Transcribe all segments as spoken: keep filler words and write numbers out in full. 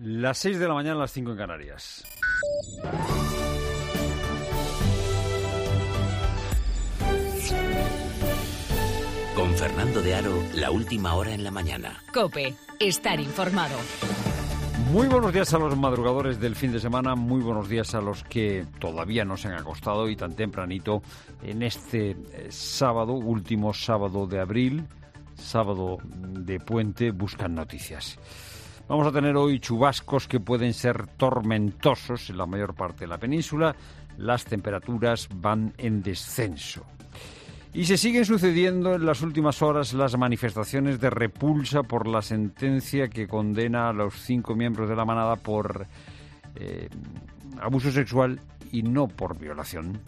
Las seis de la mañana, las cinco en Canarias. Con Fernando de Aro, la última hora en la mañana. COPE, estar informado. Muy buenos días a los madrugadores del fin de semana, muy buenos días a los que todavía no se han acostado y tan tempranito en este eh, sábado, último sábado de abril, sábado de puente, buscan noticias. Vamos a tener hoy chubascos que pueden ser tormentosos en la mayor parte de la península. Las temperaturas van en descenso. Y se siguen sucediendo en las últimas horas las manifestaciones de repulsa por la sentencia que condena a los cinco miembros de la manada por eh, abuso sexual y no por violación.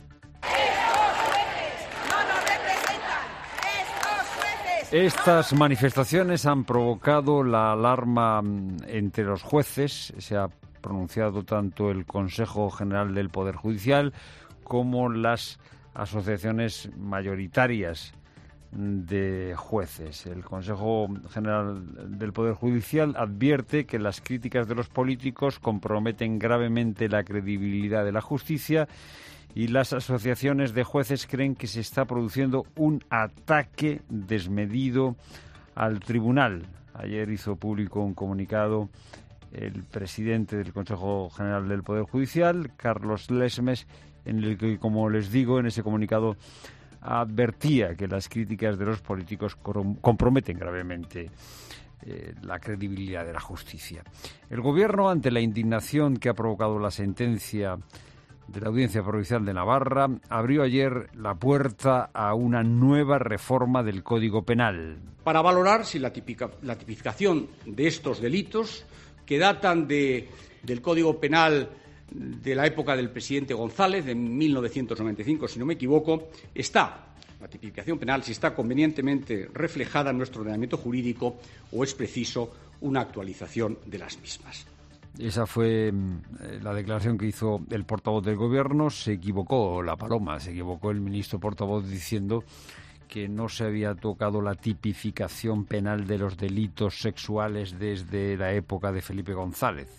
Estas manifestaciones han provocado la alarma entre los jueces. Se ha pronunciado tanto el Consejo General del Poder Judicial como las asociaciones mayoritarias de jueces. El Consejo General del Poder Judicial advierte que las críticas de los políticos comprometen gravemente la credibilidad de la justicia y las asociaciones de jueces creen que se está produciendo un ataque desmedido al tribunal. Ayer hizo público un comunicado el presidente del Consejo General del Poder Judicial, Carlos Lesmes, en el que, como les digo, en ese comunicado advertía que las críticas de los políticos comprometen gravemente eh, la credibilidad de la justicia. El Gobierno, ante la indignación que ha provocado la sentencia de la Audiencia Provincial de Navarra, abrió ayer la puerta a una nueva reforma del Código Penal. Para valorar si la, tipica, la tipificación de estos delitos, que datan de, del Código Penal de la época del presidente González, de mil novecientos noventa y cinco, si no me equivoco, está, la tipificación penal, si está convenientemente reflejada en nuestro ordenamiento jurídico o es preciso una actualización de las mismas. Esa fue eh, la declaración que hizo el portavoz del Gobierno. Se equivocó la paloma, se equivocó el ministro portavoz diciendo que no se había tocado la tipificación penal de los delitos sexuales desde la época de Felipe González.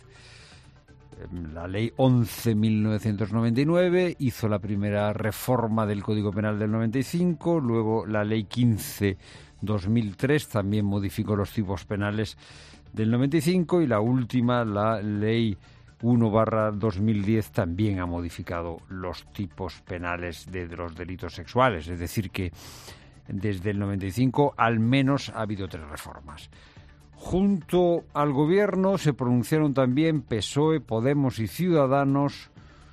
La ley once barra mil novecientos noventa y nueve hizo la primera reforma del Código Penal del noventa y cinco, luego la ley quince barra dos mil tres también modificó los tipos penales del noventa y cinco y la última, la ley uno barra dos mil diez, también ha modificado los tipos penales de, de los delitos sexuales. Es decir, que desde el noventa y cinco al menos ha habido tres reformas. Junto al Gobierno se pronunciaron también P S O E, Podemos y Ciudadanos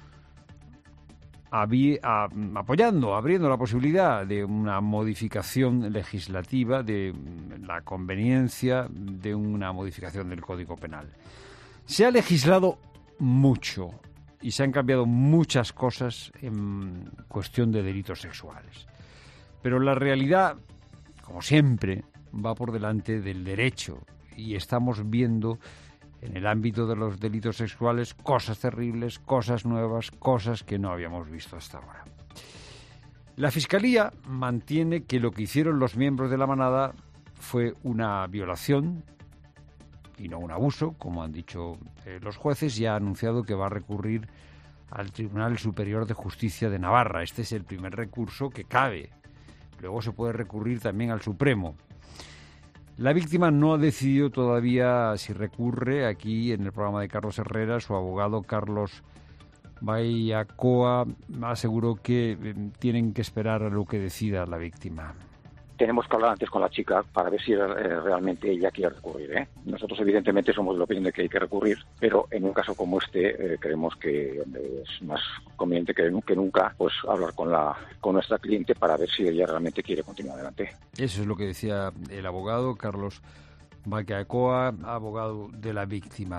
avi- a, apoyando, abriendo la posibilidad de una modificación legislativa, de la conveniencia de una modificación del Código Penal. Se ha legislado mucho y se han cambiado muchas cosas en cuestión de delitos sexuales. Pero la realidad, como siempre, va por delante del derecho. Y estamos viendo en el ámbito de los delitos sexuales cosas terribles, cosas nuevas, cosas que no habíamos visto hasta ahora. La Fiscalía mantiene que lo que hicieron los miembros de la manada fue una violación y no un abuso, como han dicho eh, los jueces, y ha anunciado que va a recurrir al Tribunal Superior de Justicia de Navarra. Este es el primer recurso que cabe. Luego se puede recurrir también al Supremo. La víctima no ha decidido todavía si recurre. Aquí en el programa de Carlos Herrera, su abogado Carlos Bayacoa aseguró que eh, tienen que esperar a lo que decida la víctima. Tenemos que hablar antes con la chica para ver si eh, realmente ella quiere recurrir, ¿eh? Nosotros evidentemente somos de la opinión de que hay que recurrir, pero en un caso como este eh, creemos que eh, es más conveniente que, que nunca pues hablar con la con nuestra cliente para ver si ella realmente quiere continuar adelante. Eso es lo que decía el abogado Carlos Bayacoa, abogado de la víctima.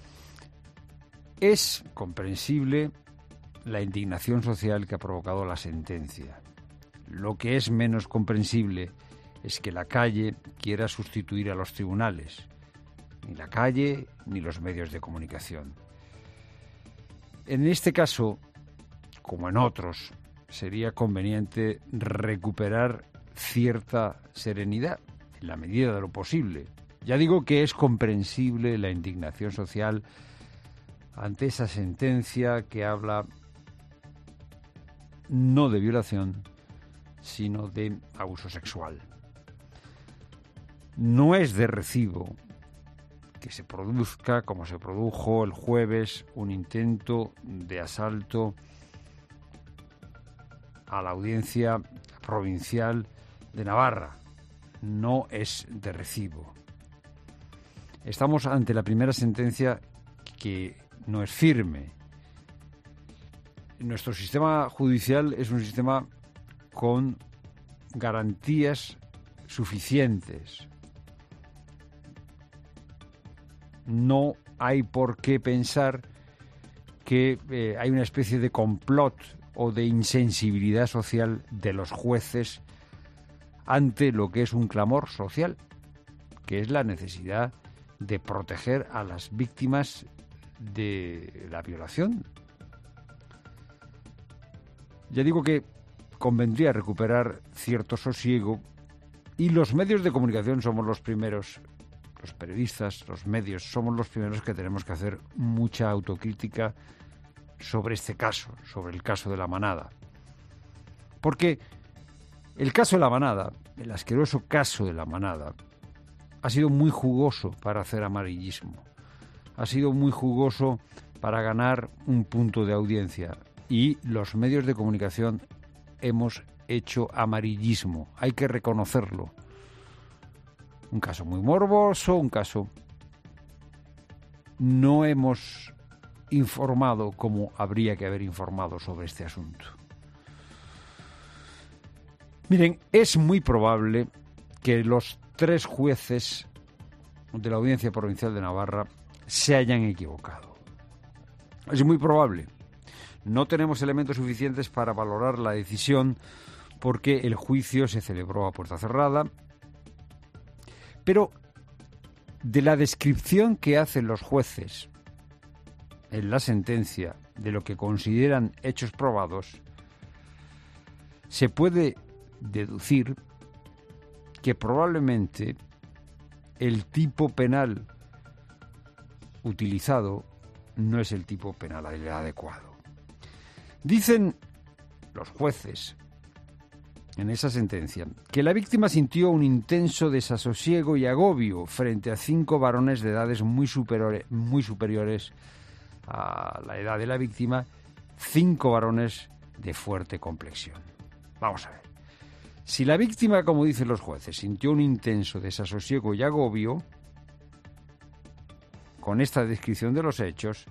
Es comprensible la indignación social que ha provocado la sentencia. Lo que es menos comprensible es que la calle quiera sustituir a los tribunales. Ni la calle ni los medios de comunicación. En este caso, como en otros, sería conveniente recuperar cierta serenidad, en la medida de lo posible, Ya digo que es comprensible la indignación social ante esa sentencia que habla no de violación, sino de abuso sexual. No es de recibo que se produzca, como se produjo el jueves, un intento de asalto a la audiencia provincial de Navarra. No es de recibo. Estamos ante la primera sentencia que no es firme. Nuestro sistema judicial es un sistema con garantías suficientes. No hay por qué pensar que eh, hay una especie de complot o de insensibilidad social de los jueces ante lo que es un clamor social, que es la necesidad de proteger a las víctimas de la violación. Ya digo que convendría recuperar cierto sosiego y los medios de comunicación somos los primeros, los periodistas, los medios, somos los primeros que tenemos que hacer mucha autocrítica sobre este caso, sobre el caso de La Manada. Porque el caso de La Manada, el asqueroso caso de La Manada, ha sido muy jugoso para hacer amarillismo. Ha sido muy jugoso para ganar un punto de audiencia. Y los medios de comunicación hemos hecho amarillismo. Hay que reconocerlo. Un caso muy morboso, un caso... No hemos informado como habría que haber informado sobre este asunto. Miren, es muy probable que los tres jueces de la Audiencia Provincial de Navarra se hayan equivocado. Es muy probable. No tenemos elementos suficientes para valorar la decisión porque el juicio se celebró a puerta cerrada, pero de la descripción que hacen los jueces en la sentencia de lo que consideran hechos probados, se puede deducir que probablemente el tipo penal utilizado no es el tipo penal adecuado. Dicen los jueces en esa sentencia que la víctima sintió un intenso desasosiego y agobio frente a cinco varones de edades muy superiores, muy superiores a la edad de la víctima, cinco varones de fuerte complexión. Vamos a ver. Si la víctima, como dicen los jueces, sintió un intenso desasosiego y agobio, con esta descripción de los hechos,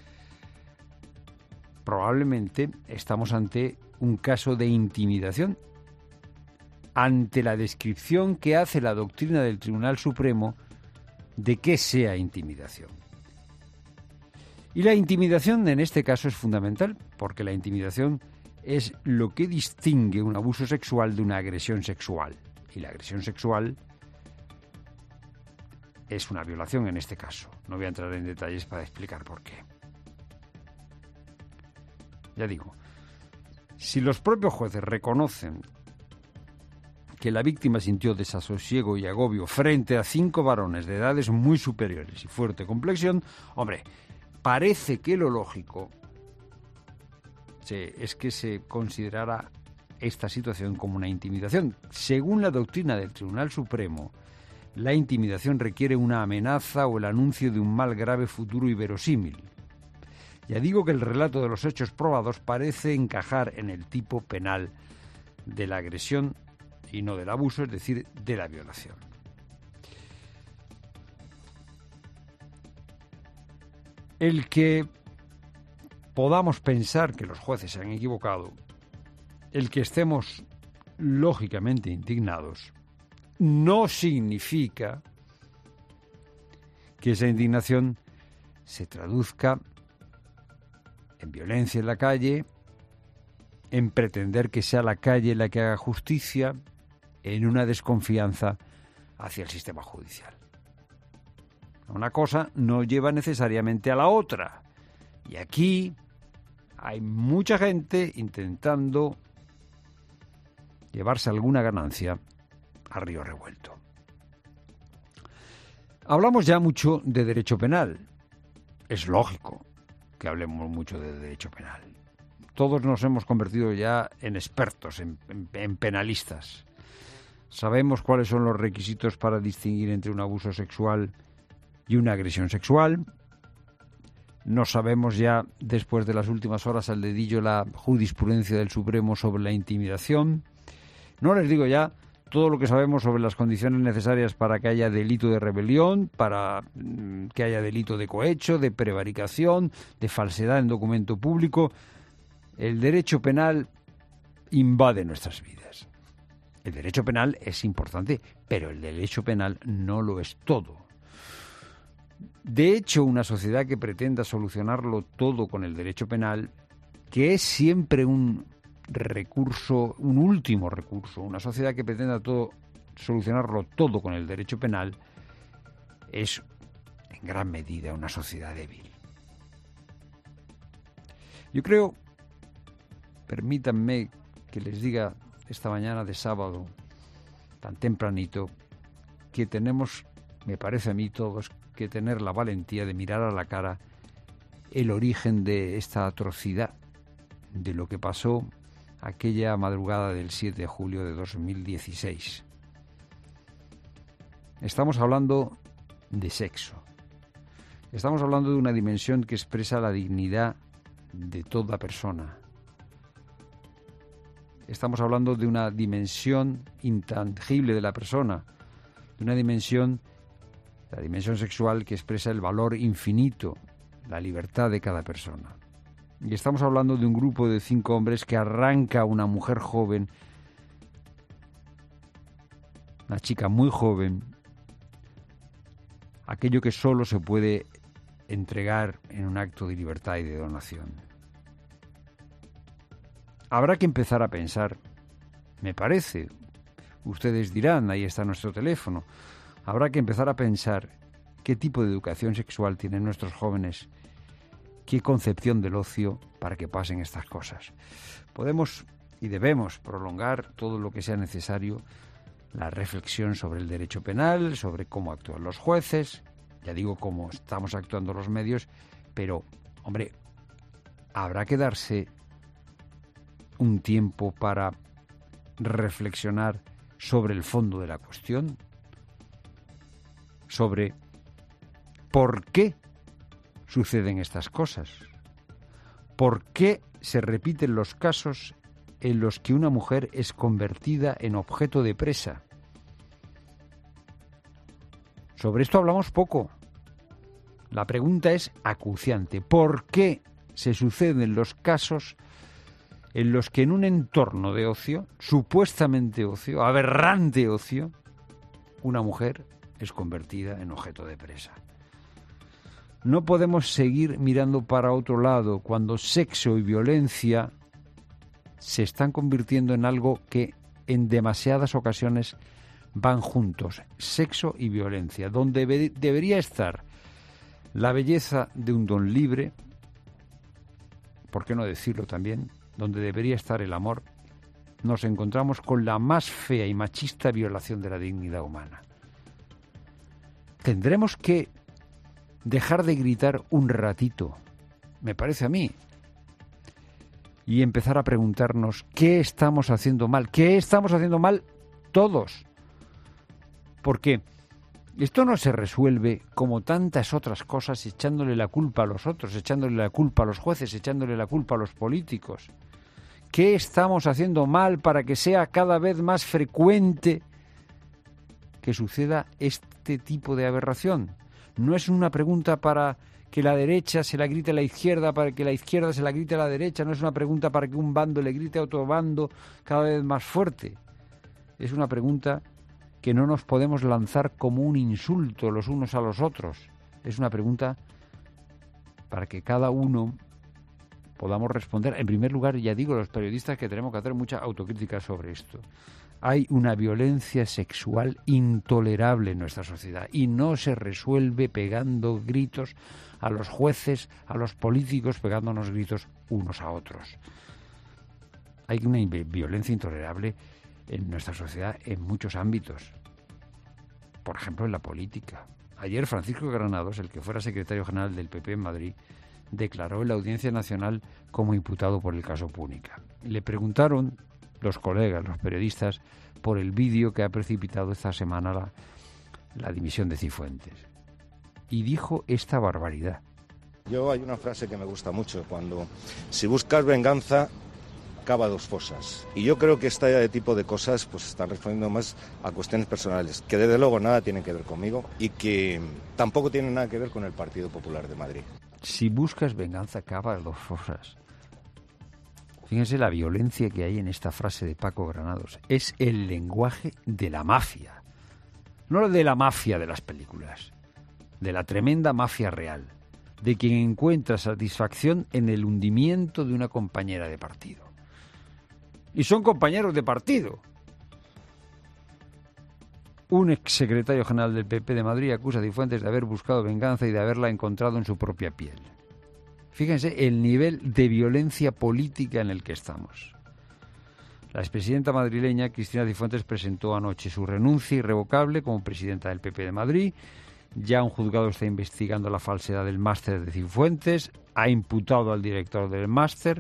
probablemente estamos ante un caso de intimidación, ante la descripción que hace la doctrina del Tribunal Supremo de qué sea intimidación. Y la intimidación en este caso es fundamental, porque la intimidación es lo que distingue un abuso sexual de una agresión sexual. Y la agresión sexual es una violación en este caso. No voy a entrar en detalles para explicar por qué. Ya digo, si los propios jueces reconocen que la víctima sintió desasosiego y agobio frente a cinco varones de edades muy superiores y fuerte complexión, hombre, parece que lo lógico es que se considerara esta situación como una intimidación. Según la doctrina del Tribunal Supremo, la intimidación requiere una amenaza o el anuncio de un mal grave futuro y verosímil. Ya digo que el relato de los hechos probados parece encajar en el tipo penal de la agresión y no del abuso, es decir, de la violación. El que podamos pensar que los jueces se han equivocado, el que estemos lógicamente indignados, no significa que esa indignación se traduzca en violencia en la calle, en pretender que sea la calle la que haga justicia, en una desconfianza hacia el sistema judicial. Una cosa no lleva necesariamente a la otra. Y aquí hay mucha gente intentando llevarse alguna ganancia a río revuelto. Hablamos ya mucho de derecho penal. Es lógico que hablemos mucho de derecho penal. Todos nos hemos convertido ya en expertos, en, en, en penalistas. Sabemos cuáles son los requisitos para distinguir entre un abuso sexual y una agresión sexual. No sabemos ya, después de las últimas horas al dedillo, la jurisprudencia del Supremo sobre la intimidación. No les digo ya todo lo que sabemos sobre las condiciones necesarias para que haya delito de rebelión, para mm, que haya delito de cohecho, de prevaricación, de falsedad en documento público. El derecho penal invade nuestras vidas. El derecho penal es importante, pero el derecho penal no lo es todo. De hecho, una sociedad que pretenda solucionarlo todo con el derecho penal, que es siempre un recurso, un último recurso, una sociedad que pretenda todo, solucionarlo todo con el derecho penal, es en gran medida una sociedad débil. Yo creo, permítanme que les diga esta mañana de sábado, tan tempranito, que tenemos, me parece a mí todos, que tener la valentía de mirar a la cara el origen de esta atrocidad, de lo que pasó aquella madrugada del siete de julio de dos mil dieciséis. Estamos hablando de sexo. Estamos hablando de una dimensión que expresa la dignidad de toda persona. Estamos hablando de una dimensión intangible de la persona, de una dimensión, la dimensión sexual, que expresa el valor infinito, la libertad de cada persona. Y estamos hablando de un grupo de cinco hombres que arranca a una mujer joven, una chica muy joven, aquello que solo se puede entregar en un acto de libertad y de donación. Habrá que empezar a pensar, me parece, ustedes dirán, ahí está nuestro teléfono, habrá que empezar a pensar qué tipo de educación sexual tienen nuestros jóvenes, qué concepción del ocio para que pasen estas cosas. Podemos y debemos prolongar todo lo que sea necesario la reflexión sobre el derecho penal, sobre cómo actúan los jueces, ya digo cómo estamos actuando los medios, pero, hombre, habrá que darse un tiempo para reflexionar sobre el fondo de la cuestión, sobre por qué suceden estas cosas, por qué se repiten los casos en los que una mujer es convertida en objeto de presa. Sobre esto hablamos poco. La pregunta es acuciante. ¿Por qué se suceden los casos en los que en un entorno de ocio, supuestamente ocio, aberrante ocio, una mujer es convertida en objeto de presa? No podemos seguir mirando para otro lado cuando sexo y violencia se están convirtiendo en algo que en demasiadas ocasiones van juntos. Sexo y violencia, donde debe, debería estar la belleza de un don libre, ¿por qué no decirlo también?, donde debería estar el amor, nos encontramos con la más fea y machista violación de la dignidad humana. Tendremos que dejar de gritar un ratito, me parece a mí, y empezar a preguntarnos qué estamos haciendo mal, qué estamos haciendo mal todos. Porque esto no se resuelve como tantas otras cosas echándole la culpa a los otros, echándole la culpa a los jueces, echándole la culpa a los políticos. ¿Qué estamos haciendo mal para que sea cada vez más frecuente que suceda este tipo de aberración? No es una pregunta para que la derecha se la grite a la izquierda, para que la izquierda se la grite a la derecha, no es una pregunta para que un bando le grite a otro bando cada vez más fuerte. Es una pregunta que no nos podemos lanzar como un insulto los unos a los otros. Es una pregunta para que cada uno podamos responder. En primer lugar, ya digo, los periodistas, que tenemos que hacer mucha autocrítica sobre esto. Hay una violencia sexual intolerable en nuestra sociedad y no se resuelve pegando gritos a los jueces, a los políticos, pegándonos gritos unos a otros. Hay una violencia intolerable en nuestra sociedad en muchos ámbitos. Por ejemplo, en la política. Ayer Francisco Granados, el que fuera secretario general del P P en Madrid, declaró en la Audiencia Nacional como imputado por el caso Púnica. Le preguntaron los colegas, los periodistas, por el vídeo que ha precipitado esta semana la, la dimisión de Cifuentes. Y dijo esta barbaridad. Yo hay una frase que me gusta mucho, cuando si buscas venganza, cava dos fosas. Y yo creo que este tipo de cosas pues están respondiendo más a cuestiones personales, que desde luego nada tienen que ver conmigo y que tampoco tienen nada que ver con el Partido Popular de Madrid. Si buscas venganza, cava dos fosas. Fíjense la violencia que hay en esta frase de Paco Granados. Es el lenguaje de la mafia. No de la mafia de las películas, de la tremenda mafia real, de quien encuentra satisfacción en el hundimiento de una compañera de partido. Y son compañeros de partido. Un exsecretario general del P P de Madrid acusa a Cifuentes de haber buscado venganza y de haberla encontrado en su propia piel. Fíjense el nivel de violencia política en el que estamos. La expresidenta madrileña, Cristina Cifuentes, presentó anoche su renuncia irrevocable como presidenta del P P de Madrid. Ya un juzgado está investigando la falsedad del máster de Cifuentes. Ha imputado al director del máster.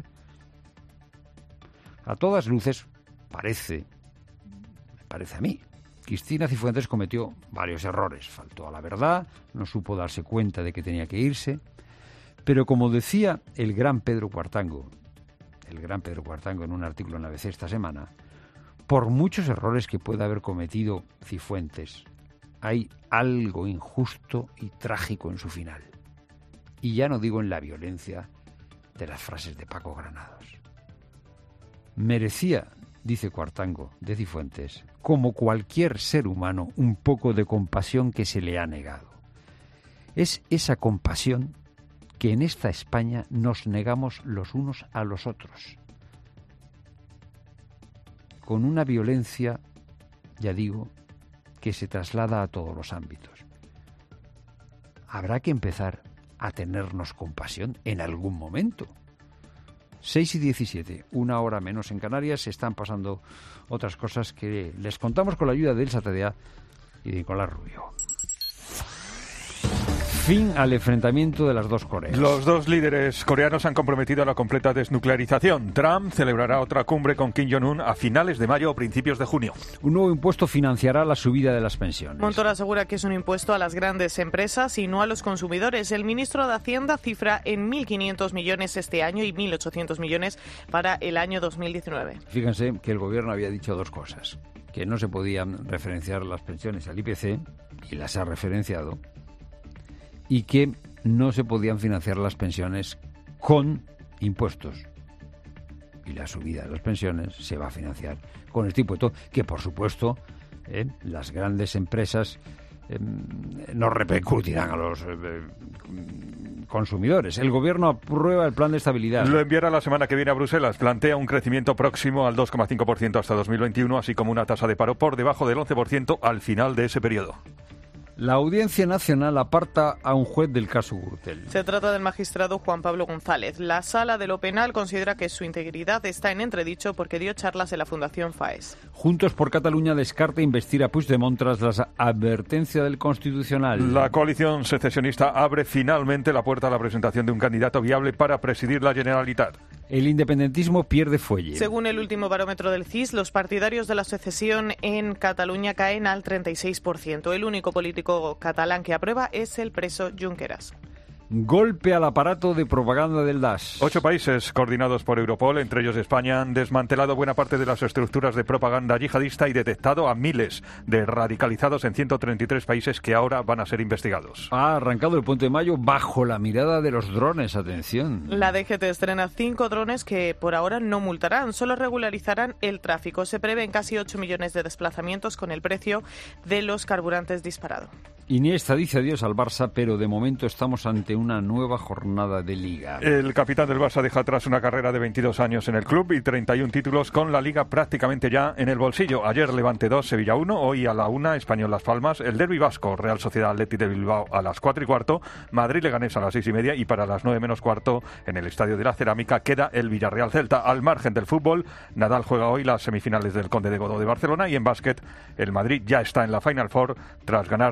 A todas luces, parece, me parece a mí, Cristina Cifuentes cometió varios errores. Faltó a la verdad, no supo darse cuenta de que tenía que irse. Pero como decía el gran Pedro Cuartango, el gran Pedro Cuartango en un artículo en la A B C esta semana, por muchos errores que pueda haber cometido Cifuentes, hay algo injusto y trágico en su final. Y ya no digo en la violencia de las frases de Paco Granados. Merecía, dice Cuartango, de Cifuentes, como cualquier ser humano, un poco de compasión que se le ha negado. Es esa compasión que en esta España nos negamos los unos a los otros. Con una violencia, ya digo, que se traslada a todos los ámbitos. Habrá que empezar a tenernos compasión en algún momento. seis y diecisiete, una hora menos en Canarias, se están pasando otras cosas que les contamos con la ayuda de Elsa Tadea y de Nicolás Rubio. Fin al enfrentamiento de las dos Coreas. Los dos líderes coreanos han comprometido a la completa desnuclearización. Trump celebrará otra cumbre con Kim Jong-un a finales de mayo o principios de junio. Un nuevo impuesto financiará la subida de las pensiones. Montoro asegura que es un impuesto a las grandes empresas y no a los consumidores. El ministro de Hacienda cifra en mil quinientos millones este año y mil ochocientos millones para el año dos mil diecinueve. Fíjense que el gobierno había dicho dos cosas. Que no se podían referenciar las pensiones al I P C, y las ha referenciado, y que no se podían financiar las pensiones con impuestos. Y la subida de las pensiones se va a financiar con este impuesto, que por supuesto eh, las grandes empresas eh, no repercutirán a los eh, consumidores. El gobierno aprueba el plan de estabilidad. Lo enviará la semana que viene a Bruselas. Plantea un crecimiento próximo al dos coma cinco por ciento hasta dos mil veintiuno, así como una tasa de paro por debajo del once por ciento al final de ese periodo. La Audiencia Nacional aparta a un juez del caso Gürtel. Se trata del magistrado Juan Pablo González. La Sala de lo Penal considera que su integridad está en entredicho porque dio charlas en la Fundación FAES. Juntos por Cataluña descarta investir a Puigdemont tras la advertencia del Constitucional. La coalición secesionista abre finalmente la puerta a la presentación de un candidato viable para presidir la Generalitat. El independentismo pierde fuelle. Según el último barómetro del C I S, los partidarios de la secesión en Cataluña caen al treinta y seis por ciento. El único político catalán que aprueba es el preso Junqueras. Golpe al aparato de propaganda del Daesh. Ocho países coordinados por Europol, entre ellos España, han desmantelado buena parte de las estructuras de propaganda yihadista y detectado a miles de radicalizados en ciento treinta y tres países que ahora van a ser investigados. Ha arrancado el Puente de Mayo bajo la mirada de los drones. Atención. La D G T estrena cinco drones que por ahora no multarán, solo regularizarán el tráfico. Se prevén casi ocho millones de desplazamientos con el precio de los carburantes disparado. Iniesta dice adiós al Barça, pero de momento estamos ante una nueva jornada de Liga. El capitán del Barça deja atrás una carrera de veintidós años en el club y treinta y un títulos con la Liga prácticamente ya en el bolsillo. Ayer Levante dos, Sevilla uno, hoy a la una, Español Las Palmas, el derbi vasco, Real Sociedad Athletic de Bilbao a las cuatro y cuarto, Madrid Leganés a las seis y media y para las nueve menos cuarto en el Estadio de la Cerámica queda el Villarreal Celta. Al margen del fútbol, Nadal juega hoy las semifinales del Conde de Godó de Barcelona y en básquet el Madrid ya está en la Final Four tras ganar ocho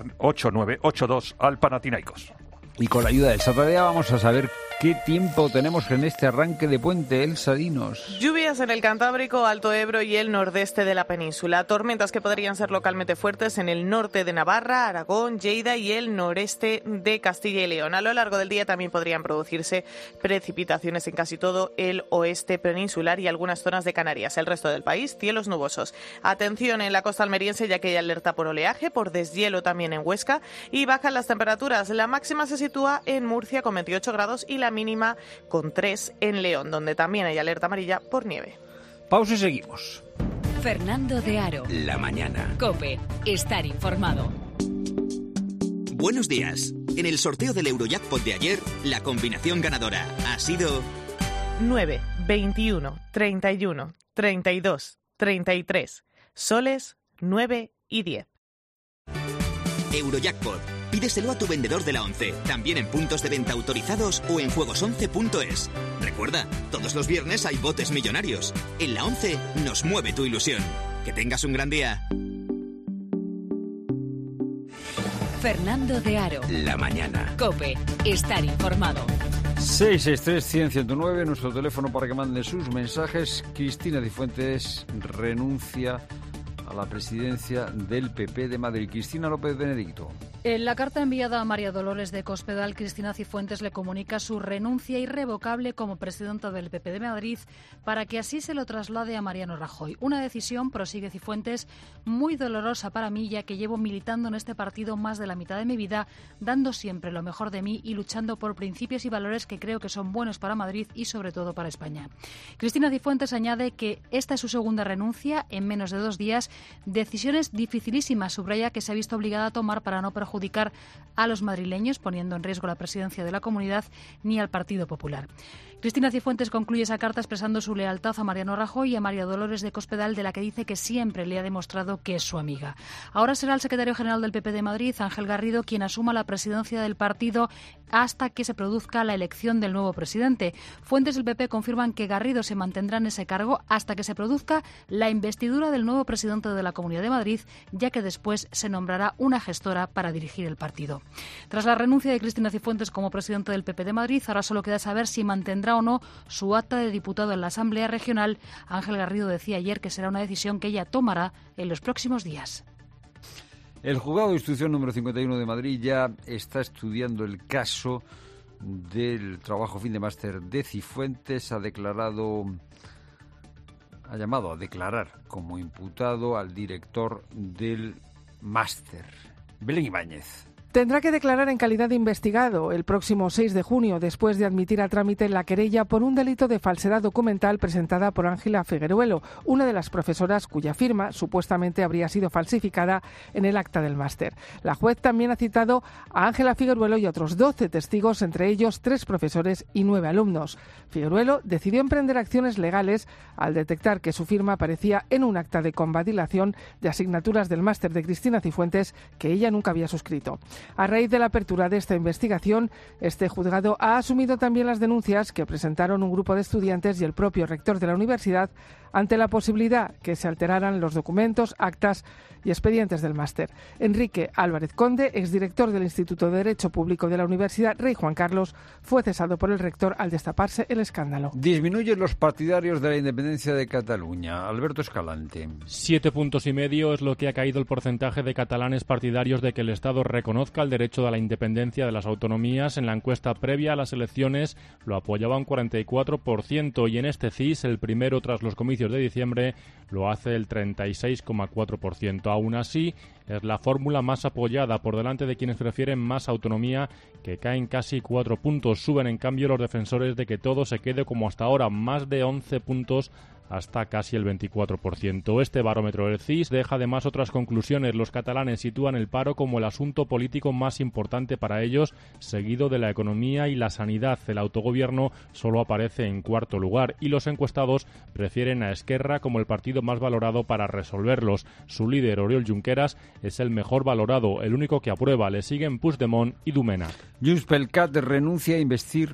ocho nueve ocho dos al Panathinaikos. Y con la ayuda del Satadea vamos a saber qué tiempo tenemos en este arranque de puente, Elsa, dinos. Lluvias en el Cantábrico, Alto Ebro y el nordeste de la península. Tormentas que podrían ser localmente fuertes en el norte de Navarra, Aragón, Lleida y el noreste de Castilla y León. A lo largo del día también podrían producirse precipitaciones en casi todo el oeste peninsular y algunas zonas de Canarias. El resto del país, cielos nubosos. Atención en la costa almeriense, ya que hay alerta por oleaje, por deshielo también en Huesca, y bajan las temperaturas. La máxima se sitúa en Murcia con veintiocho grados y la mínima con tres en León, donde también hay alerta amarilla por nieve. Pausa y seguimos. Fernando de Aro. La mañana. COPE. Estar informado. Buenos días. En el sorteo del Eurojackpot de ayer, la combinación ganadora ha sido nueve, veintiuno, treinta y uno, treinta y dos, treinta y tres. Soles nueve y diez. Eurojackpot. Pídeselo a tu vendedor de la ONCE, también en puntos de venta autorizados o en juegos once punto es. Recuerda, todos los viernes hay botes millonarios. En la ONCE nos mueve tu ilusión. Que tengas un gran día. Fernando de Aro. La mañana. COPE. Estar informado. seis seis tres, cien, ciento nueve, nuestro teléfono para que manden sus mensajes. Cristina Cifuentes renuncia a la presidencia del P P de Madrid. Cristina López Benedicto. En la carta enviada a María Dolores de Cospedal, Cristina Cifuentes le comunica su renuncia irrevocable como presidenta del P P de Madrid para que así se lo traslade a Mariano Rajoy. Una decisión, prosigue Cifuentes, muy dolorosa para mí, ya que llevo militando en este partido más de la mitad de mi vida, dando siempre lo mejor de mí y luchando por principios y valores que creo que son buenos para Madrid y sobre todo para España. Cristina Cifuentes añade que esta es su segunda renuncia en menos de dos días, decisiones dificilísimas, subraya, que se ha visto obligada a tomar para no perjudicar a los madrileños, poniendo en riesgo la presidencia de la comunidad, ni al Partido Popular. Cristina Cifuentes concluye esa carta expresando su lealtad a Mariano Rajoy y a María Dolores de Cospedal, de la que dice que siempre le ha demostrado que es su amiga. Ahora será el secretario general del P P de Madrid, Ángel Garrido, quien asuma la presidencia del partido hasta que se produzca la elección del nuevo presidente. Fuentes del P P confirman que Garrido se mantendrá en ese cargo hasta que se produzca la investidura del nuevo presidente de la Comunidad de Madrid, ya que después se nombrará una gestora para dirigir el partido. Tras la renuncia de Cristina Cifuentes como presidente del P P de Madrid, ahora solo queda saber si mantendrá o no su acta de diputado en la Asamblea Regional. Ángel Garrido decía ayer que será una decisión que ella tomará en los próximos días. El juzgado de instrucción número cincuenta y uno de Madrid ya está estudiando el caso del trabajo fin de máster de Cifuentes. Ha declarado, ha llamado a declarar como imputado al director del máster, Belén Ibáñez. Tendrá que declarar en calidad de investigado el próximo seis de junio, después de admitir a trámite la querella por un delito de falsedad documental presentada por Ángela Figueruelo, una de las profesoras cuya firma supuestamente habría sido falsificada en el acta del máster. La juez también ha citado a Ángela Figueruelo y otros doce testigos, entre ellos tres profesores y nueve alumnos. Figueruelo decidió emprender acciones legales al detectar que su firma aparecía en un acta de convalidación de asignaturas del máster de Cristina Cifuentes que ella nunca había suscrito. A raíz de la apertura de esta investigación, este juzgado ha asumido también las denuncias que presentaron un grupo de estudiantes y el propio rector de la universidad ante la posibilidad que se alteraran los documentos, actas y expedientes del máster. Enrique Álvarez Conde, exdirector del Instituto de Derecho Público de la Universidad Rey Juan Carlos, fue cesado por el rector al destaparse el escándalo. Disminuyen los partidarios de la independencia de Cataluña. Alberto Escalante. Siete puntos y medio es lo que ha caído el porcentaje de catalanes partidarios de que el Estado reconozca el derecho a la independencia de las autonomías. En la encuesta previa a las elecciones lo apoyaba un cuarenta y cuatro por ciento y en este C I S, el primero tras los comicios de diciembre, lo hace el treinta y seis coma cuatro por ciento. Aún así, es la fórmula más apoyada, por delante de quienes prefieren más autonomía, que caen casi cuatro puntos. Suben, en cambio, los defensores de que todo se quede como hasta ahora, más de once puntos, hasta casi el veinticuatro por ciento. Este barómetro del C I S deja además otras conclusiones. Los catalanes sitúan el paro como el asunto político más importante para ellos, seguido de la economía y la sanidad. El autogobierno solo aparece en cuarto lugar y los encuestados prefieren a Esquerra como el partido más valorado para resolverlos. Su líder, Oriol Junqueras, es el mejor valorado, el único que aprueba. Le siguen Puigdemont y Domènech. Junts pel Cat renuncia a investir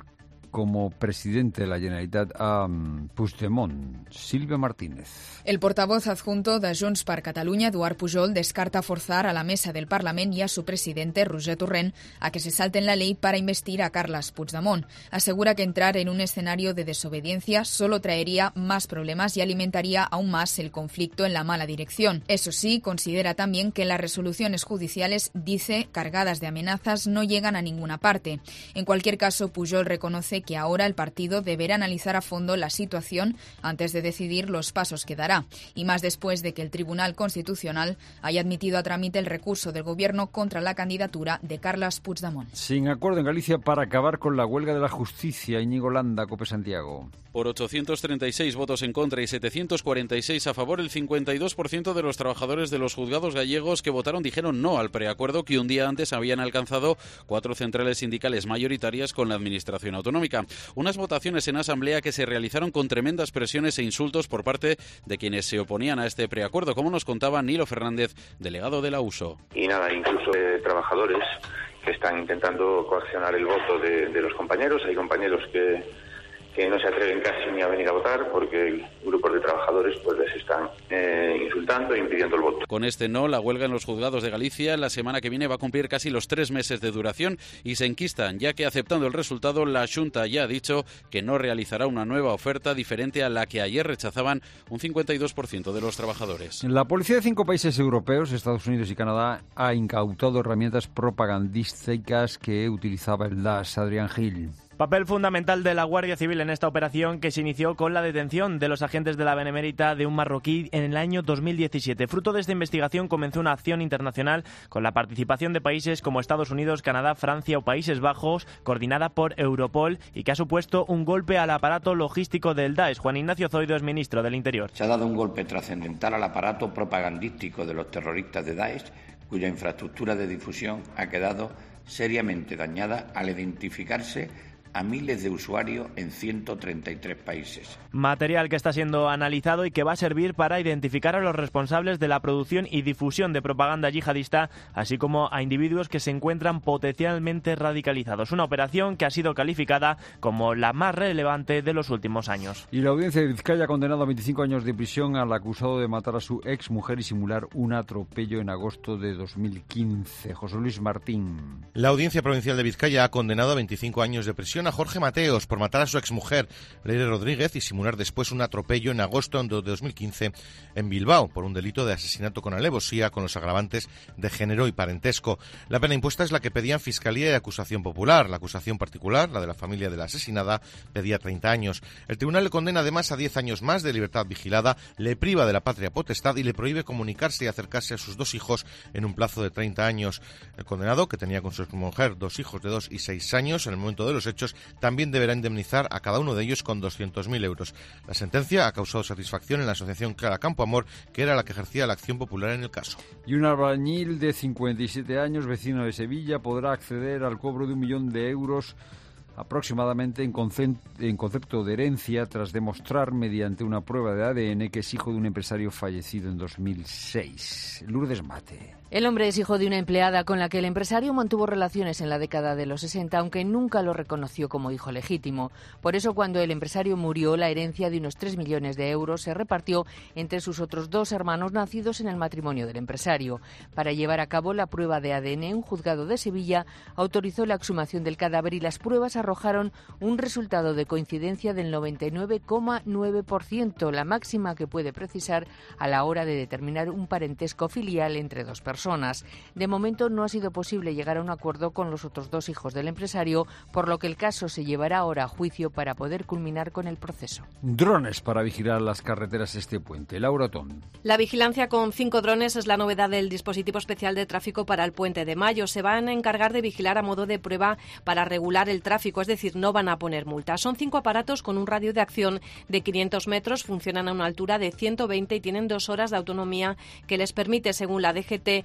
como presidente de la Generalitat a Puigdemont. Silvia Martínez. El portavoz adjunto de Junts per Catalunya, Eduard Pujol, descarta forzar a la mesa del Parlamento y a su presidente, Roger Torrent, a que se salten la ley para investir a Carles Puigdemont. Asegura que entrar en un escenario de desobediencia solo traería más problemas y alimentaría aún más el conflicto en la mala dirección. Eso sí, considera también que las resoluciones judiciales, dice, cargadas de amenazas, no llegan a ninguna parte. En cualquier caso, Pujol reconoce que ahora el partido deberá analizar a fondo la situación antes de decidir los pasos que dará, y más después de que el Tribunal Constitucional haya admitido a trámite el recurso del Gobierno contra la candidatura de Carles Puigdemont. Sin acuerdo en Galicia para acabar con la huelga de la justicia, Íñigo Landa, Cope Santiago. Por ochocientos treinta y seis votos en contra y setecientos cuarenta y seis a favor, el cincuenta y dos por ciento de los trabajadores de los juzgados gallegos que votaron dijeron no al preacuerdo que un día antes habían alcanzado cuatro centrales sindicales mayoritarias con la Administración autonómica. Unas votaciones en asamblea que se realizaron con tremendas presiones e insultos por parte de quienes se oponían a este preacuerdo, como nos contaba Nilo Fernández, delegado de la U S O. Y nada, incluso eh, trabajadores que están intentando coaccionar el voto de, de los compañeros. Hay compañeros que, que no se atreven casi ni a venir a votar porque grupos de trabajadores pues les están eh, insultando e impidiendo el voto. Con este no, la huelga en los juzgados de Galicia la semana que viene va a cumplir casi los tres meses de duración y se enquistan, ya que aceptando el resultado, la Xunta ya ha dicho que no realizará una nueva oferta diferente a la que ayer rechazaban un cincuenta y dos por ciento de los trabajadores. La policía de cinco países europeos, Estados Unidos y Canadá, ha incautado herramientas propagandísticas que utilizaba el Daesh. Adrián Gil. Papel fundamental de la Guardia Civil en esta operación que se inició con la detención de los agentes de la Benemérita de un marroquí en el año dos mil diecisiete. Fruto de esta investigación comenzó una acción internacional con la participación de países como Estados Unidos, Canadá, Francia o Países Bajos, coordinada por Europol y que ha supuesto un golpe al aparato logístico del Daesh. Juan Ignacio Zoido es ministro del Interior. Se ha dado un golpe trascendental al aparato propagandístico de los terroristas de Daesh, cuya infraestructura de difusión ha quedado seriamente dañada al identificarse a miles de usuarios en ciento treinta y tres países. Material que está siendo analizado y que va a servir para identificar a los responsables de la producción y difusión de propaganda yihadista, así como a individuos que se encuentran potencialmente radicalizados. Una operación que ha sido calificada como la más relevante de los últimos años. Y la audiencia de Vizcaya ha condenado a veinticinco años de prisión al acusado de matar a su ex mujer y simular un atropello en agosto de dos mil quince. José Luis Martín. La audiencia provincial de Vizcaya ha condenado a veinticinco años de prisión a Jorge Mateos por matar a su exmujer, Leire Rodríguez, y simular después un atropello en agosto de dos mil quince en Bilbao por un delito de asesinato con alevosía con los agravantes de género y parentesco. La pena impuesta es la que pedían Fiscalía y Acusación Popular. La acusación particular, la de la familia de la asesinada, pedía treinta años. El tribunal le condena además a diez años más de libertad vigilada, le priva de la patria potestad y le prohíbe comunicarse y acercarse a sus dos hijos en un plazo de treinta años. El condenado, que tenía con su exmujer dos hijos de dos y seis años en el momento de los hechos, también deberá indemnizar a cada uno de ellos con doscientos mil euros. La sentencia ha causado satisfacción en la asociación Clara Campoamor, que era la que ejercía la acción popular en el caso. Y un albañil de cincuenta y siete años, vecino de Sevilla, podrá acceder al cobro de un millón de euros aproximadamente en, conce- en concepto de herencia tras demostrar mediante una prueba de A D N que es hijo de un empresario fallecido en dos mil seis. Lourdes Mate. El hombre es hijo de una empleada con la que el empresario mantuvo relaciones en la década de los sesenta, aunque nunca lo reconoció como hijo legítimo. Por eso, cuando el empresario murió, la herencia de unos tres millones de euros se repartió entre sus otros dos hermanos nacidos en el matrimonio del empresario. Para llevar a cabo la prueba de A D N, un juzgado de Sevilla autorizó la exhumación del cadáver y las pruebas arrojaron un resultado de coincidencia del noventa y nueve coma nueve por ciento, la máxima que puede precisar a la hora de determinar un parentesco filial entre dos personas. De momento no ha sido posible llegar a un acuerdo con los otros dos hijos del empresario, por lo que el caso se llevará ahora a juicio para poder culminar con el proceso. Drones para vigilar las carreteras este puente. Laura Otón. La vigilancia con cinco drones es la novedad del dispositivo especial de tráfico para el Puente de Mayo. Se van a encargar de vigilar a modo de prueba para regular el tráfico, es decir, no van a poner multas. Son cinco aparatos con un radio de acción de quinientos metros, funcionan a una altura de ciento veinte y tienen dos horas de autonomía que les permite, según la D G T,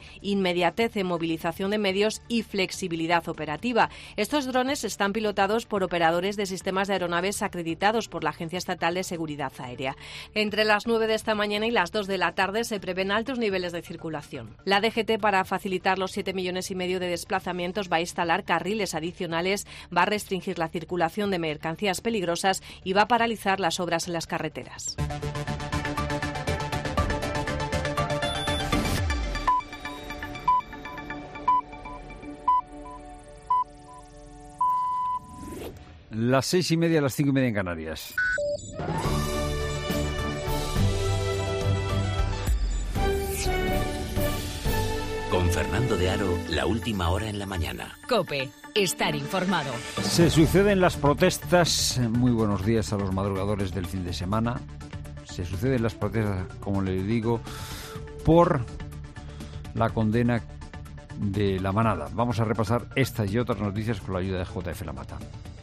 inmediatez en movilización de medios y flexibilidad operativa. Estos drones están pilotados por operadores de sistemas de aeronaves acreditados por la Agencia Estatal de Seguridad Aérea. Entre las nueve de esta mañana y las dos de la tarde se prevén altos niveles de circulación. La D G T, para facilitar los siete millones y medio de desplazamientos, va a instalar carriles adicionales, va a restringir la circulación de mercancías peligrosas y va a paralizar las obras en las carreteras. Las seis y media, las cinco y media en Canarias. Con Fernando de Aro, la última hora en la mañana. COPE, estar informado. Se suceden las protestas. Muy buenos días a los madrugadores del fin de semana. Se suceden las protestas, como le digo, por la condena de La Manada. Vamos a repasar estas y otras noticias con la ayuda de J F La Mata.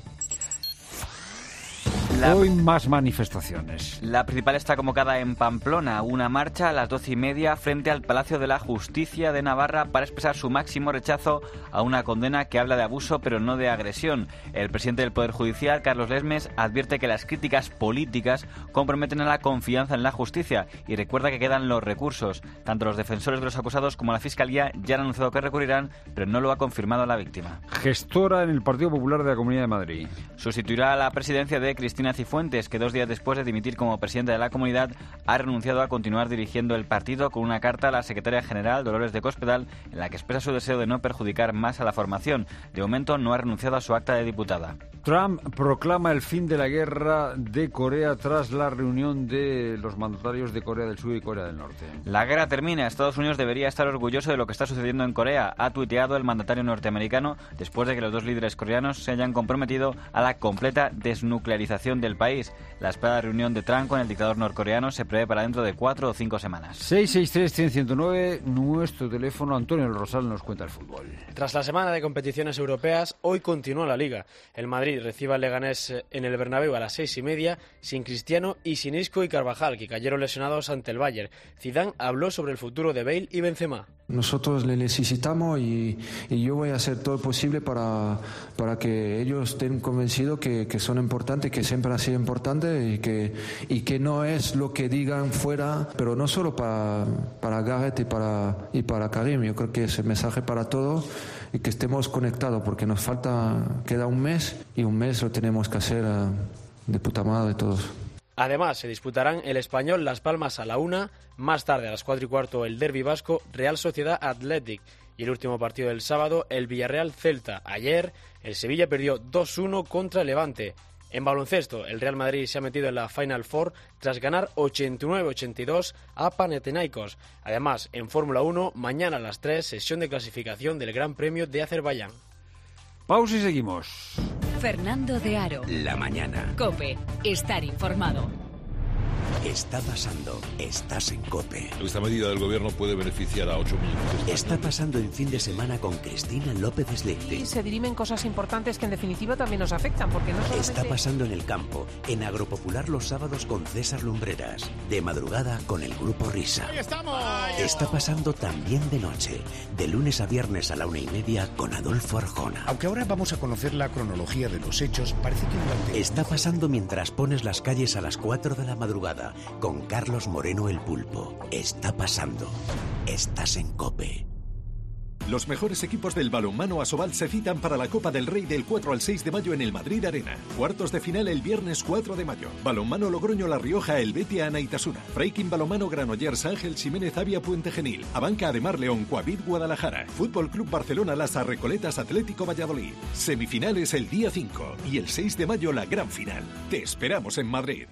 La... Hoy más manifestaciones. La principal está convocada en Pamplona, una marcha a las doce y media frente al Palacio de la Justicia de Navarra para expresar su máximo rechazo a una condena que habla de abuso pero no de agresión. El presidente del Poder Judicial, Carlos Lesmes, advierte que las críticas políticas comprometen a la confianza en la justicia y recuerda que quedan los recursos. Tanto los defensores de los acusados como la Fiscalía ya han anunciado que recurrirán, pero no lo ha confirmado la víctima. Gestora en el Partido Popular de la Comunidad de Madrid. Sustituirá a la presidencia de Cristina Cifuentes, que dos días después de dimitir como presidenta de la comunidad ha renunciado a continuar dirigiendo el partido, con una carta a la secretaria general Dolores de Cospedal en la que expresa su deseo de no perjudicar más a la formación. De momento no ha renunciado a su acta de diputada. Trump proclama el fin de la guerra de Corea tras la reunión de los mandatarios de Corea del Sur y Corea del Norte. La guerra termina. Estados Unidos debería estar orgulloso de lo que está sucediendo en Corea, ha tuiteado el mandatario norteamericano después de que los dos líderes coreanos se hayan comprometido a la completa desnuclearización del país. La esperada reunión de Trump con el dictador norcoreano se prevé para dentro de cuatro o cinco semanas. seis seis tres, cien, ciento nueve, nuestro teléfono. Antonio Rosal nos cuenta el fútbol. Tras la semana de competiciones europeas, hoy continúa la Liga. El Madrid recibe al Leganés en el Bernabéu a las seis y media, sin Cristiano y sin Isco y Carvajal, que cayeron lesionados ante el Bayern. Zidane habló sobre el futuro de Bale y Benzema. Nosotros le necesitamos y, y yo voy a hacer todo lo posible para, para que ellos estén convencidos que, que son importantes, que siempre han sido importantes y que, y que no es lo que digan fuera, pero no solo para, para Gareth y para, y para Karim. Yo creo que es el mensaje para todos y que estemos conectados porque nos falta, queda un mes y un mes lo tenemos que hacer de puta madre todos. Además, se disputarán el Español Las Palmas a la una, más tarde a las cuatro y cuarto el Derbi Vasco Real Sociedad Athletic y el último partido del sábado el Villarreal Celta. Ayer el Sevilla perdió dos uno contra el Levante. En baloncesto, el Real Madrid se ha metido en la Final Four tras ganar ochenta y nueve a ochenta y dos a Panathinaikos. Además, en Fórmula uno, mañana a las tres, sesión de clasificación del Gran Premio de Azerbaiyán. Pausa y seguimos. Fernando de Aro. La mañana. COPE, estar informado. Está pasando. Estás en COPE. Esta medida del gobierno puede beneficiar a ocho millones de españoles. Está pasando el fin de semana con Cristina López Slichting. Y se dirimen cosas importantes que en definitiva también nos afectan, porque no solamente... Está pasando en el campo, en Agropopular los sábados con César Lumbreras, de madrugada con el Grupo Risa. ¡Ahí estamos! Está pasando también de noche, de lunes a viernes a la una y media con Adolfo Arjona. Aunque ahora vamos a conocer la cronología de los hechos, parece que durante... Está pasando mientras pones las calles a las cuatro de la madrugada con Carlos Moreno el Pulpo. Está pasando. Estás en COPE. Los mejores equipos del balonmano Asobal se citan para la Copa del Rey del cuatro al seis de mayo en el Madrid Arena. Cuartos de final el viernes cuatro de mayo. Balonmano Logroño La Rioja, Helvetia Anaitasuna. Freikin Balonmano Granollers Ángel Ximénez Avia Puente Genil. Abanca Ademar León Coavit Guadalajara. Fútbol Club Barcelona Las Arrecoletas Atlético Valladolid. Semifinales el día cinco y el seis de mayo la gran final. Te esperamos en Madrid.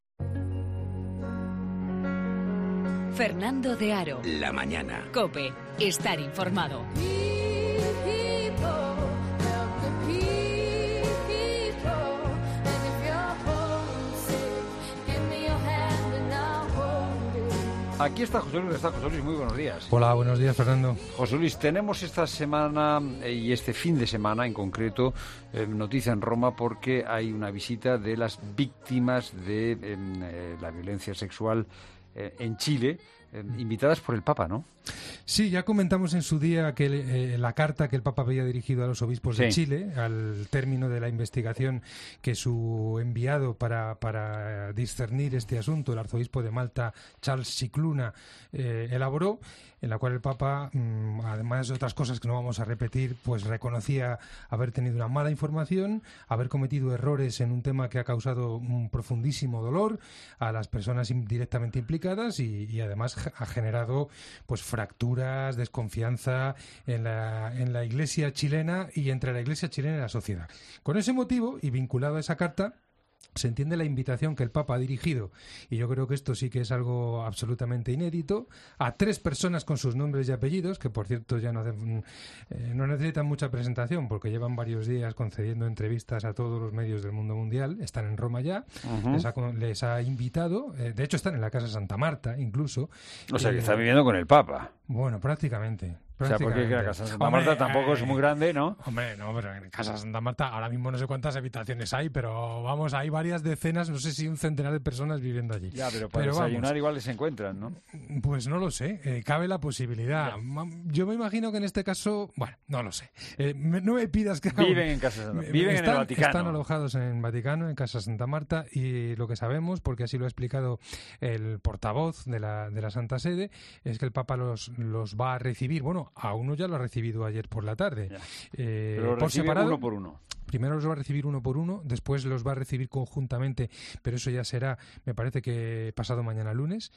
Fernando de Aro. La mañana. COPE, estar informado. Aquí está José Luis, está José Luis, muy buenos días. Hola, buenos días, Fernando. José Luis, tenemos esta semana eh, y este fin de semana en concreto eh, noticia en Roma porque hay una visita de las víctimas de eh, la violencia sexual en Chile, eh, invitadas por el Papa, ¿no? Sí, ya comentamos en su día que eh, la carta que el Papa había dirigido a los obispos sí. de Chile, al término de la investigación que su enviado para, para discernir este asunto, el arzobispo de Malta, Charles Scicluna, eh, elaboró, en la cual el Papa, mmm, además de otras cosas que no vamos a repetir, pues reconocía haber tenido una mala información, haber cometido errores en un tema que ha causado un profundísimo dolor a las personas directamente implicadas y, y además ha generado pues fracturas, desconfianza en la, en la Iglesia chilena y entre la Iglesia chilena y la sociedad. Con ese motivo, y vinculado a esa carta, se entiende la invitación que el Papa ha dirigido, y yo creo que esto sí que es algo absolutamente inédito, a tres personas con sus nombres y apellidos, que por cierto ya no, eh, no necesitan mucha presentación porque llevan varios días concediendo entrevistas a todos los medios del mundo mundial, están en Roma ya, uh-huh. les, ha, les ha invitado, eh, de hecho están en la Casa Santa Marta incluso. O sea, eh, que están viviendo con el Papa. Bueno, prácticamente. O sea, porque la Casa Santa Marta hombre, tampoco eh, es muy grande, ¿no? Hombre, no, pero en Casa Santa Marta ahora mismo no sé cuántas habitaciones hay, pero vamos, hay varias decenas, no sé si un centenar de personas viviendo allí. Ya, pero para pero desayunar vamos, igual se encuentran, ¿no? Pues no lo sé, eh, cabe la posibilidad. Ya. Yo me imagino que en este caso, bueno, no lo sé. Eh, me, no me pidas que... Viven en Casa Santa Marta, viven están, en el Vaticano. Están alojados en el Vaticano, en Casa Santa Marta, y lo que sabemos, porque así lo ha explicado el portavoz de la, de la Santa Sede, es que el Papa los, los va a recibir, bueno, a uno ya lo ha recibido ayer por la tarde. Eh, Pero por separado, uno por uno. Primero los va a recibir uno por uno, después los va a recibir conjuntamente, pero eso ya será, me parece que pasado mañana lunes.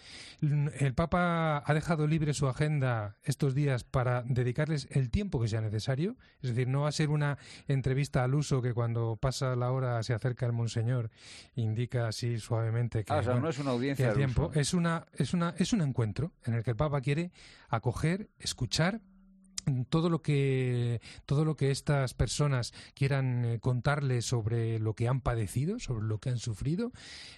El Papa ha dejado libre su agenda estos días para dedicarles el tiempo que sea necesario, es decir, no va a ser una entrevista al uso que cuando pasa la hora se acerca el monseñor, indica así suavemente que, ah, o sea, bueno, no es una audiencia al tiempo. Uso. Es una, es una, es un encuentro en el que el Papa quiere acoger, escuchar todo lo que todo lo que estas personas quieran eh, contarles sobre lo que han padecido, sobre lo que han sufrido,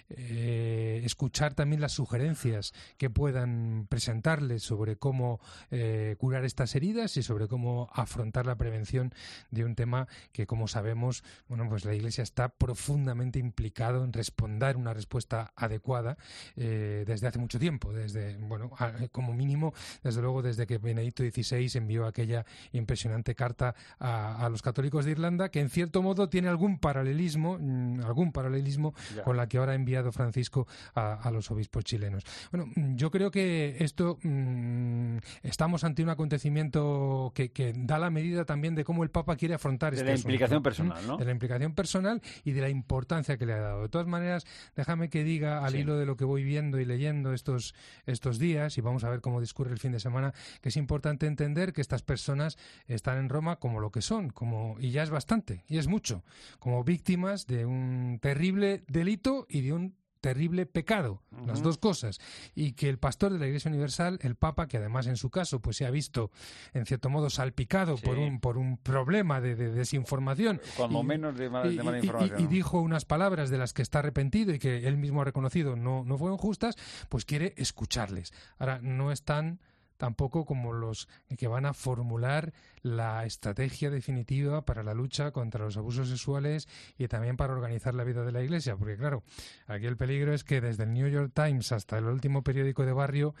eh, escuchar también las sugerencias que puedan presentarles sobre cómo eh, curar estas heridas y sobre cómo afrontar la prevención de un tema que, como sabemos, bueno, pues la Iglesia está profundamente implicado en responder una respuesta adecuada eh, desde hace mucho tiempo, desde, bueno, a, como mínimo, desde luego desde que Benedicto dieciséis envió aquella impresionante carta a, a los católicos de Irlanda, que en cierto modo tiene algún paralelismo, mmm, algún paralelismo ya. con la que ahora ha enviado Francisco a, a los obispos chilenos. Bueno, yo creo que esto mmm, estamos ante un acontecimiento que, que da la medida también de cómo el Papa quiere afrontar de este la asunto. implicación personal, ¿no? De la implicación personal y de la importancia que le ha dado. De todas maneras, déjame que diga al sí. hilo de lo que voy viendo y leyendo estos, estos días, y vamos a ver cómo discurre el fin de semana, que es importante entender que estas personas están en Roma como lo que son, como y ya es bastante, y es mucho, como víctimas de un terrible delito y de un terrible pecado, uh-huh. las dos cosas, y que el pastor de la Iglesia Universal, el Papa, que además en su caso pues se ha visto en cierto modo salpicado sí. por un por un problema de, de desinformación, cuando y, menos de, mal, y, de mala y, información, y, y dijo unas palabras de las que está arrepentido y que él mismo ha reconocido no, no fueron justas, pues quiere escucharles. Ahora, no están tampoco como los que van a formular la estrategia definitiva para la lucha contra los abusos sexuales y también para organizar la vida de la Iglesia, porque claro, aquí el peligro es que desde el New York Times hasta el último periódico de barrio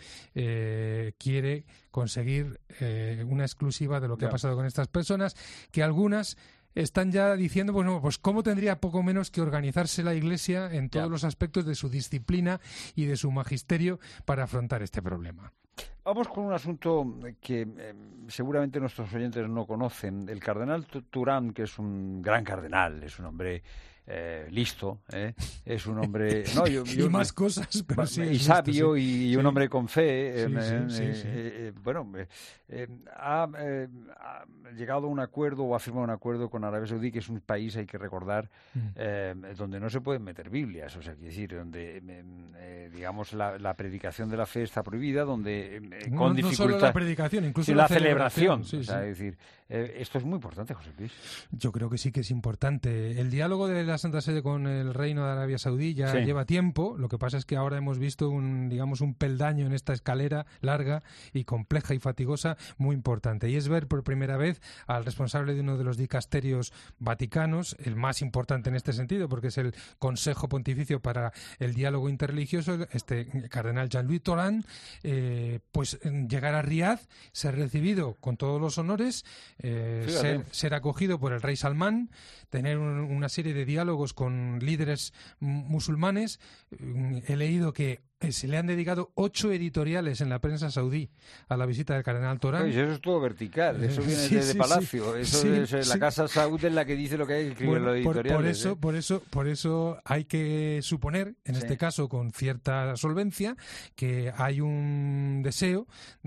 eh, quiere conseguir eh, una exclusiva de lo que yeah. ha pasado con estas personas, que algunas están ya diciendo, bueno, pues cómo tendría poco menos que organizarse la Iglesia en todos yeah. los aspectos de su disciplina y de su magisterio para afrontar este problema. Vamos con un asunto que eh, seguramente nuestros oyentes no conocen. El cardenal Turán, que es un gran cardenal, es un hombre eh, listo, ¿eh? es un hombre... No, yo, yo, y más cosas, pero sí. Y sabio, listo, sí. y, y un sí. hombre con fe. Sí, eh, sí, eh, sí, sí. Eh, bueno, eh, ha, eh, ha llegado a un acuerdo o ha firmado un acuerdo con Arabia Saudí, que es un país, hay que recordar, mm. eh, donde no se pueden meter Biblias, o sea, quiero decir, donde, eh, digamos, la, la predicación de la fe está prohibida, donde eh, no, con no dificultad. solo la predicación, incluso sí, la, la celebración. celebración. Sí, o sea, sí. es decir, eh, esto es muy importante, José Luis. Yo creo que sí que es importante. El diálogo de la Santa Sede con el Reino de Arabia Saudí ya Sí. lleva tiempo. Lo que pasa es que ahora hemos visto un, digamos, un peldaño en esta escalera larga y compleja y fatigosa muy importante. Y es ver por primera vez al responsable de uno de los dicasterios vaticanos, el más importante en este sentido, porque es el Consejo Pontificio para el Diálogo Interreligioso, este cardenal Jean-Louis Torán, eh, pues llegar a Riad, ser recibido con todos los honores, eh, ser, ser acogido por el rey Salmán, tener un, una serie de diálogos con líderes musulmanes. He leído que se le han dedicado ocho editoriales en la prensa saudí a la visita del cardenal Torán. Pues eso es todo vertical, eso viene sí, desde sí, Palacio, sí, eso sí, es la sí. Casa Saud es la que dice lo que hay que escribir Bueno, en los por, editoriales. por eso, ¿eh? por eso, por eso hay que suponer, en Sí. este caso con cierta solvencia, que hay un deseo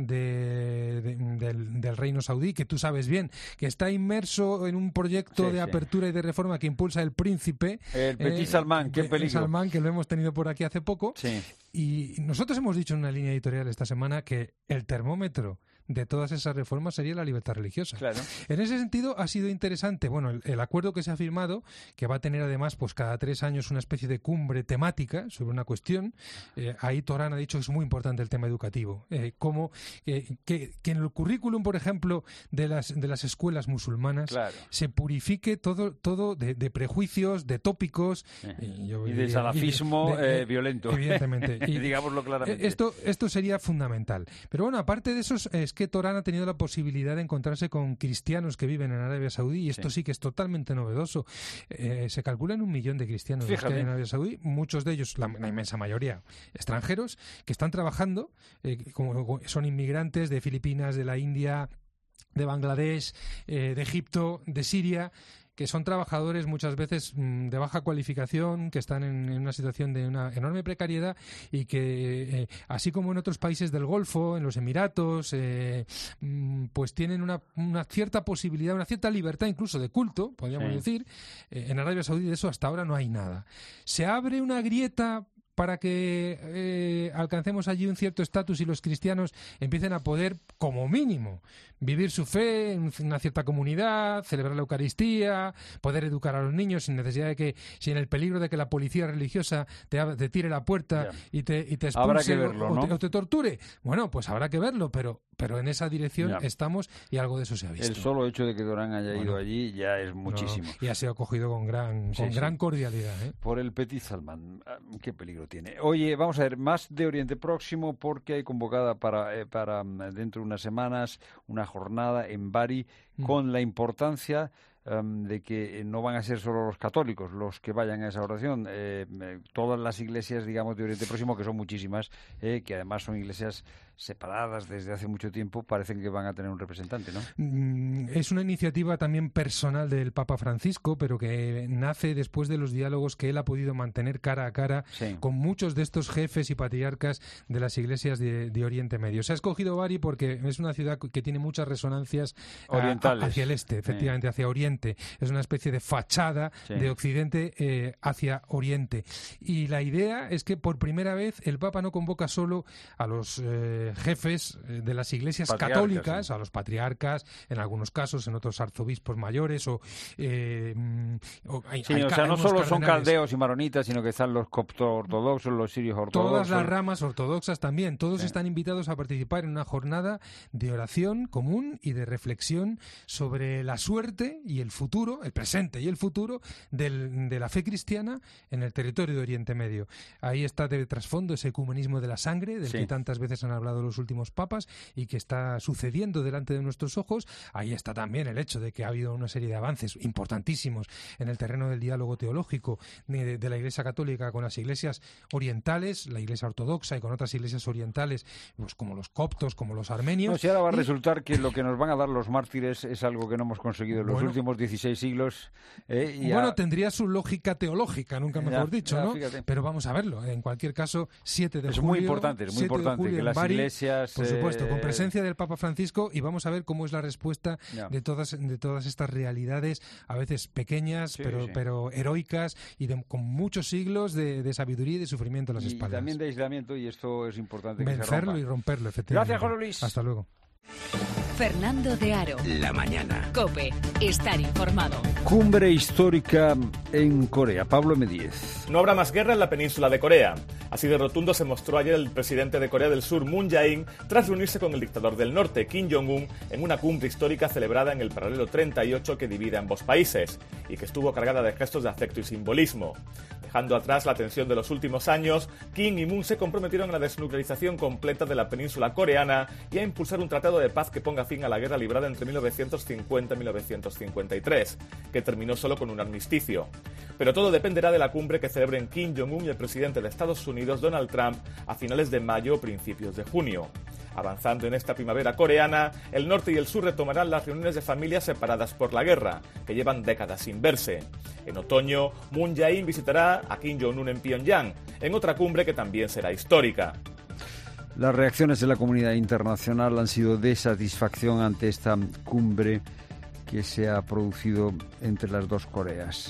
de, de- del, del reino saudí, que tú sabes bien, que está inmerso en un proyecto Sí, de sí. apertura y de reforma que impulsa el príncipe. El Petit Salmán, qué que- peligro. Salmán, que lo hemos tenido por aquí hace poco. Sí. Y nosotros hemos dicho en una línea editorial esta semana que el termómetro de todas esas reformas sería la libertad religiosa. Claro. En ese sentido ha sido interesante, bueno, el, el acuerdo que se ha firmado, que va a tener además pues cada tres años una especie de cumbre temática sobre una cuestión. Eh, ahí Torán ha dicho que es muy importante el tema educativo, eh, como eh, que, que en el currículum, por ejemplo, de las de las escuelas musulmanas Claro. se purifique todo todo de, de prejuicios, de tópicos y, yo Y diría- de salafismo de- de- eh, violento. evidentemente. Y- Digámoslo claramente. esto, esto sería fundamental. Pero bueno, aparte de eso, es que Torán ha tenido la posibilidad de encontrarse con cristianos que viven en Arabia Saudí, y esto sí, Sí. que es totalmente novedoso. Eh, se calculan un millón de cristianos los que Fíjate. hay en Arabia Saudí, muchos de ellos, la, la inmensa mayoría, extranjeros, que están trabajando, eh, como son inmigrantes de Filipinas, de la India, de Bangladesh, eh, de Egipto, de Siria, que son trabajadores muchas veces mmm, de baja cualificación, que están en, en una situación de una enorme precariedad y que, eh, así como en otros países del Golfo, en los Emiratos, eh, mmm, pues tienen una, una cierta posibilidad, una cierta libertad incluso de culto, podríamos Sí. decir. Eh, en Arabia Saudí de eso hasta ahora no hay nada. Se abre una grieta para que eh, alcancemos allí un cierto estatus y los cristianos empiecen a poder, como mínimo, vivir su fe en una cierta comunidad, celebrar la Eucaristía, poder educar a los niños sin necesidad de que, sin el peligro de que la policía religiosa te, ab- te tire la puerta Ya. y te, y te Habrá expulse que verlo, o, ¿no? te, o te torture. Bueno, pues habrá que verlo, pero, pero en esa dirección Ya. estamos y algo de eso se ha visto. El solo hecho de que Torán haya Bueno. ido allí ya es muchísimo. No, y ha sido acogido con gran, Sí, con sí. gran cordialidad, ¿eh? Por el Petit Salmán. Ah, qué peligro tiene. Oye, vamos a ver, más de Oriente Próximo, porque hay convocada para, eh, para mm, dentro de unas semanas una jornada en Bari Mm. con la importancia em, de que no van a ser solo los católicos los que vayan a esa oración. Eh, eh, todas las iglesias, digamos, de Oriente Próximo, que son muchísimas, eh, que además son iglesias separadas desde hace mucho tiempo, parecen que van a tener un representante, ¿no? Mm, Es una iniciativa también personal del Papa Francisco, pero que nace después de los diálogos que él ha podido mantener cara a cara Sí. con muchos de estos jefes y patriarcas de las iglesias de, de Oriente Medio. Se ha escogido Bari porque es una ciudad que tiene muchas resonancias a- Orientales. hacia el este, efectivamente, hacia Oriente. Es una especie de fachada Sí. de Occidente eh, hacia Oriente. Y la idea es que por primera vez el Papa no convoca solo a los eh, jefes eh, de las iglesias Patriarcas, católicas, sí. a los patriarcas, en algunos casos, en otros arzobispos mayores, o, eh, mm, o hay- Sí, hay o ca- sea, no algunos solo son cardenales. caldeos y maronitas, sino que están los copto-ortodoxos, los sirios ortodoxos. Todas las ramas ortodoxas también, todos Sí. están invitados a participar en una jornada de oración común y de reflexión sobre la suerte y el futuro, el presente y el futuro del- de la fe cristiana en el territorio de Oriente Medio. Ahí está de trasfondo ese ecumenismo de la sangre, del Sí. que tantas veces han hablado los últimos papas y que está sucediendo delante de nuestros ojos. Ahí está también el hecho de que ha habido una serie de avances importantísimos en el terreno del diálogo teológico de, de la Iglesia Católica con las iglesias orientales, la Iglesia Ortodoxa y con otras iglesias orientales, pues como los coptos, como los armenios. No, si ahora va a Y- resultar que lo que nos van a dar los mártires es algo que no hemos conseguido en los Bueno, últimos últimos dieciséis siglos. Eh, y bueno, a... tendría su lógica teológica, nunca mejor ya, dicho, ya, ¿no? Fíjate. Pero vamos a verlo. En cualquier caso, siete de es julio. Muy importante, es muy importante que las Bari, iglesias. Por supuesto, eh... con presencia del Papa Francisco, y vamos a ver cómo es la respuesta ya. de todas, de todas estas realidades, a veces pequeñas, sí, pero, sí. pero heroicas y de, con muchos siglos de, de sabiduría y de sufrimiento a las y, espaldas. Y también de aislamiento, y esto es importante. Vencerlo que se y romperlo, efectivamente. Gracias, José Luis. Hasta luego. Fernando de Aro. La mañana. COPE. Estar informado. Cumbre histórica en Corea. Pablo M. diez. No habrá más guerra en la península de Corea. Así de rotundo se mostró ayer el presidente de Corea del Sur, Moon Jae-in, tras reunirse con el dictador del norte, Kim Jong-un, en una cumbre histórica celebrada en el paralelo treinta y ocho que divide a ambos países, y que estuvo cargada de gestos de afecto y simbolismo. Dejando atrás la tensión de los últimos años, Kim y Moon se comprometieron a la desnuclearización completa de la península coreana y a impulsar un tratado de paz que ponga fin a la guerra librada entre mil novecientos cincuenta y mil novecientos cincuenta y tres, que terminó solo con un armisticio. Pero todo dependerá de la cumbre que celebren Kim Jong-un y el presidente de Estados Unidos, Donald Trump, a finales de mayo o principios de junio. Avanzando en esta primavera coreana, el norte y el sur retomarán las reuniones de familias separadas por la guerra, que llevan décadas sin verse. En otoño, Moon Jae-in visitará a Kim Jong-un en Pyongyang, en otra cumbre que también será histórica. Las reacciones de la comunidad internacional han sido de satisfacción ante esta cumbre que se ha producido entre las dos Coreas.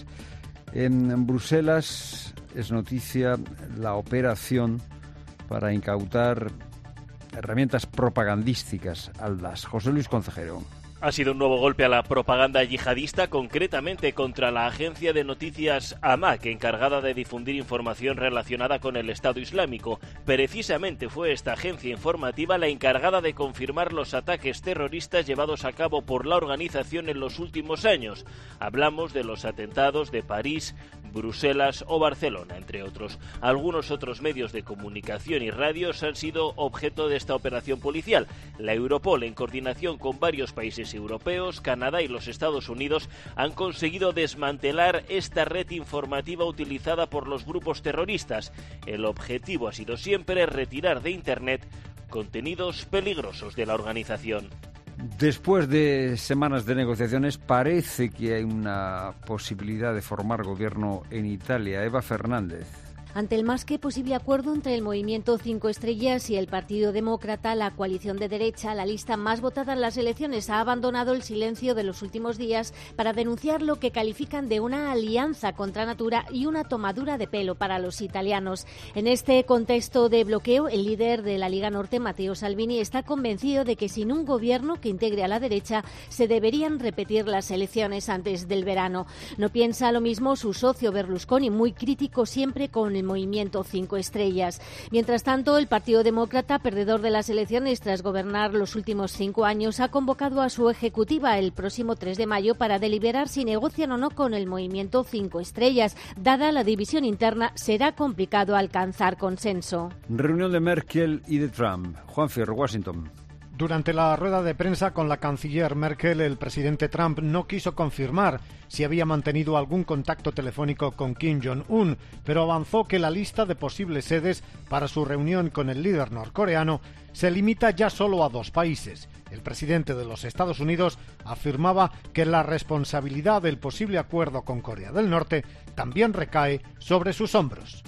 En Bruselas es noticia la operación para incautar herramientas propagandísticas al D A S. José Luis Concejero. Ha sido un nuevo golpe a la propaganda yihadista, concretamente contra la agencia de noticias Amaq, encargada de difundir información relacionada con el Estado Islámico. Precisamente fue esta agencia informativa la encargada de confirmar los ataques terroristas llevados a cabo por la organización en los últimos años. Hablamos de los atentados de París, Bruselas o Barcelona, entre otros. Algunos otros medios de comunicación y radios han sido objeto de esta operación policial. La Europol, en coordinación con varios países europeos, Canadá y los Estados Unidos, han conseguido desmantelar esta red informativa utilizada por los grupos terroristas. El objetivo ha sido siempre retirar de Internet contenidos peligrosos de la organización. Después de semanas de negociaciones, parece que hay una posibilidad de formar gobierno en Italia. Eva Fernández. Ante el más que posible acuerdo entre el Movimiento Cinco Estrellas y el Partido Demócrata, la coalición de derecha, la lista más votada en las elecciones, ha abandonado el silencio de los últimos días para denunciar lo que califican de una alianza contra natura y una tomadura de pelo para los italianos. En este contexto de bloqueo, el líder de la Liga Norte, Matteo Salvini, está convencido de que sin un gobierno que integre a la derecha se deberían repetir las elecciones antes del verano. No piensa lo mismo su socio Berlusconi, muy crítico siempre con el Movimiento Cinco Estrellas. Mientras tanto, el Partido Demócrata, perdedor de las elecciones tras gobernar los últimos cinco años, ha convocado a su ejecutiva el próximo tres de mayo para deliberar si negocian o no con el Movimiento Cinco Estrellas. Dada la división interna, será complicado alcanzar consenso. Reunión de Merkel y de Trump. Juan Fierro, Washington. Durante la rueda de prensa con la canciller Merkel, el presidente Trump no quiso confirmar si había mantenido algún contacto telefónico con Kim Jong-un, pero avanzó que la lista de posibles sedes para su reunión con el líder norcoreano se limita ya solo a dos países. El presidente de los Estados Unidos afirmaba que la responsabilidad del posible acuerdo con Corea del Norte también recae sobre sus hombros.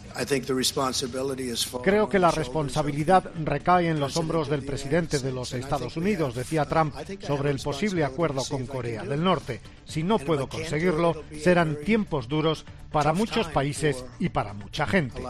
Creo que la responsabilidad recae en los hombros del presidente de los Estados Unidos, decía Trump, sobre el posible acuerdo con Corea del Norte. Si no puedo conseguirlo, serán tiempos duros para muchos países y para mucha gente.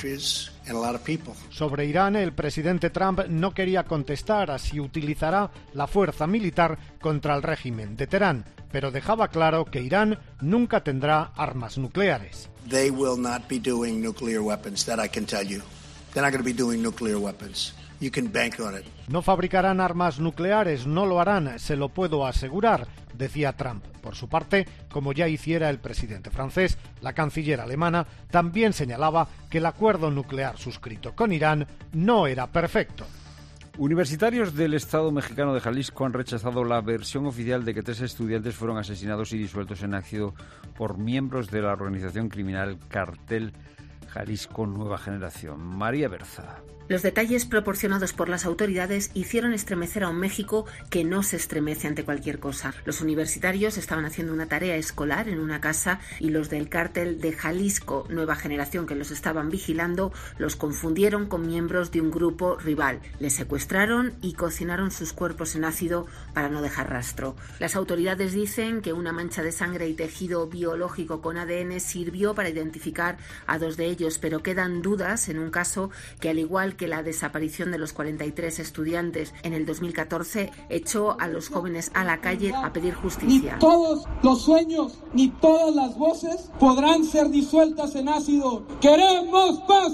Sobre Irán, el presidente Trump no quería contestar a si utilizará la fuerza militar contra el régimen de Teherán, pero dejaba claro que Irán nunca tendrá armas nucleares. They will not be doing nuclear weapons, that I can tell you. They're not going to be doing nuclear weapons. You can bank on it. No fabricarán armas nucleares, no lo harán, se lo puedo asegurar, decía Trump. Por su parte, como ya hiciera el presidente francés, la canciller alemana también señalaba que el acuerdo nuclear suscrito con Irán no era perfecto. Universitarios del Estado mexicano de Jalisco han rechazado la versión oficial de que tres estudiantes fueron asesinados y disueltos en acción por miembros de la organización criminal Cartel Jalisco Nueva Generación. María Berza. Los detalles proporcionados por las autoridades hicieron estremecer a un México que no se estremece ante cualquier cosa. Los universitarios estaban haciendo una tarea escolar en una casa y los del cártel de Jalisco Nueva Generación que los estaban vigilando los confundieron con miembros de un grupo rival. Les secuestraron y cocinaron sus cuerpos en ácido para no dejar rastro. Las autoridades dicen que una mancha de sangre y tejido biológico con A D N sirvió para identificar a dos de ellos, pero quedan dudas en un caso que, al igual que la desaparición de los cuarenta y tres estudiantes en el dos mil catorce, echó a los jóvenes a la calle a pedir justicia. Ni todos los sueños ni todas las voces podrán ser disueltas en ácido. ¡Queremos paz!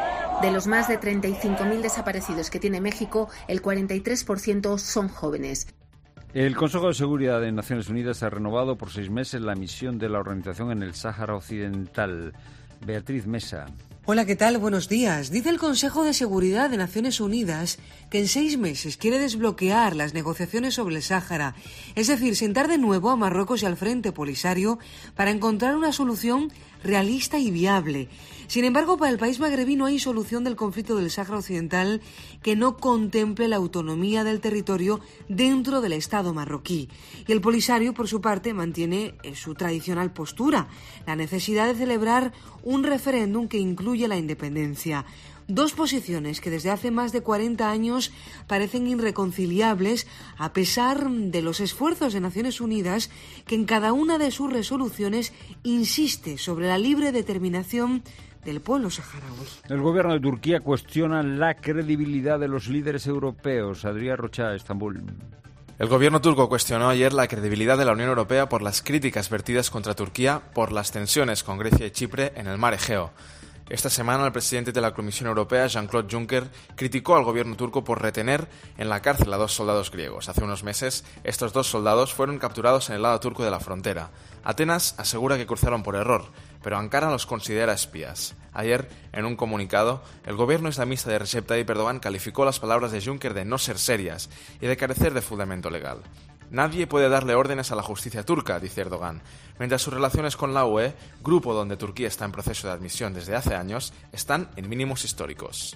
De los más de treinta y cinco mil desaparecidos que tiene México, el cuarenta y tres por ciento son jóvenes. El Consejo de Seguridad de Naciones Unidas ha renovado por seis meses la misión de la organización en el Sáhara Occidental. Beatriz Mesa. Hola, ¿qué tal? Buenos días. Dice el Consejo de Seguridad de Naciones Unidas que en seis meses quiere desbloquear las negociaciones sobre el Sáhara, es decir, sentar de nuevo a Marruecos y al Frente Polisario para encontrar una solución realista y viable. Sin embargo, para el país magrebí no hay solución del conflicto del Sáhara Occidental que no contemple la autonomía del territorio dentro del Estado marroquí. Y el Polisario, por su parte, mantiene su tradicional postura, la necesidad de celebrar un referéndum que incluye la independencia. Dos posiciones que desde hace más de cuarenta años parecen irreconciliables a pesar de los esfuerzos de Naciones Unidas, que en cada una de sus resoluciones insiste sobre la libre determinación del pueblo saharaui. El gobierno de Turquía cuestiona la credibilidad de los líderes europeos. Adrián Rocha, Estambul. El gobierno turco cuestionó ayer la credibilidad de la Unión Europea por las críticas vertidas contra Turquía por las tensiones con Grecia y Chipre en el mar Egeo. Esta semana el presidente de la Comisión Europea, Jean-Claude Juncker, criticó al gobierno turco por retener en la cárcel a dos soldados griegos. Hace unos meses, estos dos soldados fueron capturados en el lado turco de la frontera. Atenas asegura que cruzaron por error, pero Ankara los considera espías. Ayer, en un comunicado, el gobierno islamista de Recep Tayyip Erdogan calificó las palabras de Juncker de no ser serias y de carecer de fundamento legal. Nadie puede darle órdenes a la justicia turca, dice Erdogan, mientras sus relaciones con la U E, grupo donde Turquía está en proceso de admisión desde hace años, están en mínimos históricos.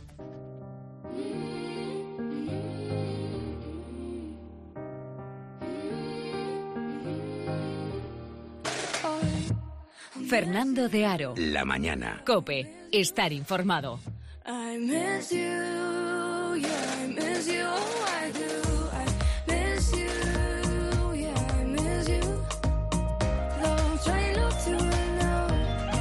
Fernando de Aro. La mañana. COPE. Estar informado. I miss you, yeah, I miss you, I do, I miss you, yeah, I miss you, though try not to know.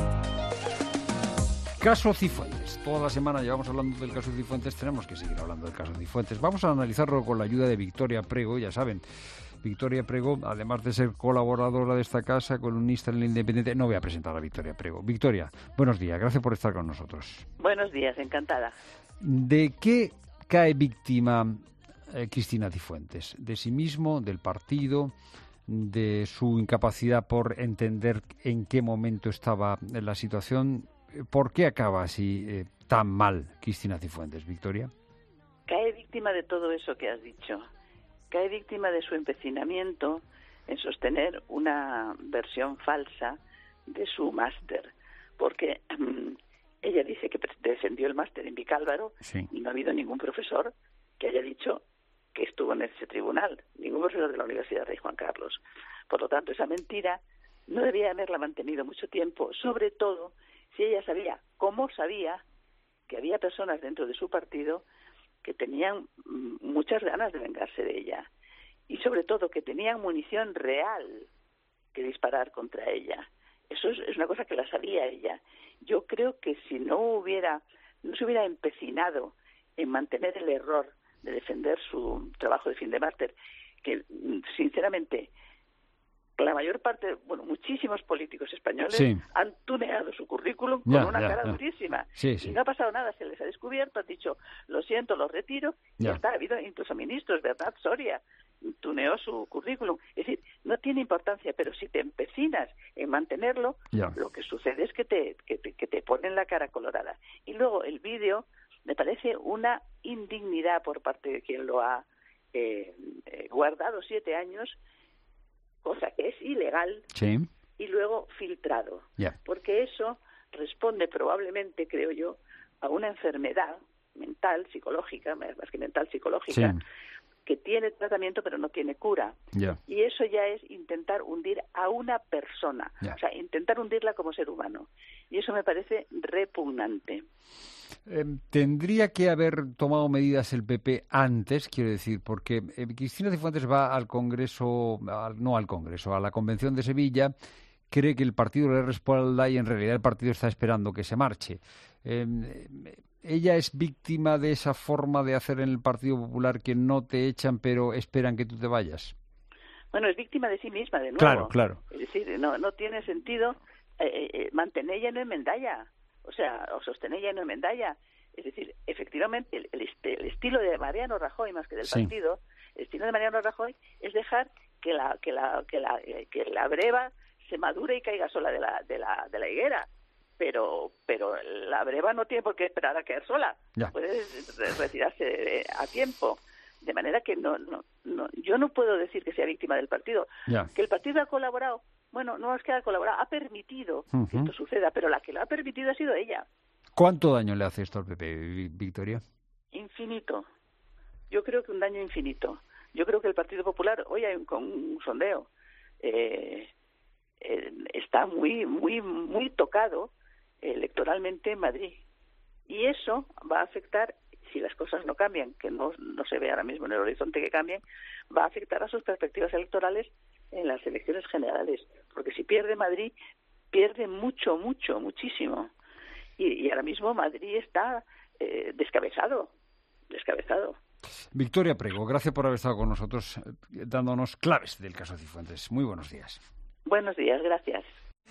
Caso Cifuentes. Toda la semana llevamos hablando del caso Cifuentes, tenemos que seguir hablando del caso Cifuentes. Vamos a analizarlo con la ayuda de Victoria Prego, ya saben. Victoria Prego, además de ser colaboradora de esta casa, columnista en El Independiente, no voy a presentar a Victoria Prego. Victoria, buenos días, gracias por estar con nosotros. Buenos días, encantada. ¿De qué cae víctima eh, Cristina Cifuentes? ¿De sí mismo, del partido, de su incapacidad por entender en qué momento estaba la situación? ¿Por qué acaba así eh, tan mal Cristina Cifuentes, Victoria? Cae víctima de todo eso que has dicho. Cae víctima de su empecinamiento en sostener una versión falsa de su máster, porque um, ella dice que defendió el máster en Vicálvaro, sí, y no ha habido ningún profesor que haya dicho que estuvo en ese tribunal, ningún profesor de la Universidad Rey Juan Carlos. Por lo tanto, esa mentira no debía haberla mantenido mucho tiempo, sobre todo si ella sabía, como sabía, que había personas dentro de su partido que tenían muchas ganas de vengarse de ella y sobre todo que tenían munición real que disparar contra ella. Eso es, es una cosa que la sabía ella. Yo creo que si no hubiera, no se hubiera empecinado en mantener el error de defender su trabajo de fin de máster, que sinceramente la mayor parte, bueno, muchísimos políticos españoles sí. han tuneado su currículum con ya, una ya, cara ya. durísima. Sí, sí. Y no ha pasado nada, se les ha descubierto, han dicho, lo siento, lo retiro, ya. y está, ha habido incluso ministros, Bernat Soria, tuneó su currículum. Es decir, no tiene importancia, pero si te empecinas en mantenerlo, ya. lo que sucede es que te, que te, que te ponen la cara colorada. Y luego el vídeo me parece una indignidad por parte de quien lo ha eh, eh, guardado siete años, cosa que es ilegal, sí. y luego filtrado. Yeah. Porque eso responde probablemente, creo yo, a una enfermedad mental, psicológica, más que mental, psicológica, sí, que tiene tratamiento pero no tiene cura. Yeah. Y eso ya es intentar hundir a una persona, yeah. o sea, intentar hundirla como ser humano. Y eso me parece repugnante. Eh, tendría que haber tomado medidas el P P antes, quiero decir, porque eh, Cristina Cifuentes va al Congreso, al, no al Congreso, a la Convención de Sevilla, cree que el partido le respalda y en realidad el partido está esperando que se marche. Eh, ¿Ella es víctima de esa forma de hacer en el Partido Popular, que no te echan pero esperan que tú te vayas? Bueno, es víctima de sí misma, de nuevo. Claro, claro. Es decir, no, no tiene sentido eh, eh, mantenerla no en Mendalla, o sea, o sostenerla no en Mendalla. Es decir, efectivamente, el, el, el estilo de Mariano Rajoy, más que del sí. partido, el estilo de Mariano Rajoy es dejar que la que la que la que la breva se madure y caiga sola de la de la de la higuera. Pero pero la breva no tiene por qué esperar a caer sola. Ya. Puede retirarse a tiempo. De manera que no, no, no, yo no puedo decir que sea víctima del partido. Ya. Que el partido ha colaborado, bueno, no es que ha colaborado, ha permitido uh-huh. que esto suceda, pero la que lo ha permitido ha sido ella. ¿Cuánto daño le hace esto al P P, Victoria? Infinito. Yo creo que un daño infinito. Yo creo que el Partido Popular, hoy hay un, con un sondeo, eh, eh, está muy, muy, muy tocado electoralmente en Madrid. Y eso va a afectar, si las cosas no cambian, que no, no se ve ahora mismo en el horizonte que cambien, va a afectar a sus perspectivas electorales en las elecciones generales. Porque si pierde Madrid, pierde mucho, mucho, muchísimo. Y, y ahora mismo Madrid está eh, descabezado, descabezado. Victoria Prego, gracias por haber estado con nosotros eh, dándonos claves del caso Cifuentes. Muy buenos días. Buenos días, gracias.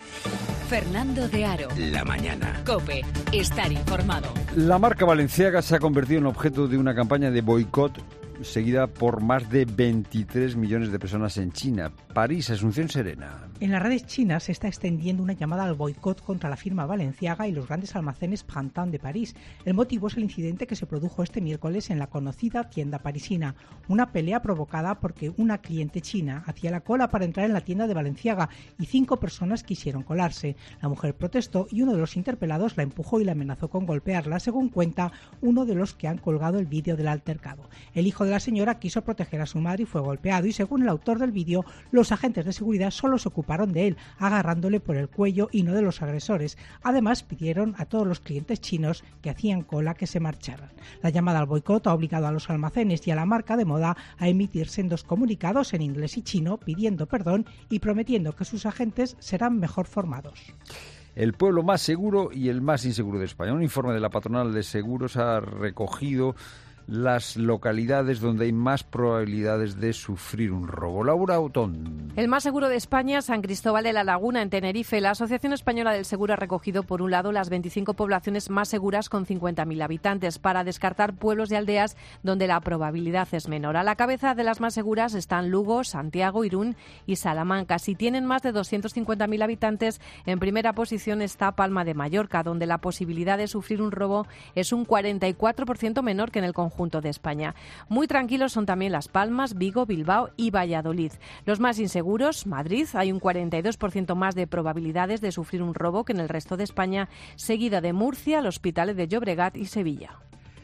Fernando de Aro. La mañana. COPE. Estar informado. La marca Balenciaga se ha convertido en objeto de una campaña de boicot seguida por más de veintitrés millones de personas en China. París, Asunción Serena. En las redes chinas se está extendiendo una llamada al boicot contra la firma Balenciaga y los grandes almacenes Printemps de París. El motivo es el incidente que se produjo este miércoles en la conocida tienda parisina. Una pelea provocada porque una cliente china hacía la cola para entrar en la tienda de Balenciaga y cinco personas quisieron colarse. La mujer protestó y uno de los interpelados la empujó y la amenazó con golpearla, según cuenta uno de los que han colgado el vídeo del altercado. El hijo de la señora quiso proteger a su madre y fue golpeado, y según el autor del vídeo, los agentes de seguridad solo se ocuparon de él, agarrándole por el cuello y no de los agresores. Además, pidieron a todos los clientes chinos que hacían cola que se marcharan. La llamada al boicot ha obligado a los almacenes y a la marca de moda a emitirse en dos comunicados en inglés y chino, pidiendo perdón y prometiendo que sus agentes serán mejor formados. El pueblo más seguro y el más inseguro de España. Un informe de la patronal de seguros ha recogido las localidades donde hay más probabilidades de sufrir un robo. Laura Otón. El más seguro de España, San Cristóbal de la Laguna, en Tenerife. La Asociación Española del Seguro ha recogido, por un lado, las veinticinco poblaciones más seguras con cincuenta mil habitantes, para descartar pueblos y aldeas donde la probabilidad es menor. A la cabeza de las más seguras están Lugo, Santiago, Irún y Salamanca. Si tienen más de doscientos cincuenta mil habitantes, en primera posición está Palma de Mallorca, donde la posibilidad de sufrir un robo es un cuarenta y cuatro por ciento menor que en el conjunto de España. Muy tranquilos son también Las Palmas, Vigo, Bilbao y Valladolid. Los más inseguros, Madrid, hay un cuarenta y dos por ciento más de probabilidades de sufrir un robo que en el resto de España, seguida de Murcia, los Hospitalet de Llobregat y Sevilla.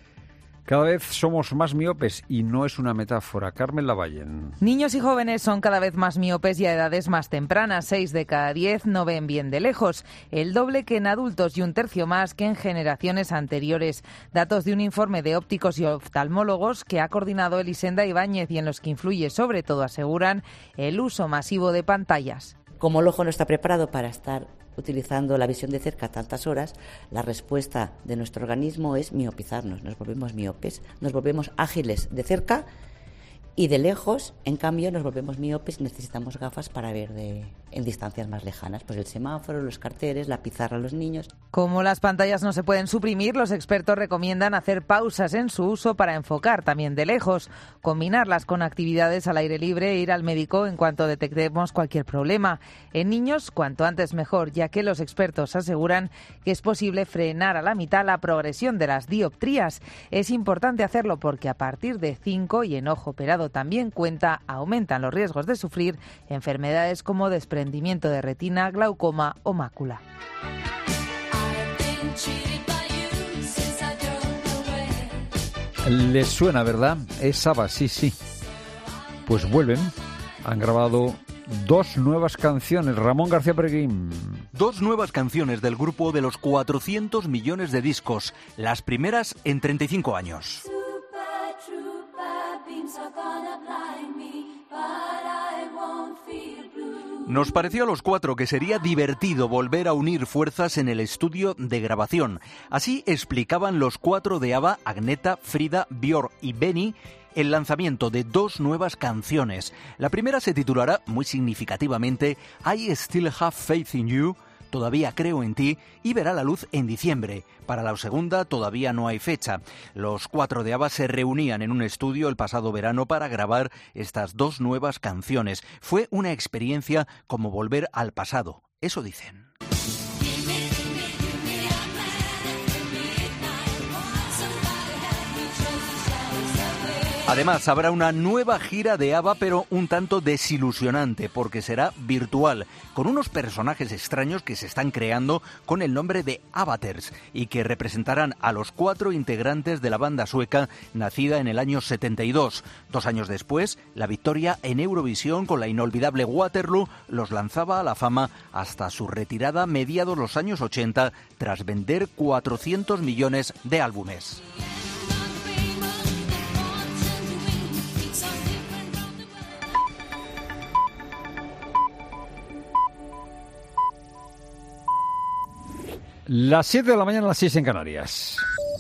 Cada vez somos más miopes y no es una metáfora. Carmen Lavallen. Niños y jóvenes son cada vez más miopes y a edades más tempranas. Seis de cada diez no ven bien de lejos. El doble que en adultos y un tercio más que en generaciones anteriores. Datos de un informe de ópticos y oftalmólogos que ha coordinado Elisenda Ibáñez y en los que influye, sobre todo, aseguran, el uso masivo de pantallas. Como el ojo no está preparado para estar utilizando la visión de cerca tantas horas, la respuesta de nuestro organismo es miopizarnos, nos volvemos miopes, nos volvemos ágiles de cerca y de lejos, en cambio, nos volvemos miopes y necesitamos gafas para ver de, en distancias más lejanas, pues el semáforo, los carteles, la pizarra a los niños. Como las pantallas no se pueden suprimir, los expertos recomiendan hacer pausas en su uso para enfocar también de lejos, combinarlas con actividades al aire libre e ir al médico en cuanto detectemos cualquier problema. En niños, cuanto antes mejor, ya que los expertos aseguran que es posible frenar a la mitad la progresión de las dioptrías. Es importante hacerlo porque a partir de cinco y en ojo operado también cuenta, aumentan los riesgos de sufrir enfermedades como desprendimiento de retina, glaucoma o mácula. Les suena, ¿verdad? Es ABBA, sí, sí. Pues vuelven. Han grabado dos nuevas canciones. Ramón García Peregrín. Dos nuevas canciones del grupo de los cuatrocientos millones de discos. Las primeras en treinta y cinco años. Nos pareció a los cuatro que sería divertido volver a unir fuerzas en el estudio de grabación. Así explicaban los cuatro de ABBA, Agneta, Frida, Björk y Benny, el lanzamiento de dos nuevas canciones. La primera se titulará, muy significativamente, I Still Have Faith in You, Todavía creo en ti, y verá la luz en diciembre. Para la segunda todavía no hay fecha. Los cuatro de ABBA se reunían en un estudio el pasado verano para grabar estas dos nuevas canciones. Fue una experiencia como volver al pasado, eso dicen. Además, habrá una nueva gira de ABBA, pero un tanto desilusionante, porque será virtual, con unos personajes extraños que se están creando con el nombre de Avatars y que representarán a los cuatro integrantes de la banda sueca nacida en el año setenta y dos. Dos años después, la victoria en Eurovisión con la inolvidable Waterloo los lanzaba a la fama hasta su retirada mediados los años ochenta, tras vender cuatrocientos millones de álbumes. Las siete de la mañana, las seis en Canarias.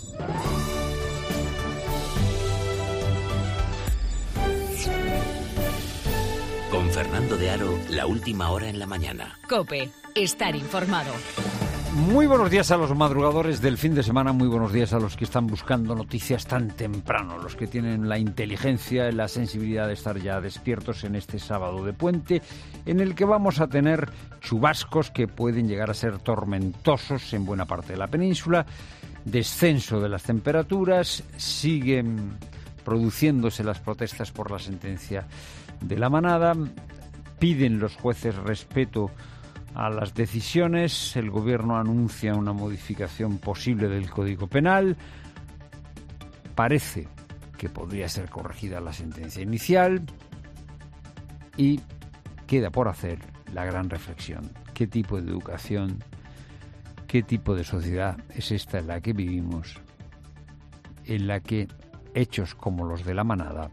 Con Fernando de Aro, la última hora en la mañana. COPE, estar informado. Muy buenos días a los madrugadores del fin de semana, muy buenos días a los que están buscando noticias tan temprano, los que tienen la inteligencia y la sensibilidad de estar ya despiertos en este sábado de puente, en el que vamos a tener chubascos que pueden llegar a ser tormentosos en buena parte de la península, descenso de las temperaturas, siguen produciéndose las protestas por la sentencia de la manada, piden los jueces respeto a las decisiones, el gobierno anuncia una modificación posible del Código Penal, parece que podría ser corregida la sentencia inicial y queda por hacer la gran reflexión. ¿Qué tipo de educación, qué tipo de sociedad es esta en la que vivimos, en la que hechos como los de la manada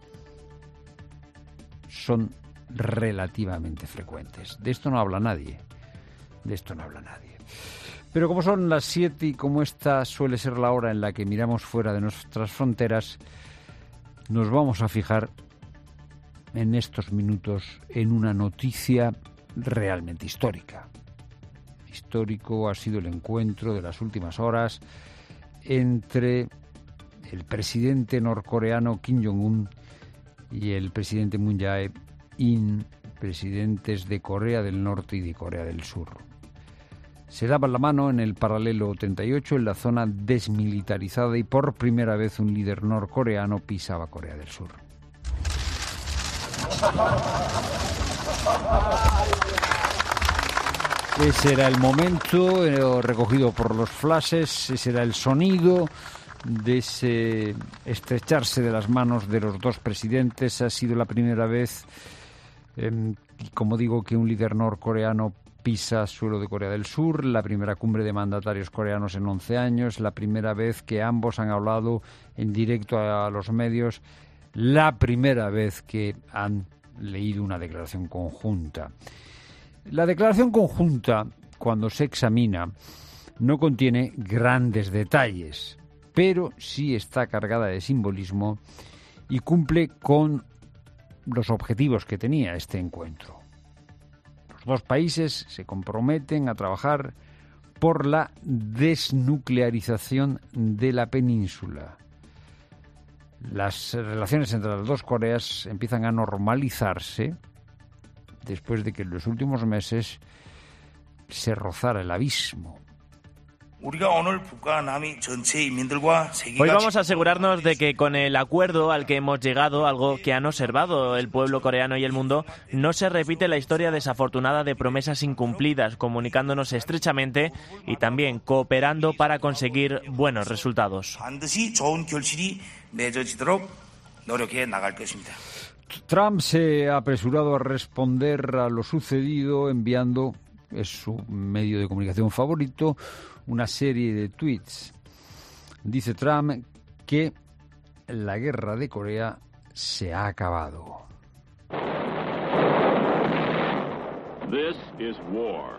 son relativamente frecuentes? De esto no habla nadie. De esto no habla nadie. Pero como son las siete y como esta suele ser la hora en la que miramos fuera de nuestras fronteras, nos vamos a fijar en estos minutos en una noticia realmente histórica. Histórico ha sido el encuentro de las últimas horas entre el presidente norcoreano Kim Jong-un y el presidente Moon Jae-in, presidentes de Corea del Norte y de Corea del Sur. Se daban la mano en el paralelo treinta y ocho, en la zona desmilitarizada, y por primera vez un líder norcoreano pisaba Corea del Sur. Ese era el momento eh, recogido por los flashes, ese era el sonido de ese estrecharse de las manos de los dos presidentes. Ha sido la primera vez, eh, como digo, que un líder norcoreano pisa suelo de Corea del Sur, la primera cumbre de mandatarios coreanos en once años, la primera vez que ambos han hablado en directo a los medios, la primera vez que han leído una declaración conjunta. La declaración conjunta, cuando se examina, no contiene grandes detalles, pero sí está cargada de simbolismo y cumple con los objetivos que tenía este encuentro. Los dos países se comprometen a trabajar por la desnuclearización de la península. Las relaciones entre las dos Coreas empiezan a normalizarse después de que en los últimos meses se rozara el abismo. Hoy vamos a asegurarnos de que con el acuerdo al que hemos llegado, algo que han observado el pueblo coreano y el mundo, no se repite la historia desafortunada de promesas incumplidas, comunicándonos estrechamente y también cooperando para conseguir buenos resultados. Trump se ha apresurado a responder a lo sucedido enviando, es su medio de comunicación favorito, una serie de tweets. Dice Trump que la guerra de Corea se ha acabado. This is war.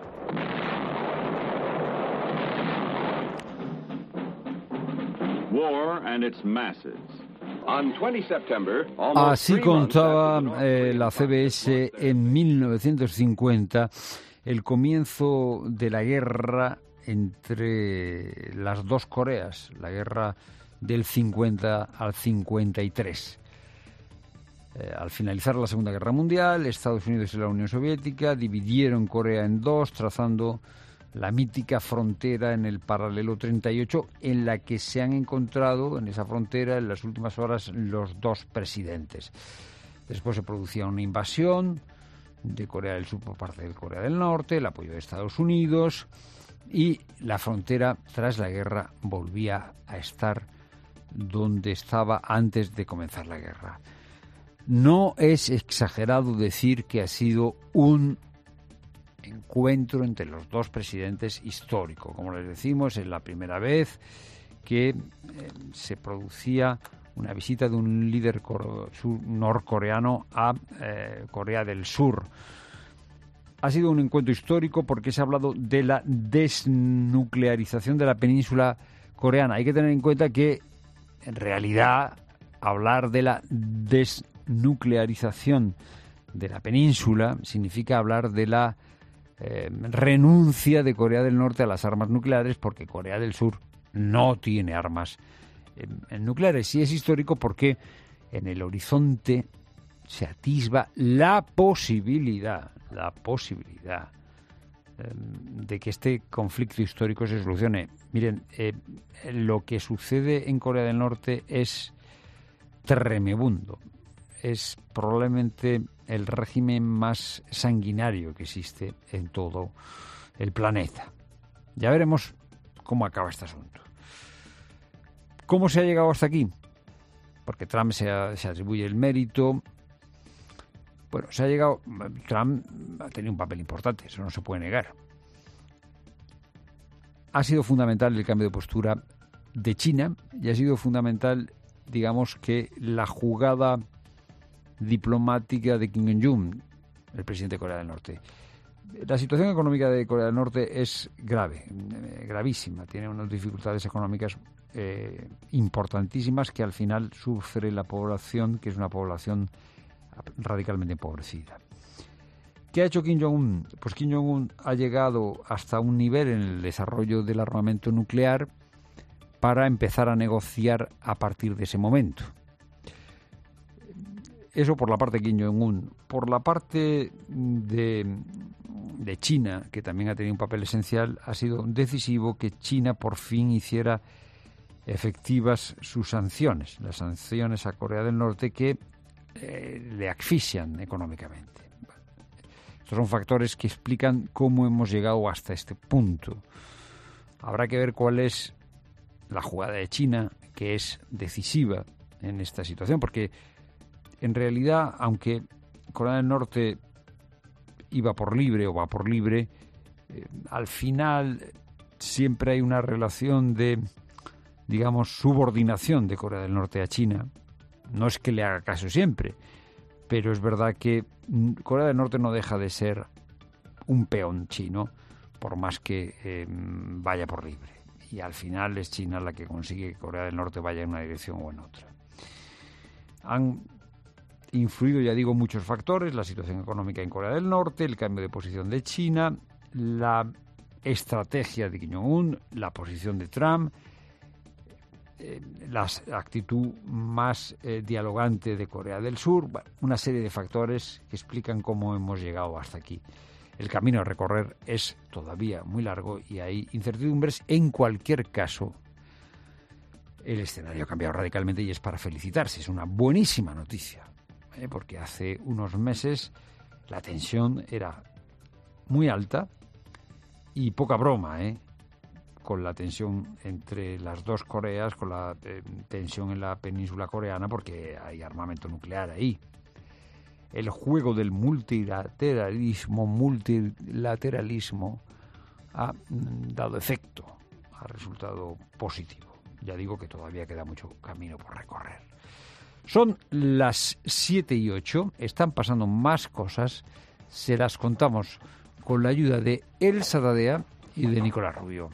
War and its masses. On veinte de septiembre, Así contaba eh, la C B S en mil novecientos cincuenta el comienzo de la guerra entre las dos Coreas, la guerra del cincuenta al cincuenta y tres. Eh, al finalizar la Segunda Guerra Mundial, Estados Unidos y la Unión Soviética dividieron Corea en dos, trazando la mítica frontera en el paralelo treinta y ocho, en la que se han encontrado en esa frontera en las últimas horas los dos presidentes. Después se producía una invasión de Corea del Sur por parte de Corea del Norte, el apoyo de Estados Unidos, y la frontera tras la guerra volvía a estar donde estaba antes de comenzar la guerra. No es exagerado decir que ha sido un encuentro entre los dos presidentes histórico. Como les decimos, es la primera vez que eh, se producía una visita de un líder cor- sur- norcoreano a eh, Corea del Sur. Ha sido un encuentro histórico porque se ha hablado de la desnuclearización de la península coreana. Hay que tener en cuenta que, en realidad, hablar de la desnuclearización de la península significa hablar de la eh, renuncia de Corea del Norte a las armas nucleares, porque Corea del Sur no tiene armas eh, nucleares. Y es histórico porque en el horizonte se atisba la posibilidad, la posibilidad eh, de que este conflicto histórico se solucione. Miren, eh, lo que sucede en Corea del Norte es tremebundo. Es probablemente el régimen más sanguinario que existe en todo el planeta. Ya veremos cómo acaba este asunto. ¿Cómo se ha llegado hasta aquí? Porque Trump se, ha, se atribuye el mérito. Bueno, se ha llegado... Trump ha tenido un papel importante, eso no se puede negar. Ha sido fundamental el cambio de postura de China y ha sido fundamental, digamos, que la jugada diplomática de Kim Jong-un, el presidente de Corea del Norte. La situación económica de Corea del Norte es grave, eh, gravísima. Tiene unas dificultades económicas eh, importantísimas que al final sufre la población, que es una población radicalmente empobrecida. ¿Qué ha hecho Kim Jong-un? Pues Kim Jong-un ha llegado hasta un nivel en el desarrollo del armamento nuclear para empezar a negociar a partir de ese momento. Eso por la parte de Kim Jong-un. Por la parte de, de China, que también ha tenido un papel esencial, ha sido decisivo que China por fin hiciera efectivas sus sanciones, las sanciones a Corea del Norte que eh, le asfixian económicamente. Estos son factores que explican cómo hemos llegado hasta este punto. Habrá que ver cuál es la jugada de China, que es decisiva en esta situación, porque en realidad, aunque Corea del Norte iba por libre o va por libre, eh, al final siempre hay una relación de, digamos, subordinación de Corea del Norte a China. No es que le haga caso siempre, pero es verdad que Corea del Norte no deja de ser un peón chino, por más que eh, vaya por libre. Y al final es China la que consigue que Corea del Norte vaya en una dirección o en otra. Han influido, ya digo, muchos factores: la situación económica en Corea del Norte, el cambio de posición de China, la estrategia de Kim Jong-un, la posición de Trump, eh, la actitud más eh, dialogante de Corea del Sur, bueno, una serie de factores que explican cómo hemos llegado hasta aquí. El camino a recorrer es todavía muy largo y hay incertidumbres. En cualquier caso, el escenario ha cambiado radicalmente y es para felicitarse. Es una buenísima noticia, ¿eh? Porque hace unos meses la tensión era muy alta y poca broma, ¿eh? Con la tensión entre las dos Coreas, con la eh, tensión en la península coreana, porque hay armamento nuclear ahí. El juego del multilateralismo, multilateralismo ha mm, dado efecto, ha resultado positivo. Ya digo que todavía queda mucho camino por recorrer. Son las siete y ocho, están pasando más cosas, se las contamos con la ayuda de Elsa Tadea y de Nicolás Rubio.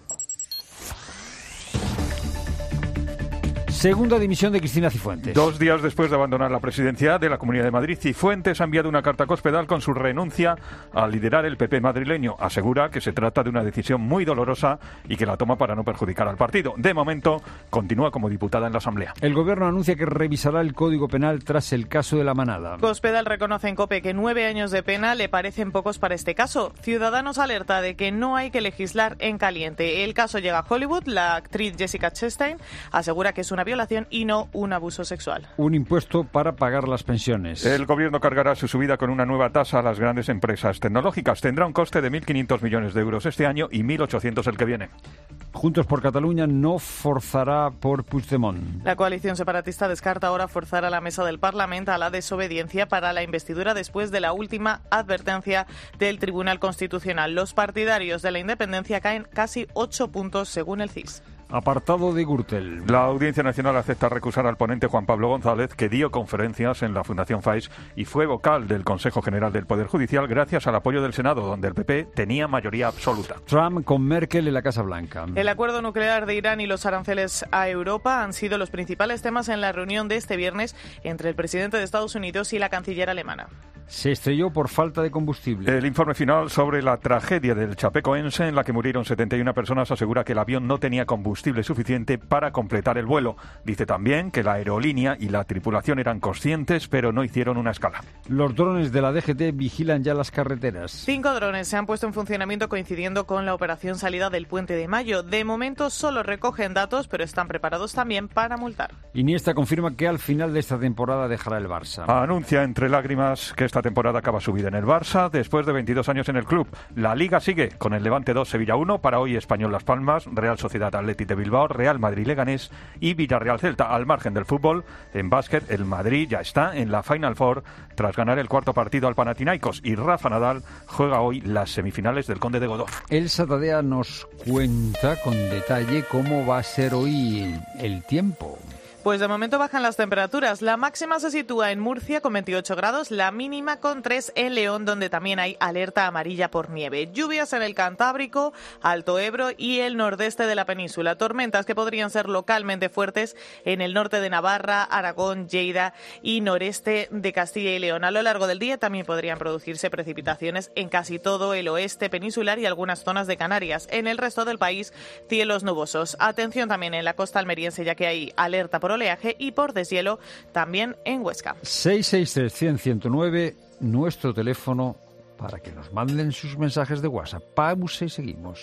Segunda dimisión de Cristina Cifuentes. Dos días después de abandonar la presidencia de la Comunidad de Madrid, Cifuentes ha enviado una carta a Cospedal con su renuncia a liderar el P P madrileño. Asegura que se trata de una decisión muy dolorosa y que la toma para no perjudicar al partido. De momento, continúa como diputada en la Asamblea. El Gobierno anuncia que revisará el Código Penal tras el caso de La Manada. Cospedal reconoce en COPE que nueve años de pena le parecen pocos para este caso. Ciudadanos alerta de que no hay que legislar en caliente. El caso llega a Hollywood. La actriz Jessica Chastain asegura que es una violación y no un abuso sexual. Un impuesto para pagar las pensiones. El Gobierno cargará su subida con una nueva tasa a las grandes empresas tecnológicas. Tendrá un coste de mil quinientos millones de euros este año y mil ochocientos el que viene. Juntos por Cataluña no forzará por Puigdemont. La coalición separatista descarta ahora forzar a la mesa del Parlamento a la desobediencia para la investidura después de la última advertencia del Tribunal Constitucional. Los partidarios de la independencia caen casi ocho puntos según el C I S. Apartado de Gürtel. La Audiencia Nacional acepta recusar al ponente Juan Pablo González, que dio conferencias en la Fundación Faiz y fue vocal del Consejo General del Poder Judicial gracias al apoyo del Senado, donde el P P tenía mayoría absoluta. Trump con Merkel en la Casa Blanca. El acuerdo nuclear de Irán y los aranceles a Europa han sido los principales temas en la reunión de este viernes entre el presidente de Estados Unidos y la canciller alemana. Se estrelló por falta de combustible. El informe final sobre la tragedia del Chapecoense, en la que murieron setenta y una personas, asegura que el avión no tenía combustible suficiente para completar el vuelo. Dice también que la aerolínea y la tripulación eran conscientes, pero no hicieron una escala. Los drones de la D G T vigilan ya las carreteras. Cinco drones se han puesto en funcionamiento coincidiendo con la operación salida del Puente de Mayo. De momento solo recogen datos, pero están preparados también para multar. Iniesta confirma que al final de esta temporada dejará el Barça. Anuncia entre lágrimas que esta temporada acaba su vida en el Barça después de veintidós años en el club. La Liga sigue con el Levante dos, Sevilla uno, para hoy Español Las Palmas, Real Sociedad Athletic de Bilbao, Real Madrid Leganés y Villarreal Celta. Al margen del fútbol, en básquet, el Madrid ya está en la Final Four tras ganar el cuarto partido al Panathinaikos y Rafa Nadal juega hoy las semifinales del Conde de Godó. Elsa Tadea nos cuenta con detalle cómo va a ser hoy el tiempo. Pues de momento bajan las temperaturas. La máxima se sitúa en Murcia con veintiocho grados, la mínima con tres en León, donde también hay alerta amarilla por nieve. Lluvias en el Cantábrico, Alto Ebro y el nordeste de la península. Tormentas que podrían ser localmente fuertes en el norte de Navarra, Aragón, Lleida y noreste de Castilla y León. A lo largo del día también podrían producirse precipitaciones en casi todo el oeste peninsular y algunas zonas de Canarias. En el resto del país, cielos nubosos. Atención también en la costa almeriense, ya que hay alerta por oleaje y por deshielo también en Huesca. seis seis tres, cien, ciento nueve, nuestro teléfono para que nos manden sus mensajes de WhatsApp. Pausa y seguimos.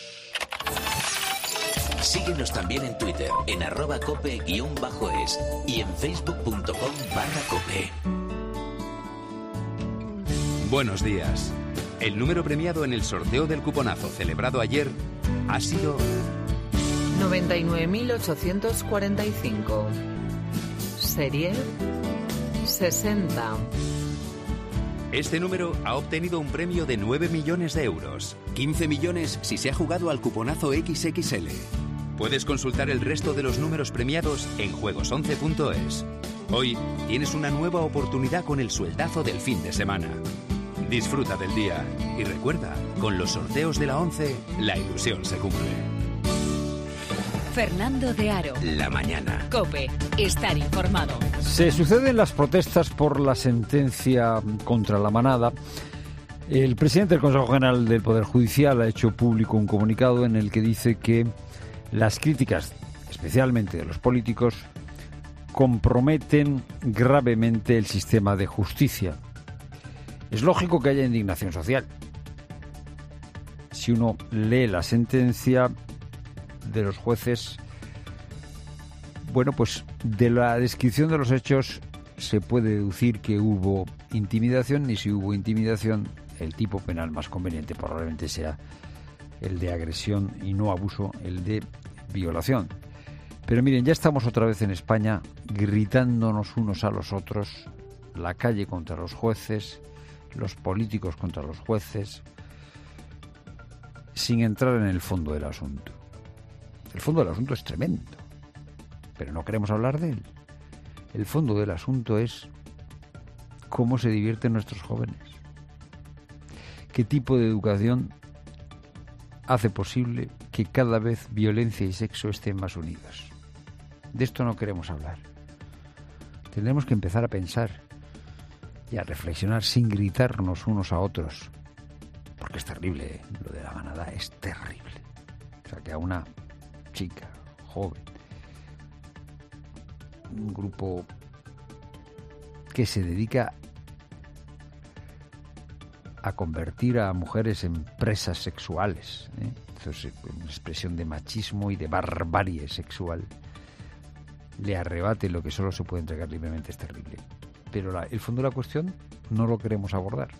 Síguenos también en Twitter, en arroba cope guión bajo es y en facebook.com barra cope. Buenos días. El número premiado en el sorteo del cuponazo celebrado ayer ha sido noventa y nueve mil ochocientos cuarenta y cinco. Serie sesenta. Este número ha obtenido un premio de nueve millones de euros. quince millones si se ha jugado al cuponazo equis equis ele. Puedes consultar el resto de los números premiados en juegos once punto es. Hoy tienes una nueva oportunidad con el sueldazo del fin de semana. Disfruta del día y recuerda, con los sorteos de la once, la ilusión se cumple. Fernando de Aro. La mañana. COPE. Estar informado. Se suceden las protestas por la sentencia contra La Manada. El presidente del Consejo General del Poder Judicial ha hecho público un comunicado en el que dice que las críticas, especialmente de los políticos, comprometen gravemente el sistema de justicia. Es lógico que haya indignación social. si uno lee la sentencia de los jueces, bueno, pues de la descripción de los hechos se puede deducir que hubo intimidación, y si hubo intimidación, el tipo penal más conveniente probablemente sea el de agresión y no abuso, el de violación. Pero miren, ya estamos otra vez en España gritándonos unos a los otros, la calle contra los jueces, los políticos contra los jueces, sin entrar en el fondo del asunto. El fondo del asunto es tremendo, pero no queremos hablar de él. El fondo del asunto es cómo se divierten nuestros jóvenes, qué tipo de educación hace posible que cada vez violencia y sexo estén más unidos. De esto no queremos hablar. Tendremos que empezar a pensar y a reflexionar sin gritarnos unos a otros, porque es terrible, ¿eh? Lo de la manada es terrible. O sea, que a una chica joven, un grupo que se dedica a convertir a mujeres en presas sexuales, ¿eh? Eso es una expresión de machismo y de barbarie sexual, le arrebate lo que solo se puede entregar libremente, es terrible. Pero la, el fondo de la cuestión no lo queremos abordar.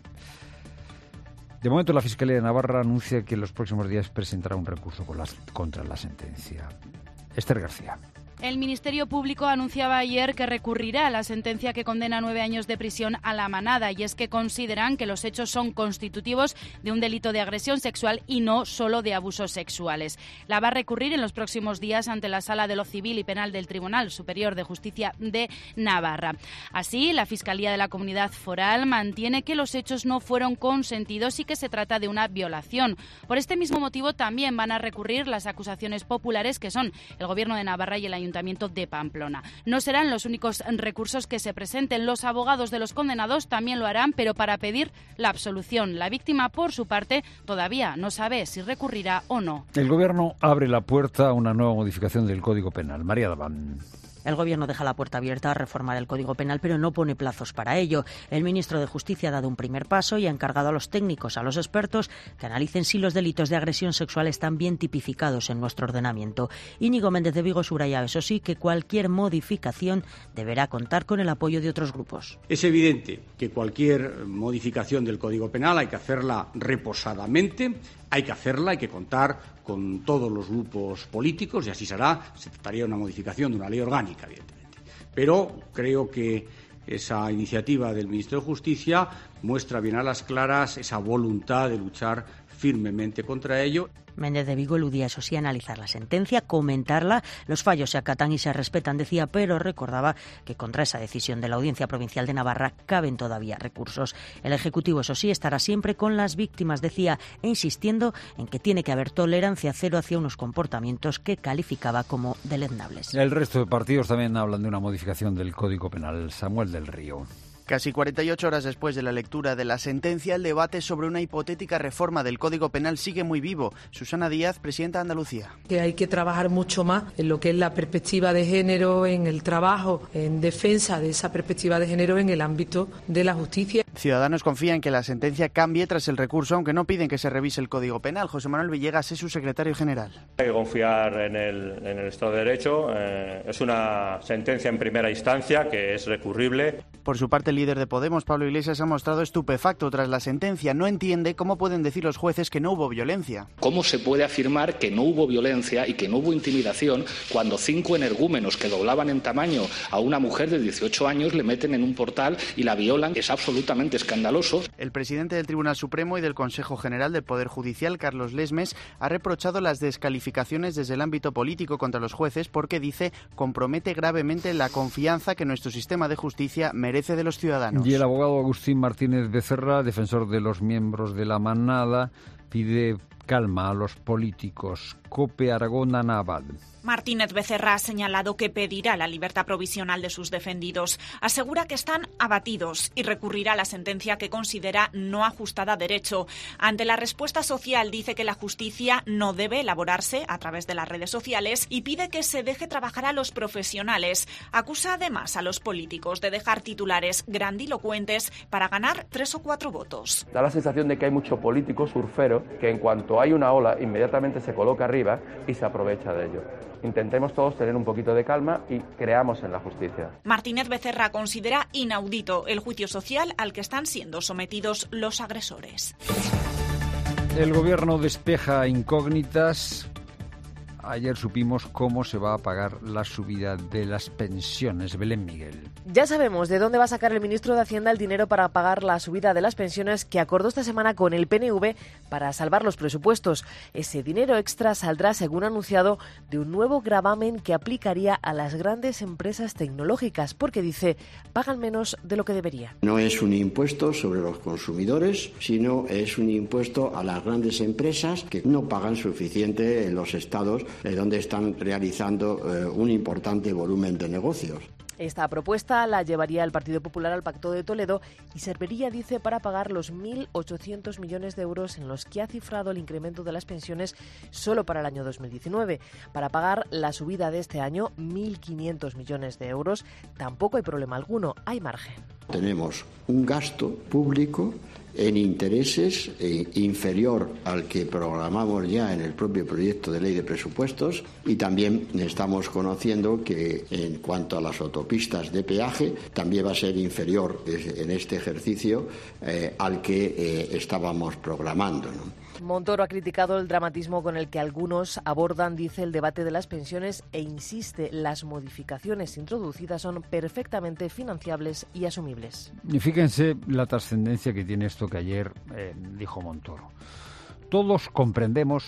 De momento, la Fiscalía de Navarra anuncia que en los próximos días presentará un recurso con las, contra la sentencia. Esther García. El Ministerio Público anunciaba ayer que recurrirá a la sentencia que condena a nueve años de prisión a la manada, y es que consideran que los hechos son constitutivos de un delito de agresión sexual y no solo de abusos sexuales. La va a recurrir en los próximos días ante la Sala de lo Civil y Penal del Tribunal Superior de Justicia de Navarra. Así, la Fiscalía de la Comunidad Foral mantiene que los hechos no fueron consentidos y que se trata de una violación. Por este mismo motivo también van a recurrir las acusaciones populares, que son el Gobierno de Navarra y el Ayuntamiento de Pamplona. No serán los únicos recursos que se presenten. Los abogados de los condenados también lo harán, pero para pedir la absolución. La víctima, por su parte, todavía no sabe si recurrirá o no. El Gobierno abre la puerta a una nueva modificación del Código Penal. María Daván. El Gobierno deja la puerta abierta a reformar el Código Penal, pero no pone plazos para ello. El ministro de Justicia ha dado un primer paso y ha encargado a los técnicos, a los expertos, que analicen si los delitos de agresión sexual están bien tipificados en nuestro ordenamiento. Íñigo Méndez de Vigo subraya, eso sí, que cualquier modificación deberá contar con el apoyo de otros grupos. Es evidente que cualquier modificación del Código Penal hay que hacerla reposadamente, hay que hacerla, hay que contar con todos los grupos políticos, y así será. Se trataría de una modificación de una ley orgánica, evidentemente. Pero creo que esa iniciativa del Ministerio de Justicia muestra bien a las claras esa voluntad de luchar firmemente contra ello. Méndez de Vigo eludía, eso sí, analizar la sentencia, comentarla. Los fallos se acatan y se respetan, decía, pero recordaba que contra esa decisión de la Audiencia Provincial de Navarra caben todavía recursos. El Ejecutivo, eso sí, estará siempre con las víctimas, decía, e insistiendo en que tiene que haber tolerancia cero hacia unos comportamientos que calificaba como deleznables. El resto de partidos también hablan de una modificación del Código Penal. Samuel del Río. Casi cuarenta y ocho horas después de la lectura de la sentencia, el debate sobre una hipotética reforma del Código Penal sigue muy vivo. Susana Díaz, presidenta de Andalucía. Que hay que trabajar mucho más en lo que es la perspectiva de género, en el trabajo, en defensa de esa perspectiva de género en el ámbito de la justicia. Ciudadanos confían en que la sentencia cambie tras el recurso, aunque no piden que se revise el Código Penal. José Manuel Villegas es su secretario general. Hay que confiar en el, en el Estado de Derecho. Eh, es una sentencia en primera instancia que es recurrible. Por su parte, el líder de Podemos, Pablo Iglesias, ha mostrado estupefacto tras la sentencia. No entiende cómo pueden decir los jueces que no hubo violencia. ¿Cómo se puede afirmar que no hubo violencia y que no hubo intimidación cuando cinco energúmenos que doblaban en tamaño a una mujer de dieciocho años le meten en un portal y la violan? Es absolutamente escandaloso. El presidente del Tribunal Supremo y del Consejo General del Poder Judicial, Carlos Lesmes, ha reprochado las descalificaciones desde el ámbito político contra los jueces porque, dice, compromete gravemente la confianza que nuestro sistema de justicia merece de los ciudadanos. Y el abogado Agustín Martínez Becerra, defensor de los miembros de la manada, pide calma a los políticos. Cope Aragona Naval. Martínez Becerra ha señalado que pedirá la libertad provisional de sus defendidos. Asegura que están abatidos y recurrirá a la sentencia que considera no ajustada a derecho. Ante la respuesta social, dice que la justicia no debe elaborarse a través de las redes sociales y pide que se deje trabajar a los profesionales. Acusa además a los políticos de dejar titulares grandilocuentes para ganar tres o cuatro votos. Da la sensación de que hay mucho político surfero dinero que en cuanto hay una ola inmediatamente se coloca arriba y se aprovecha de ello. Intentemos todos tener un poquito de calma y creamos en la justicia. Martínez Becerra considera inaudito el juicio social al que están siendo sometidos los agresores. El gobierno despeja incógnitas. Ayer supimos cómo se va a pagar la subida de las pensiones. Belén Miguel. Ya sabemos de dónde va a sacar el ministro de Hacienda el dinero para pagar la subida de las pensiones que acordó esta semana con el P N V para salvar los presupuestos. Ese dinero extra saldrá, según anunciado, de un nuevo gravamen que aplicaría a las grandes empresas tecnológicas, porque dice, pagan menos de lo que deberían. No es un impuesto sobre los consumidores, sino es un impuesto a las grandes empresas que no pagan suficiente en los estados eh, donde están realizando eh, un importante volumen de negocios. Esta propuesta la llevaría el Partido Popular al Pacto de Toledo y serviría, dice, para pagar los mil ochocientos millones de euros en los que ha cifrado el incremento de las pensiones solo para el año dos mil diecinueve. Para pagar la subida de este año, mil quinientos millones de euros, tampoco hay problema alguno, hay margen. Tenemos un gasto público en intereses eh, inferior al que programamos ya en el propio proyecto de ley de presupuestos, y también estamos conociendo que en cuanto a las autopistas de peaje también va a ser inferior en este ejercicio eh, al que eh, estábamos programando, ¿no? Montoro ha criticado el dramatismo con el que algunos abordan, dice, el debate de las pensiones e insiste, las modificaciones introducidas son perfectamente financiables y asumibles. Y fíjense la trascendencia que tiene esto que ayer eh, dijo Montoro. Todos comprendemos,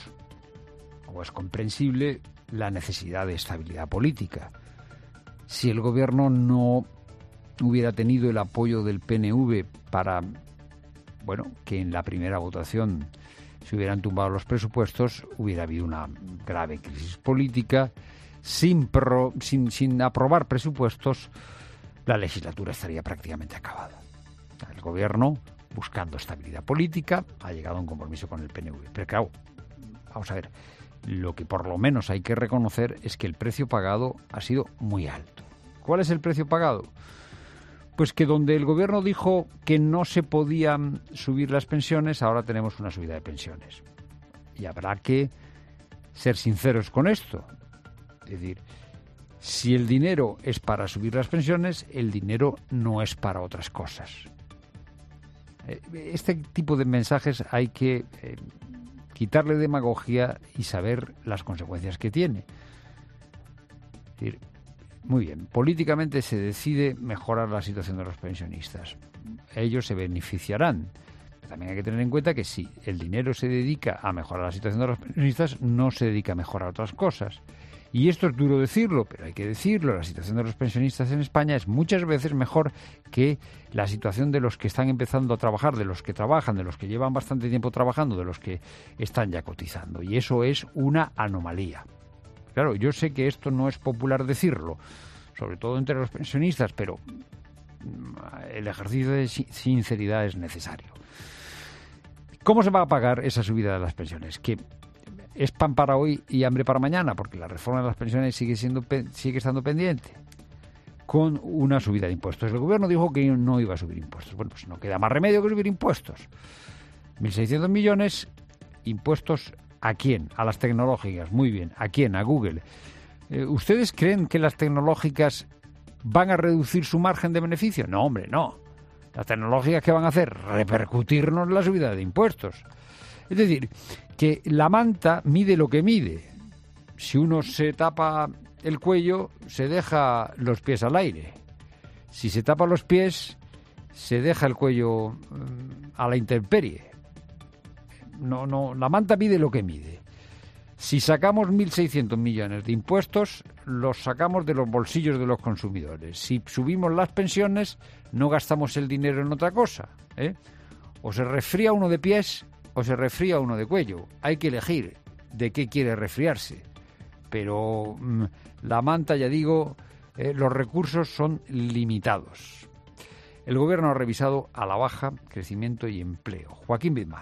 o es comprensible, la necesidad de estabilidad política. Si el gobierno no hubiera tenido el apoyo del P N V para, bueno, que en la primera votación se hubieran tumbado los presupuestos, hubiera habido una grave crisis política. Sin, pro, sin, sin aprobar presupuestos, la legislatura estaría prácticamente acabada. El gobierno, buscando estabilidad política, ha llegado a un compromiso con el P N V. Pero claro, vamos a ver, lo que por lo menos hay que reconocer es que el precio pagado ha sido muy alto. ¿Cuál es el precio pagado? Pues que donde el gobierno dijo que no se podían subir las pensiones, ahora tenemos una subida de pensiones. Y habrá que ser sinceros con esto. Es decir, si el dinero es para subir las pensiones, el dinero no es para otras cosas. Este tipo de mensajes hay que eh, quitarle demagogia y saber las consecuencias que tiene. Es decir, muy bien, políticamente se decide mejorar la situación de los pensionistas. Ellos se beneficiarán. También hay que tener en cuenta que si el dinero se dedica a mejorar la situación de los pensionistas, no se dedica a mejorar otras cosas. Y esto es duro decirlo, pero hay que decirlo. La situación de los pensionistas en España es muchas veces mejor que la situación de los que están empezando a trabajar, de los que trabajan, de los que llevan bastante tiempo trabajando, de los que están ya cotizando. Y eso es una anomalía. Claro, yo sé que esto no es popular decirlo, sobre todo entre los pensionistas, pero el ejercicio de sinceridad es necesario. ¿Cómo se va a pagar esa subida de las pensiones? Que es pan para hoy y hambre para mañana, porque la reforma de las pensiones sigue siendo sigue estando pendiente, con una subida de impuestos. El gobierno dijo que no iba a subir impuestos. Bueno, pues no queda más remedio que subir impuestos. mil seiscientos millones, impuestos ¿a quién? A las tecnológicas. Muy bien. ¿A quién? A Google. Eh, ¿Ustedes creen que las tecnológicas van a reducir su margen de beneficio? No, hombre, no. Las tecnológicas, ¿qué van a hacer? Repercutirnos la subida de impuestos. Es decir, que la manta mide lo que mide. Si uno se tapa el cuello, se deja los pies al aire. Si se tapa los pies, se deja el cuello a la intemperie. No, no, la manta mide lo que mide. Si sacamos mil seiscientos millones de impuestos, los sacamos de los bolsillos de los consumidores. Si subimos las pensiones, no gastamos el dinero en otra cosa, ¿eh? O se resfría uno de pies o se resfría uno de cuello. Hay que elegir de qué quiere resfriarse. Pero mmm, la manta, ya digo, eh, los recursos son limitados. El gobierno ha revisado a la baja crecimiento y empleo. Joaquín Bizmanos.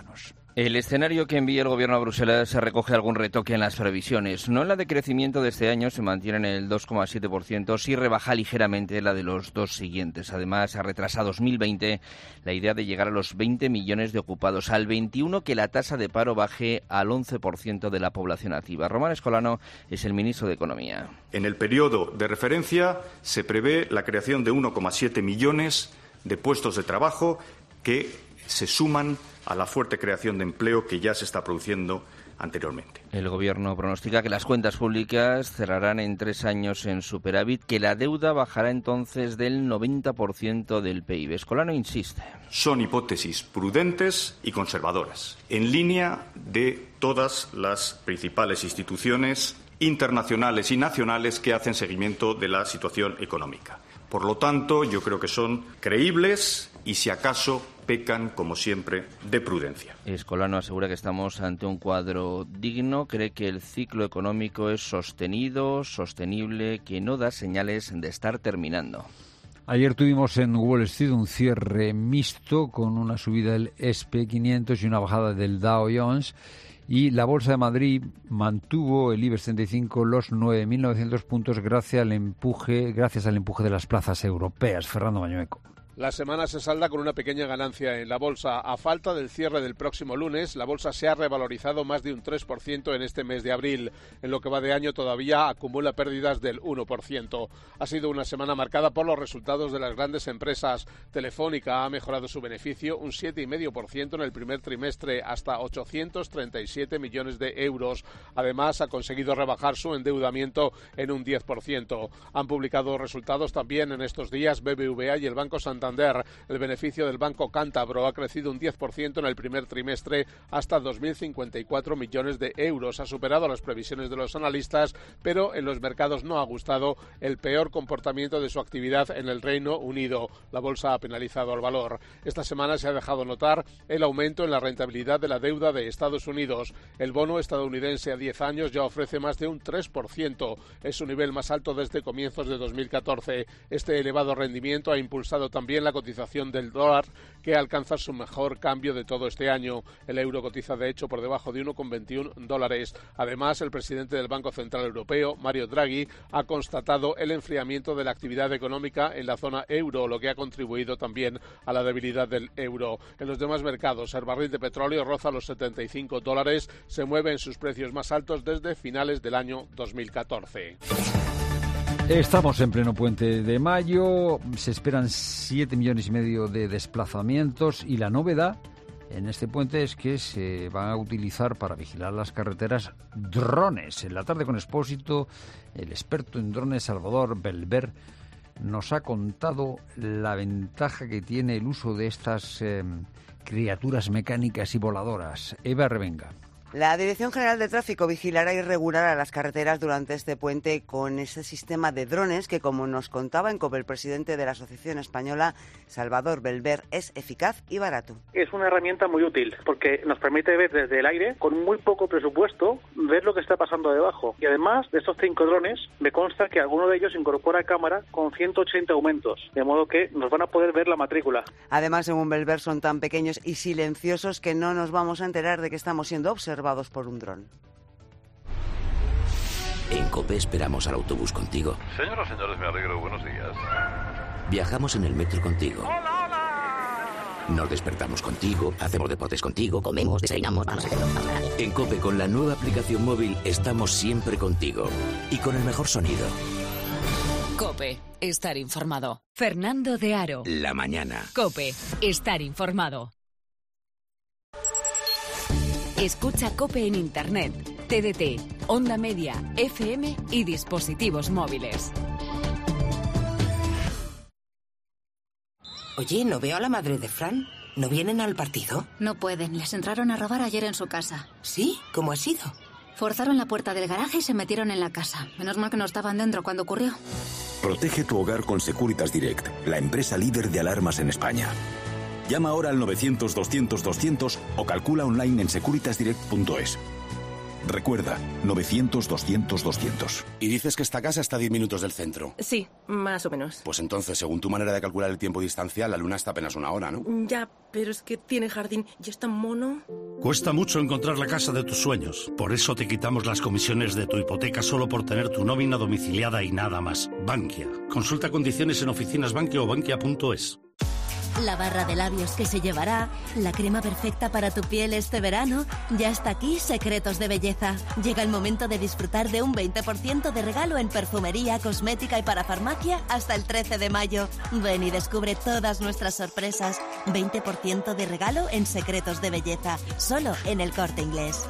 El escenario que envía el Gobierno a Bruselas recoge algún retoque en las previsiones. No en la de crecimiento de este año, se mantiene en el dos coma siete por ciento, sí rebaja ligeramente la de los dos siguientes. Además, ha retrasado dos mil veinte la idea de llegar a los veinte millones de ocupados, al veintiuno que la tasa de paro baje al once por ciento de la población activa. Román Escolano es el ministro de Economía. En el periodo de referencia se prevé la creación de uno coma siete millones de puestos de trabajo que se suman a la fuerte creación de empleo que ya se está produciendo anteriormente. El Gobierno pronostica que las cuentas públicas cerrarán en tres años en superávit, que la deuda bajará entonces del noventa por ciento del P I B. Escolano insiste. Son hipótesis prudentes y conservadoras, en línea de todas las principales instituciones internacionales y nacionales que hacen seguimiento de la situación económica. Por lo tanto, yo creo que son creíbles y, si acaso, pecan, como siempre, de prudencia. Escolano asegura que estamos ante un cuadro digno, cree que el ciclo económico es sostenido, sostenible, que no da señales de estar terminando. Ayer tuvimos en Wall Street un cierre mixto con una subida del S and P quinientos y una bajada del Dow Jones. Y la Bolsa de Madrid mantuvo el IBEX treinta y cinco los nueve mil novecientos puntos gracias al empuje, gracias al empuje de las plazas europeas. Fernando Mañueco. La semana se salda con una pequeña ganancia en la bolsa. A falta del cierre del próximo lunes, la bolsa se ha revalorizado más de un tres por ciento en este mes de abril. En lo que va de año todavía acumula pérdidas del uno por ciento. Ha sido una semana marcada por los resultados de las grandes empresas. Telefónica ha mejorado su beneficio un siete coma cinco por ciento en el primer trimestre, hasta ochocientos treinta y siete millones de euros. Además, ha conseguido rebajar su endeudamiento en un diez por ciento. Han publicado resultados también en estos días B B V A y el Banco Santander. El beneficio del Banco Cántabro ha crecido un diez por ciento en el primer trimestre hasta dos mil cincuenta y cuatro millones de euros. Ha superado las previsiones de los analistas, pero en los mercados no ha gustado el peor comportamiento de su actividad en el Reino Unido. La bolsa ha penalizado al valor. Esta semana se ha dejado notar el aumento en la rentabilidad de la deuda de Estados Unidos. El bono estadounidense a diez años ya ofrece más de un tres por ciento. Es su nivel más alto desde comienzos de dos mil catorce. Este elevado rendimiento ha impulsado también la cotización del dólar, que alcanza su mejor cambio de todo este año. El euro cotiza de hecho por debajo de uno coma veintiuno dólares. Además, el presidente del Banco Central Europeo, Mario Draghi, ha constatado el enfriamiento de la actividad económica en la zona euro, lo que ha contribuido también a la debilidad del euro. En los demás mercados, el barril de petróleo roza los setenta y cinco dólares, se mueve en sus precios más altos desde finales del año dos mil catorce. Estamos en pleno puente de mayo, se esperan siete millones y medio de desplazamientos y la novedad en este puente es que se van a utilizar para vigilar las carreteras drones. En la tarde con Expósito, el experto en drones Salvador Belver nos ha contado la ventaja que tiene el uso de estas eh, criaturas mecánicas y voladoras. Eva Revenga. La Dirección General de Tráfico vigilará y regulará las carreteras durante este puente con ese sistema de drones que, como nos contaba en COPE el presidente de la Asociación Española, Salvador Belver, es eficaz y barato. Es una herramienta muy útil porque nos permite ver desde el aire, con muy poco presupuesto, ver lo que está pasando debajo. Y además de estos cinco drones, me consta que alguno de ellos incorpora cámara con ciento ochenta aumentos, de modo que nos van a poder ver la matrícula. Además, según Belver, son tan pequeños y silenciosos que no nos vamos a enterar de que estamos siendo observados por un dron. En COPE esperamos al autobús contigo. Señoras y señores, me alegro. Buenos días. Viajamos en el metro contigo. ¡Hola, hola! Nos despertamos contigo, hacemos deportes contigo, comemos, desayunamos, vamos a hacer. En COPE, con la nueva aplicación móvil, estamos siempre contigo. Y con el mejor sonido. COPE. Estar informado. Fernando de Aro. La mañana. COPE. Estar informado. Escucha COPE en Internet, T D T, Onda Media, F M y dispositivos móviles. Oye, ¿no veo a la madre de Fran? ¿No vienen al partido? No pueden, les entraron a robar ayer en su casa. ¿Sí? ¿Cómo ha sido? Forzaron la puerta del garaje y se metieron en la casa. Menos mal que no estaban dentro cuando ocurrió. Protege tu hogar con Securitas Direct, la empresa líder de alarmas en España. Llama ahora al novecientos, doscientos, doscientos o calcula online en securitas direct punto es. Recuerda, novecientos, doscientos, doscientos. Y dices que esta casa está a diez minutos del centro. Sí, más o menos. Pues entonces, según tu manera de calcular el tiempo distancial, la luna está apenas una hora, ¿no? Ya, pero es que tiene jardín y es tan mono. Cuesta mucho encontrar la casa de tus sueños. Por eso te quitamos las comisiones de tu hipoteca solo por tener tu nómina domiciliada y nada más. Bankia. Consulta condiciones en oficinas Bankia o bankia punto es. La barra de labios que se llevará, la crema perfecta para tu piel este verano. Ya está aquí Secretos de Belleza. Llega el momento de disfrutar de un veinte por ciento de regalo en perfumería, cosmética y parafarmacia hasta el trece de mayo. Ven y descubre todas nuestras sorpresas. veinte por ciento de regalo en Secretos de Belleza, solo en El Corte Inglés.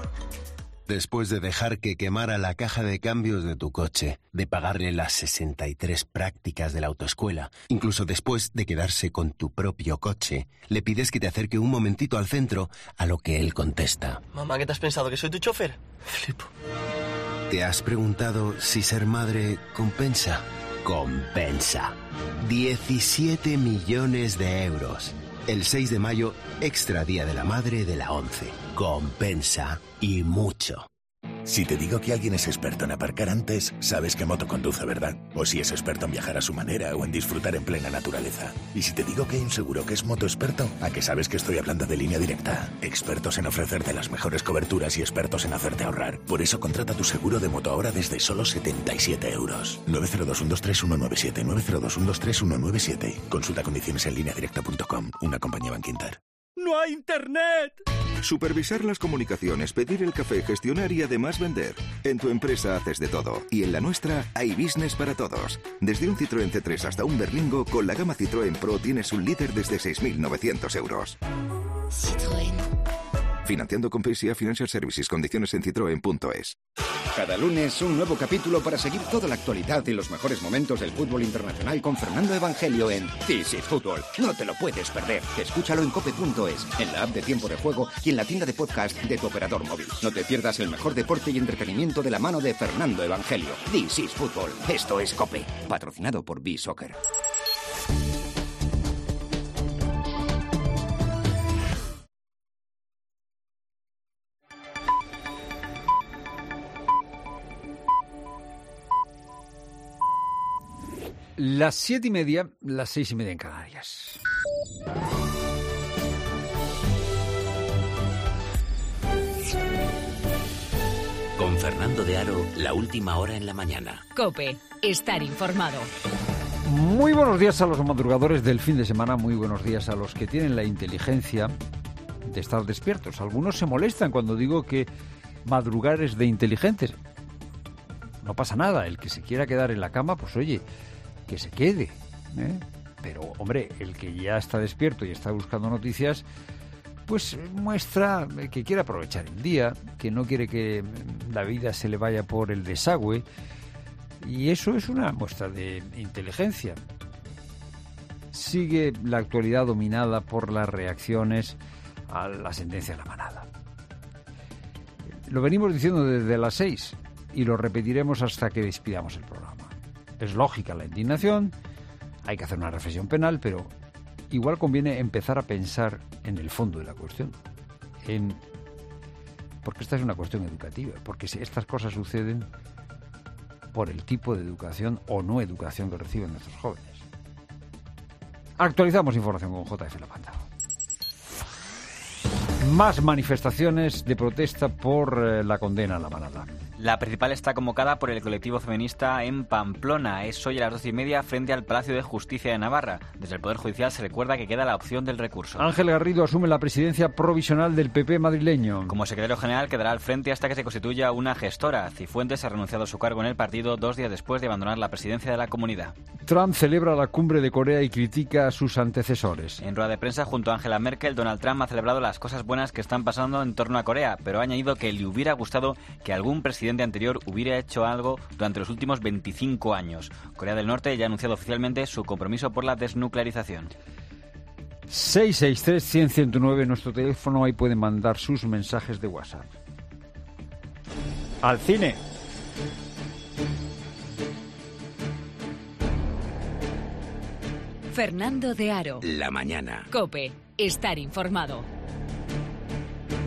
Después de dejar que quemara la caja de cambios de tu coche, de pagarle las sesenta y tres prácticas de la autoescuela, incluso después de quedarse con tu propio coche, le pides que te acerque un momentito al centro, a lo que él contesta. Mamá, ¿qué te has pensado? ¿Que soy tu chofer? Flipo. ¿Te has preguntado si ser madre compensa? Compensa. diecisiete millones de euros. El seis de mayo, extra Día de la Madre de la ONCE. Compensa y mucho. Si te digo que alguien es experto en aparcar antes, sabes qué moto conduce, ¿verdad? O si es experto en viajar a su manera o en disfrutar en plena naturaleza. Y si te digo que hay un seguro que es moto experto, ¿a qué sabes que estoy hablando de Línea Directa? Expertos en ofrecerte las mejores coberturas y expertos en hacerte ahorrar. Por eso contrata tu seguro de moto ahora desde solo setenta y siete euros. nueve cero dos, uno dos tres, uno nueve siete, nueve cero dos, uno dos tres, uno nueve siete. Consulta condiciones en línea directa punto com, una compañía Bankinter. ¡No hay internet! Supervisar las comunicaciones, pedir el café, gestionar y además vender. En tu empresa haces de todo. Y en la nuestra hay business para todos. Desde un Citroën C tres hasta un Berlingo, con la gama Citroën Pro tienes un líder desde seis mil novecientos euros. Citroën. Financiando con P S A Financial Services. Condiciones en citroen punto es. Cada lunes un nuevo capítulo para seguir toda la actualidad y los mejores momentos del fútbol internacional con Fernando Evangelio en This is Fútbol. No te lo puedes perder. Escúchalo en cope punto es, en la app de Tiempo de Juego y en la tienda de podcast de tu operador móvil. No te pierdas el mejor deporte y entretenimiento de la mano de Fernando Evangelio. This is Fútbol. Esto es Cope. Patrocinado por B-Soccer. Las siete y media, las seis y media en Canarias. Con Fernando de Aro, la última hora en la mañana. COPE, estar informado. Muy buenos días a los madrugadores del fin de semana, muy buenos días a los que tienen la inteligencia de estar despiertos. Algunos se molestan cuando digo que madrugar es de inteligentes. No pasa nada, el que se quiera quedar en la cama, pues oye, que se quede, ¿eh? Pero, hombre, el que ya está despierto y está buscando noticias, pues muestra que quiere aprovechar el día, que no quiere que la vida se le vaya por el desagüe, y eso es una muestra de inteligencia. Sigue la actualidad dominada por las reacciones a la sentencia de la manada. Lo venimos diciendo desde las seis y lo repetiremos hasta que despidamos el programa. Es lógica la indignación, hay que hacer una reflexión penal, pero igual conviene empezar a pensar en el fondo de la cuestión, en porque esta es una cuestión educativa, porque estas cosas suceden por el tipo de educación o no educación que reciben nuestros jóvenes. Actualizamos información con J F Lapanta. Más manifestaciones de protesta por eh, la condena a la manada. La principal está convocada por el colectivo feminista en Pamplona. Es hoy a las doce y media frente al Palacio de Justicia de Navarra. Desde el Poder Judicial se recuerda que queda la opción del recurso. Ángel Garrido asume la presidencia provisional del P P madrileño. Como secretario general quedará al frente hasta que se constituya una gestora. Cifuentes ha renunciado a su cargo en el partido dos días después de abandonar la presidencia de la comunidad. Trump celebra la cumbre de Corea y critica a sus antecesores. En rueda de prensa junto a Angela Merkel, Donald Trump ha celebrado las cosas buenas que están pasando en torno a Corea, pero ha añadido que le hubiera gustado que algún presidente anterior hubiera hecho algo durante los últimos veinticinco años. Corea del Norte ya ha anunciado oficialmente su compromiso por la desnuclearización. seis seis tres, cien, ciento nueve, nuestro teléfono, ahí pueden mandar sus mensajes de WhatsApp. ¡Al cine! Fernando de Aro. La mañana. COPE, estar informado.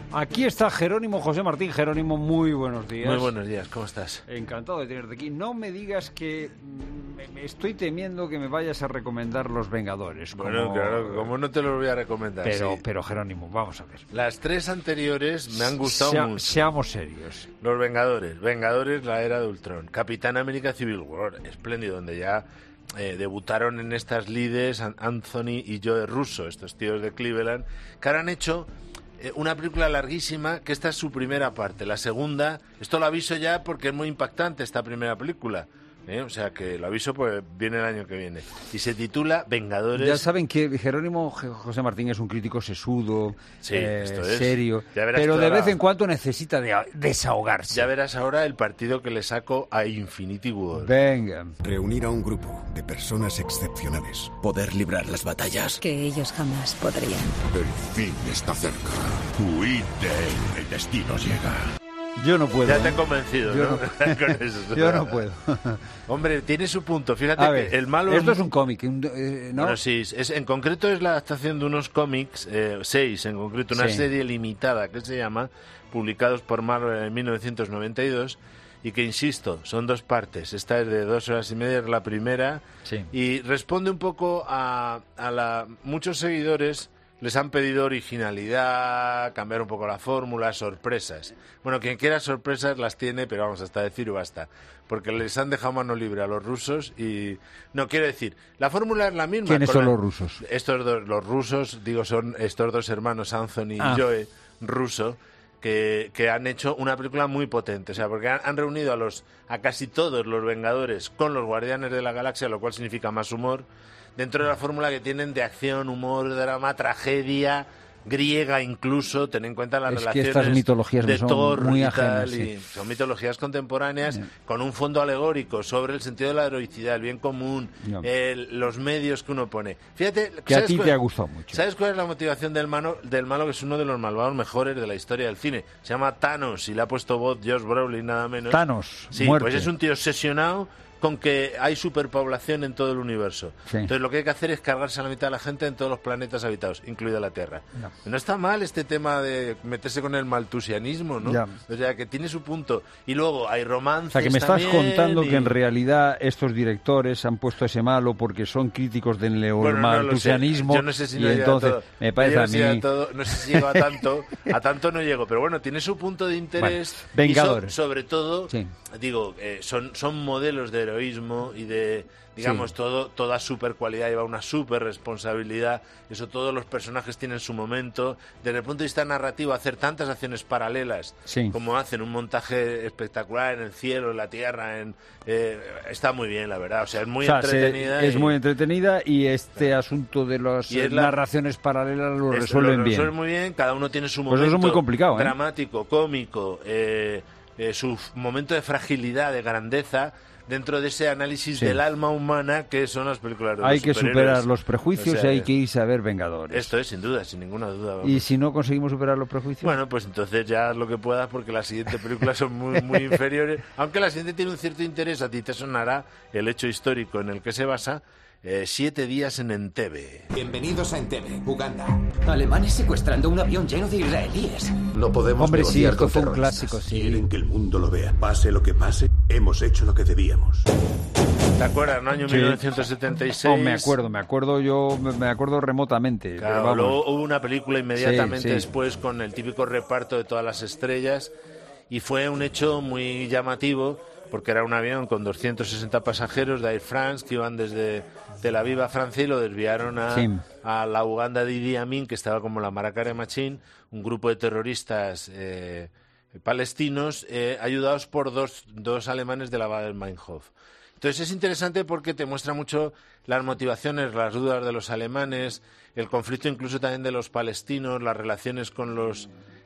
Aquí está Jerónimo José Martín. Jerónimo, muy buenos días. Muy buenos días, ¿cómo estás? Encantado de tenerte aquí. No me digas que me, me estoy temiendo que me vayas a recomendar Los Vengadores. Bueno, como... claro, ¿cómo no te los voy a recomendar? Pero, sí. pero Jerónimo, vamos a ver. Las tres anteriores me han gustado Sea, mucho. Seamos serios. Los Vengadores, Vengadores, la era de Ultron, Capitán América Civil War, espléndido, donde ya eh, debutaron en estas lides Anthony y Joe Russo, estos tíos de Cleveland, que ahora han hecho eh, una película larguísima, que esta es su primera parte. La segunda, esto lo aviso ya porque es muy impactante esta primera película. ¿Eh? O sea que lo aviso, pues viene el año que viene. Y se titula Vengadores. Ya saben que Jerónimo José Martín es un crítico sesudo, sí, eh, esto es. serio, pero de vez en cuando necesita de desahogarse. Ya verás ahora el partido que le saco a Infinity War. Venga. Reunir a un grupo de personas excepcionales. Poder librar las batallas. Que ellos jamás podrían. El fin está cerca. Huid de él. El destino llega. Yo no puedo. Ya te he convencido, yo ¿no? no, Con eso. Yo no puedo. Hombre, tiene su punto. Fíjate a ver, que el malo... Esto es un cómic, eh, ¿no? Bueno, sí, es, en concreto es la adaptación de unos cómics, eh, seis en concreto, una sí. serie limitada que se llama, publicados por Marvel en mil novecientos noventa y dos, y que, insisto, son dos partes. Esta es de dos horas y media, es la primera, sí. y responde un poco a, a la... Muchos seguidores les han pedido originalidad, cambiar un poco la fórmula, sorpresas. Bueno, quien quiera sorpresas las tiene, pero vamos, hasta decir basta. Porque les han dejado mano libre a los rusos y... No, quiero decir, la fórmula es la misma. ¿Quiénes son la... los rusos? Estos dos, los rusos, digo, son estos dos hermanos, Anthony ah. y Joe Russo, que, que han hecho una película muy potente. O sea, porque han, han reunido a los a casi todos los Vengadores con los Guardianes de la Galaxia, lo cual significa más humor, dentro de la fórmula que tienen de acción, humor, drama, tragedia, griega incluso, ten en cuenta las es relaciones que estas mitologías de son Thor muy y ajenas, tal, sí. y son mitologías contemporáneas sí. con un fondo alegórico sobre el sentido de la heroicidad, el bien común, no. el, los medios que uno pone. Fíjate, que a ti cuál, te ha gustado mucho. ¿Sabes cuál es la motivación del malo, del malo, que es uno de los malvados mejores de la historia del cine? Se llama Thanos y le ha puesto voz Josh Brolin, nada menos. Thanos, sí, muerte. Pues es un tío obsesionado con que hay superpoblación en todo el universo. Sí. Entonces lo que hay que hacer es cargarse a la mitad de la gente en todos los planetas habitados, incluida la Tierra. No, no está mal este tema de meterse con el maltusianismo, ¿no? Ya. O sea, que tiene su punto. Y luego hay romances. O sea, que me estás contando y... que en realidad estos directores han puesto ese malo porque son críticos del neomaltusianismo. Bueno, no yo no sé si y no entonces todo. me parece no a si mí. a todo, no sé si llego a tanto, a tanto no llego, pero bueno, tiene su punto de interés. Bueno, Vengadores. Y so, sobre todo, sí. digo, eh, son, son modelos de heroísmo y de, digamos, sí. todo toda super cualidad lleva una super responsabilidad. Eso todos los personajes tienen su momento. Desde el punto de vista narrativo, hacer tantas acciones paralelas sí. como hacen, un montaje espectacular en el cielo, en la tierra, en, eh, está muy bien, la verdad. O sea, es muy o sea, entretenida. Se, y... Es muy entretenida y este sí. asunto de las la... narraciones paralelas lo Esto resuelven lo bien. Lo resuelven muy bien, cada uno tiene su momento pues eso es muy complicado, ¿eh? dramático, cómico, eh, eh, su momento de fragilidad, de grandeza, dentro de ese análisis sí. del alma humana que son las películas de los Hay que superar los prejuicios o sea, y hay que irse a ver Vengadores. Esto es, sin duda, sin ninguna duda. Vamos. ¿Y si no conseguimos superar los prejuicios? Bueno, pues entonces ya haz lo que puedas porque las siguientes películas son muy, muy inferiores. Aunque la siguiente tiene un cierto interés, a ti te sonará el hecho histórico en el que se basa. Eh, siete días en Entebbe. Bienvenidos a Entebbe, Uganda. Alemanes secuestrando un avión lleno de israelíes. No podemos Hombre, sí, esto con fue un clásico, sí. Quieren que el mundo lo vea. Pase lo que pase, hemos hecho lo que debíamos. ¿Te acuerdas, no? Año sí. mil novecientos setenta y seis. No, me acuerdo, me acuerdo yo, me acuerdo remotamente. Claro, pero vamos. Luego hubo una película inmediatamente sí, sí. después con el típico reparto de todas las estrellas y fue un hecho muy llamativo porque era un avión con doscientos sesenta pasajeros de Air France que iban desde Tel Aviv a Francia y lo desviaron a, sí. a la Uganda de Idi Amin, que estaba como la Marakare Machine, un grupo de terroristas eh, palestinos eh, ayudados por dos, dos alemanes de la Baader-Meinhof. Entonces es interesante porque te muestra mucho las motivaciones, las dudas de los alemanes, el conflicto incluso también de los palestinos, las relaciones con los,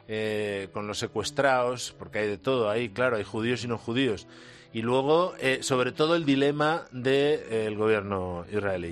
eh, con los secuestrados, porque hay de todo ahí, claro, hay judíos y no judíos. Y luego, eh, sobre todo, el dilema del de, eh, gobierno israelí,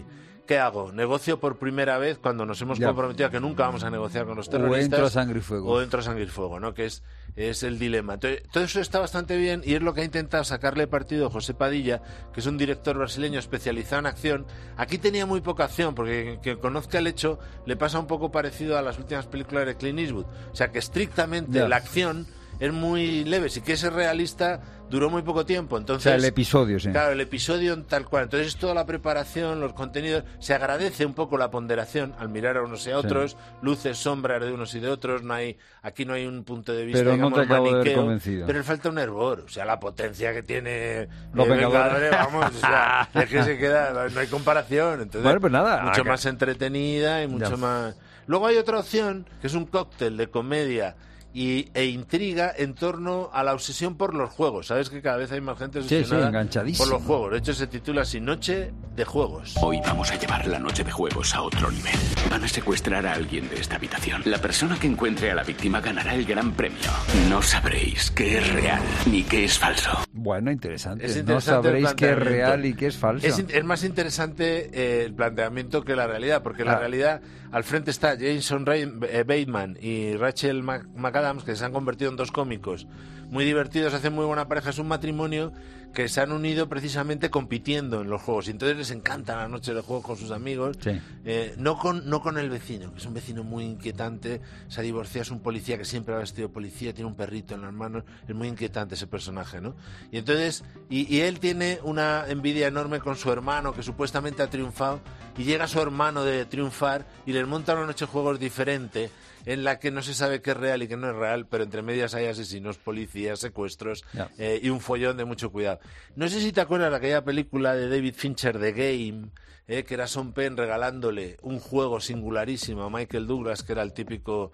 ¿qué hago? ¿Negocio por primera vez cuando nos hemos Ya. comprometido a que nunca vamos a negociar con los O terroristas? entro a sangre y fuego. O entro a sangre y fuego, ¿no? Que es, es el dilema. Entonces, todo eso está bastante bien y es lo que ha intentado sacarle partido José Padilla, que es un director brasileño especializado en acción. Aquí tenía muy poca acción, porque que conozca el hecho le pasa un poco parecido a las últimas películas de Clint Eastwood. O sea, que estrictamente Ya. la acción es muy leve. Si quieres ser realista, duró muy poco tiempo. Entonces, O sea, el episodio, sí. Claro, el episodio tal cual. Entonces es toda la preparación, los contenidos. Se agradece un poco la ponderación al mirar a unos y a otros, Sí. luces, sombras de unos y de otros. No hay, aquí no hay un punto de vista, Pero no digamos, te acabo de ver maniqueo, convencido. pero le falta un hervor. O sea, la potencia que tiene Los eh, Vengadores. vamos, o sea, es que se queda, no hay comparación. Entonces, Bueno, pues nada, mucho acá- más entretenida y mucho Ya. más. Luego hay otra opción que es un cóctel de comedia y, e intriga en torno a la obsesión por los juegos. Sabes que cada vez hay más gente Sí, sí, obsesionada enganchadísima. por los juegos. De hecho, se titula así Noche de Juegos. Hoy vamos a llevar la noche de juegos a otro nivel. Van a secuestrar a alguien de esta habitación. La persona que encuentre a la víctima ganará el gran premio. No sabréis qué es real ni qué es falso. Bueno, interesante. Es No interesante el sabréis qué es planteamiento. real y qué es falso. Es, in- es más interesante eh, el planteamiento que la realidad, porque la Claro. realidad, al frente está Jason Ray- eh, Bateman y Rachel Mac- McAdams, que se han convertido en dos cómicos muy divertidos, hacen muy buena pareja. Es un matrimonio que se han unido precisamente compitiendo en los juegos. Y entonces les encanta la noche de juegos con sus amigos. Sí. Eh, no con no con el vecino, que es un vecino muy inquietante. Se ha divorciado, es un policía que siempre ha vestido de policía, tiene un perrito en las manos. Es muy inquietante ese personaje, ¿no? Y entonces, y, y él tiene una envidia enorme con su hermano, que supuestamente ha triunfado, y llega su hermano de triunfar y les monta una noche de juegos diferente, en la que no se sabe qué es real y qué no es real, pero entre medias hay asesinos, policías, secuestros Ya. eh, y un follón de mucho cuidado. No sé si te acuerdas de aquella película de David Fincher, The Game, eh, que era Sean Penn regalándole un juego singularísimo a Michael Douglas, que era el típico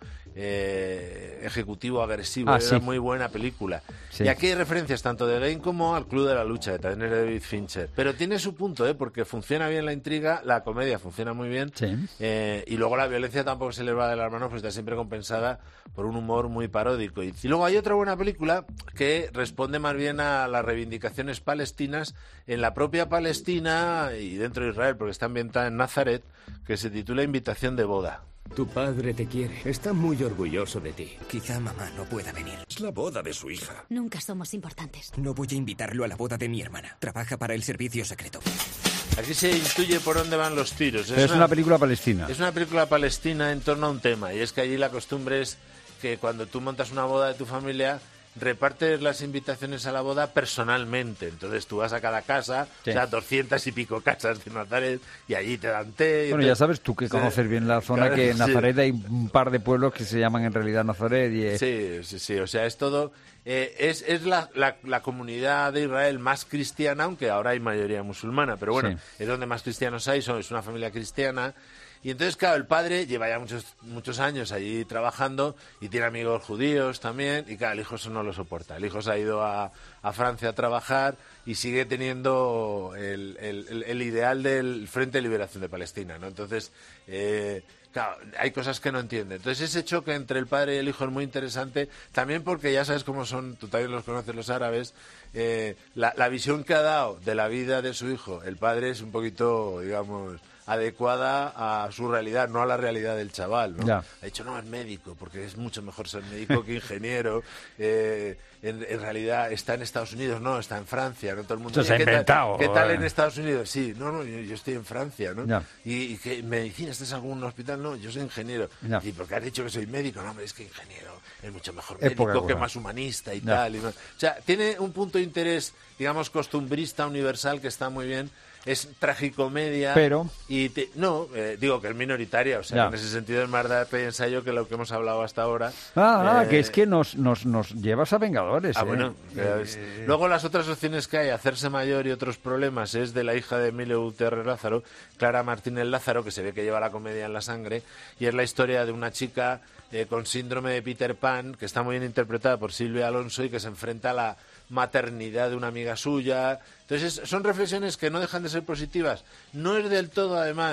eh, ejecutivo agresivo. Ah, Era sí. muy buena película. Sí. Y aquí hay referencias tanto de Game como al Club de la Lucha, que también es de David Fincher. Pero tiene su punto, ¿eh? Porque funciona bien la intriga, la comedia funciona muy bien. Sí. Eh, y luego la violencia tampoco se les va de las manos, pues está siempre compensada por un humor muy paródico. Y, y luego hay otra buena película que responde más bien a las reivindicaciones palestinas en la propia Palestina y dentro de Israel, porque está ambientada en Nazaret, que se titula Invitación de boda. Tu padre te quiere. Está muy orgulloso de ti. Quizá mamá no pueda venir. Es la boda de su hija. Nunca somos importantes. No voy a invitarlo a la boda de mi hermana. Trabaja para el servicio secreto. Aquí se intuye por dónde van los tiros. Pero es una película palestina. Es una película palestina en torno a un tema, y es que allí la costumbre es que cuando tú montas una boda de tu familia, repartes las invitaciones a la boda personalmente. Entonces tú vas a cada casa, Sí. o sea, doscientas y pico casas de Nazaret, y allí te dan té. y Bueno, te- ya sabes tú que Sí. conoces bien la zona, Claro, que en sí. Nazaret hay un par de pueblos que se llaman en realidad Nazaret y... eh, Sí, sí, sí, o sea, es todo... eh, es es la, la, la comunidad de Israel más cristiana, aunque ahora hay mayoría musulmana, pero bueno, Sí. es donde más cristianos hay, son, es una familia cristiana. Y entonces, claro, el padre lleva ya muchos muchos años allí trabajando y tiene amigos judíos también, y claro, el hijo eso no lo soporta. El hijo se ha ido a, a Francia a trabajar y sigue teniendo el, el- el- el ideal del Frente de Liberación de Palestina, ¿no? Entonces, eh, claro, hay cosas que no entiende. Entonces ese choque entre el padre y el hijo es muy interesante, también porque ya sabes cómo son, tú también los conoces los árabes, eh, la, la visión que ha dado de la vida de su hijo, el padre es un poquito, digamos, adecuada a su realidad, no a la realidad del chaval, ¿no? Ya. Ha dicho, no, es médico, porque es mucho mejor ser médico que ingeniero. Eh, en, en realidad está en Estados Unidos, no, está en Francia, ¿no? Todo el mundo Esto se ha "¿Qué tal- inventado, ¿Qué tal eh". en Estados Unidos? Sí, no, no, yo, yo estoy en Francia, ¿no? Ya. Y, y que medicina, ¿estás en algún hospital? No, yo soy ingeniero. Ya. ¿Y por qué has dicho que soy médico? No, hombre, es que ingeniero es mucho mejor Es poca médico que cosa. más humanista y Ya. tal. Y no- O sea, tiene un punto de interés, digamos, costumbrista universal que está muy bien. Es tragicomedia. Pero- Y te- no, eh, digo que es minoritaria. O sea, Ya. en ese sentido es más de pe y ensayo que lo que hemos hablado hasta ahora. Ah, ah, Eh, que es que nos, nos, nos llevas a Vengadores. Ah, ¿eh? bueno. Eh, es- Luego las otras opciones que hay, hacerse mayor y otros problemas, es de la hija de Emilio Gutiérrez Lázaro, Clara Martínez Lázaro, que se ve que lleva la comedia en la sangre, y es la historia de una chica eh, con síndrome de Peter Pan, que está muy bien interpretada por Silvia Alonso y que se enfrenta a la maternidad de una amiga suya. Entonces son reflexiones que no dejan de ser positivas. No es del todo, además,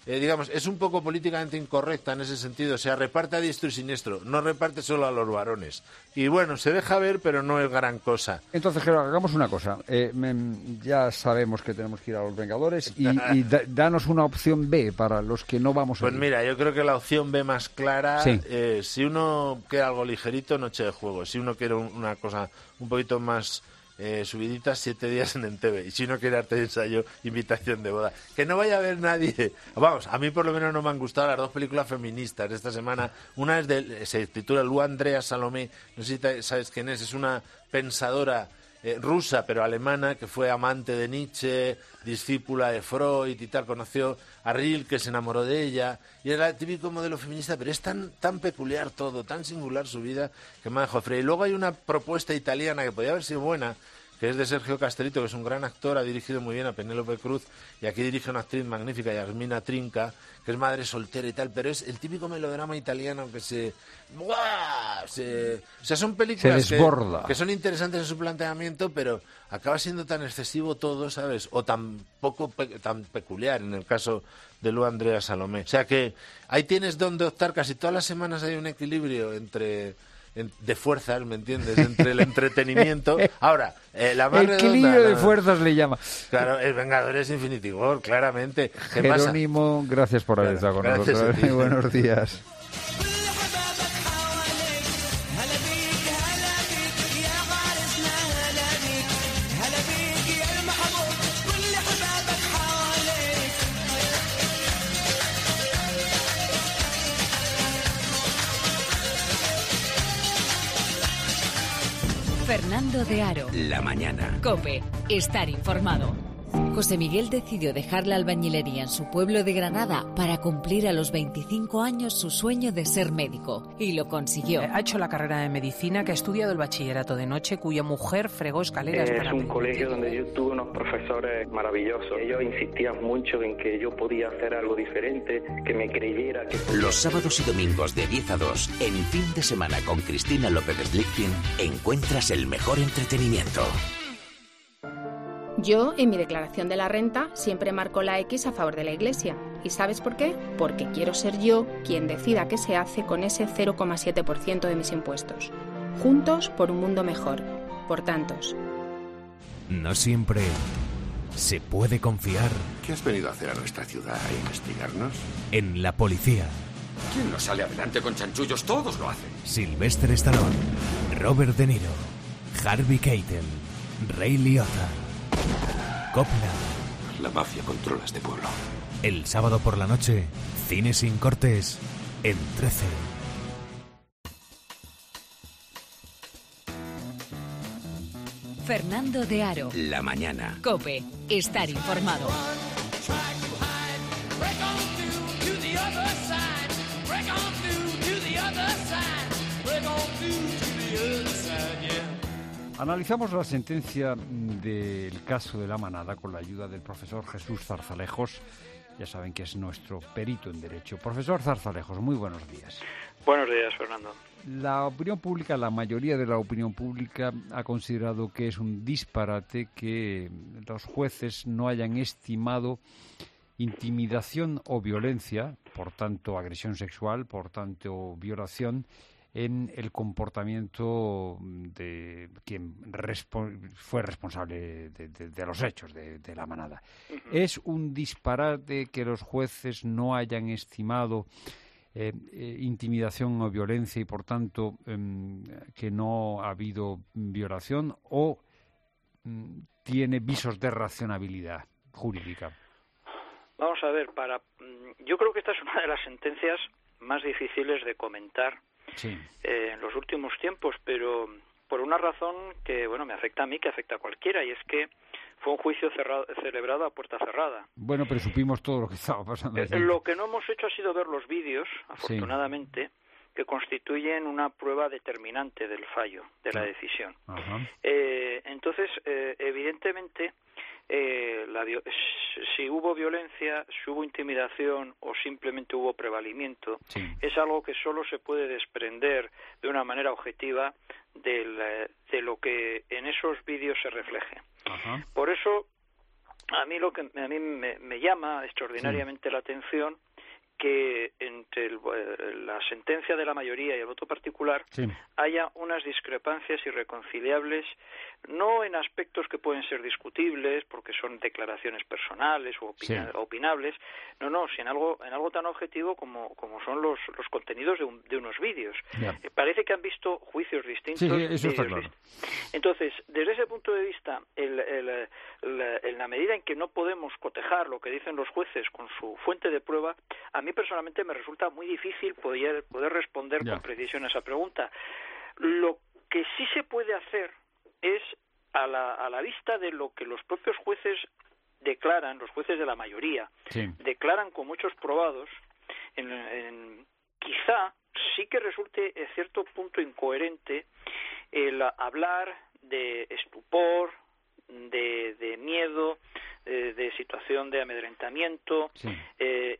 eh, digamos, es un poco políticamente incorrecta en ese sentido. O sea, reparte a diestro y siniestro, no reparte solo a los varones. Y bueno, se deja ver, pero no es gran cosa. Entonces, Gerardo, hagamos una cosa. Eh, me, ya sabemos que tenemos que ir a Los Vengadores y, y da, danos una opción B para los que no vamos a Pues ir. mira, yo creo que la opción B más clara, sí. eh, si uno quiere algo ligerito, Noche de Juego. Si uno quiere un, una cosa un poquito más eh, subidita, Siete días en Entebbe. Y si uno quiere arte de ensayo, Invitación de boda. Que no vaya a ver nadie. Vamos, a mí por lo menos no me han gustado las dos películas feministas de esta semana. Una es de, se titula Lu Andrea Salomé, no sé si sabes quién es, es una pensadora Eh, rusa pero alemana que fue amante de Nietzsche, discípula de Freud y tal, conoció a Rilke, se enamoró de ella y era el típico modelo feminista, pero es tan tan peculiar todo, tan singular su vida que me ha dejado fría. Y luego hay una propuesta italiana que podía haber sido buena, que es de Sergio Castellitto, que es un gran actor, ha dirigido muy bien a Penélope Cruz y aquí dirige una actriz magnífica, Yasmina Trinca, que es madre soltera y tal, pero es el típico melodrama italiano que se... ¡buah! se o sea, son películas se desborda. Que, que son interesantes en su planteamiento, pero acaba siendo tan excesivo todo, ¿sabes? O tan poco, pe- tan peculiar en el caso de Lu Andrea Salomé. O sea que ahí tienes donde optar, casi todas las semanas hay un equilibrio entre... de fuerzas, ¿me entiendes? Entre el entretenimiento. Ahora, eh, la más equilibrio redonda, de la... fuerzas le llama. Claro, el Vengadores Infinity War, claramente. ¿Qué Jerónimo, pasa? gracias por haber Claro, estado con gracias nosotros. a ti. Buenos días. Fernando de Aro. La mañana. COPE. Estar informado. José Miguel decidió dejar la albañilería en su pueblo de Granada para cumplir a los veinticinco años su sueño de ser médico. Y lo consiguió. Ha hecho la carrera de medicina, que ha estudiado el bachillerato de noche, cuya mujer fregó escaleras es para... Es un colegio donde yo tuve unos profesores maravillosos. Ellos insistían mucho en que yo podía hacer algo diferente, que me creyera que... Podía... Los sábados y domingos de diez a dos, en Fin de Semana con Cristina López Slichting, encuentras el mejor entretenimiento. Yo, en mi declaración de la renta, siempre marco la X a favor de la Iglesia. ¿Y sabes por qué? Porque quiero ser yo quien decida qué se hace con ese cero coma siete por ciento de mis impuestos. Juntos por un mundo mejor. Por tantos. No siempre se puede confiar. ¿Qué has venido a hacer a nuestra ciudad? ¿A investigarnos? En la policía. ¿Quién no sale adelante con chanchullos? Todos lo hacen. Sylvester Stallone, Robert De Niro, Harvey Keitel, Ray Liotta, Coppola. La mafia controla este pueblo. El sábado por la noche, Cine sin cortes, en trece. Fernando de Aro. La mañana. COPE. Estar informado. Analizamos la sentencia del caso de La Manada con la ayuda del profesor Jesús Zarzalejos. Ya saben que es nuestro perito en Derecho. Profesor Zarzalejos, muy buenos días. Buenos días, Fernando. La opinión pública, la mayoría de la opinión pública ha considerado que es un disparate que los jueces no hayan estimado intimidación o violencia, por tanto agresión sexual, por tanto violación, en el comportamiento de quien respo- fue responsable de, de, de los hechos de, de La Manada. Uh-huh. ¿Es un disparate que los jueces no hayan estimado eh, eh, intimidación o violencia y, por tanto, eh, que no ha habido violación, o eh, tiene visos de racionalidad jurídica? Vamos a ver, para yo creo que esta es una de las sentencias más difíciles de comentar. Sí. Eh, en los últimos tiempos, pero por una razón que, bueno, me afecta a mí, que afecta a cualquiera, y es que fue un juicio cerrado, celebrado a puerta cerrada. Bueno, pero supimos todo lo que estaba pasando. Eh, lo que no hemos hecho ha sido ver los vídeos, afortunadamente, sí, que constituyen una prueba determinante del fallo, de la decisión. Ajá. Eh, entonces, eh, evidentemente, eh, la, si hubo violencia, si hubo intimidación o simplemente hubo prevalimiento, sí, es algo que solo se puede desprender de una manera objetiva del, de lo que en esos vídeos se refleje. Ajá. Por eso, a mí lo que a mí me, me llama extraordinariamente sí. la atención que entre el, la sentencia de la mayoría y el voto particular sí. haya unas discrepancias irreconciliables, no en aspectos que pueden ser discutibles porque son declaraciones personales o opina, sí. opinables, no, no, sino en algo en algo tan objetivo como como son los los contenidos de, un, de unos vídeos. Eh, parece que han visto juicios distintos. Sí, sí, eso está claro. Dist- Entonces, desde ese punto de vista, el, el, el, en la medida en que no podemos cotejar lo que dicen los jueces con su fuente de prueba, a mí personalmente me resulta muy difícil poder, poder responder ya. con precisión a esa pregunta. Lo que sí se puede hacer es, a la, a la vista de lo que los propios jueces declaran, los jueces de la mayoría, sí. declaran con muchos probados, en, en, quizá sí que resulte en cierto punto incoherente el hablar de estupor, de, de miedo, de, de situación de amedrentamiento, sí. eh,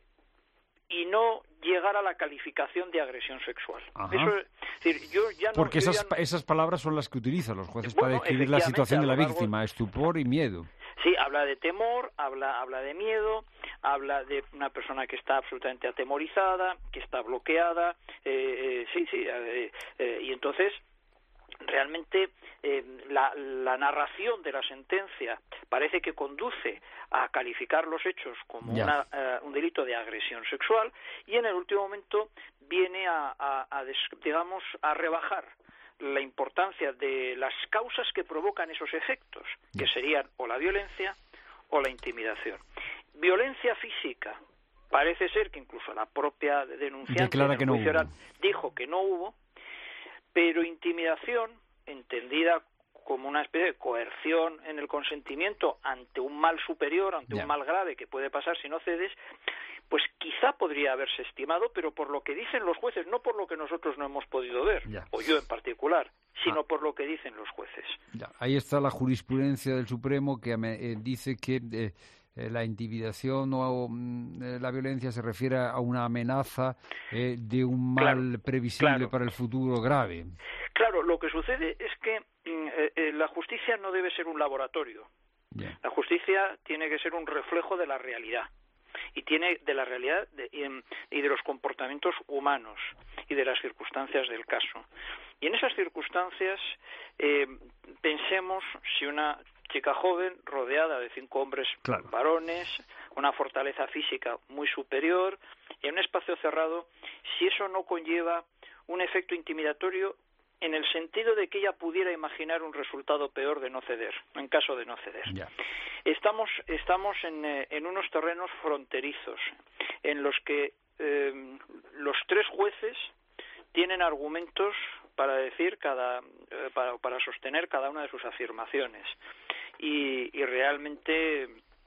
y no llegar a la calificación de agresión sexual. Eso es, es decir, yo ya no, Porque yo esas, ya no... esas palabras son las que utilizan los jueces bueno, para describir la situación de la largo... víctima, estupor y miedo. Sí, habla de temor, habla, habla de miedo, habla de una persona que está absolutamente atemorizada, que está bloqueada, eh, eh, sí, sí, eh, eh, y entonces realmente eh, la, la narración de la sentencia parece que conduce a calificar los hechos como una, uh, un delito de agresión sexual y en el último momento viene a, a, a des, digamos, a rebajar la importancia de las causas que provocan esos efectos, que serían o la violencia o la intimidación. Violencia física, parece ser que incluso la propia denunciante declara que no hubo. dijo que no hubo, pero intimidación, entendida como una especie de coerción en el consentimiento ante un mal superior, ante ya. un mal grave que puede pasar si no cedes, pues quizá podría haberse estimado, pero por lo que dicen los jueces, no por lo que nosotros no hemos podido ver, ya. o yo en particular, sino ah. por lo que dicen los jueces. Ya. Ahí está la jurisprudencia del Supremo que eh, dice que eh, eh, la intimidación o eh, la violencia se refiere a una amenaza eh, de un mal claro, previsible claro. para el futuro grave. Claro, lo que sucede es que eh, eh, la justicia no debe ser un laboratorio. Yeah. La justicia tiene que ser un reflejo de la realidad. Y tiene de la realidad de, y, y de los comportamientos humanos y de las circunstancias del caso. Y en esas circunstancias eh, pensemos si una chica joven rodeada de cinco hombres claro. varones, una fortaleza física muy superior, en un espacio cerrado, si eso no conlleva un efecto intimidatorio en el sentido de que ella pudiera imaginar un resultado peor de no ceder, en caso de no ceder. Yeah. Estamos, estamos en, eh, en unos terrenos fronterizos, en los que eh, los tres jueces tienen argumentos para decir cada, eh, para, para sostener cada una de sus afirmaciones. Y, y realmente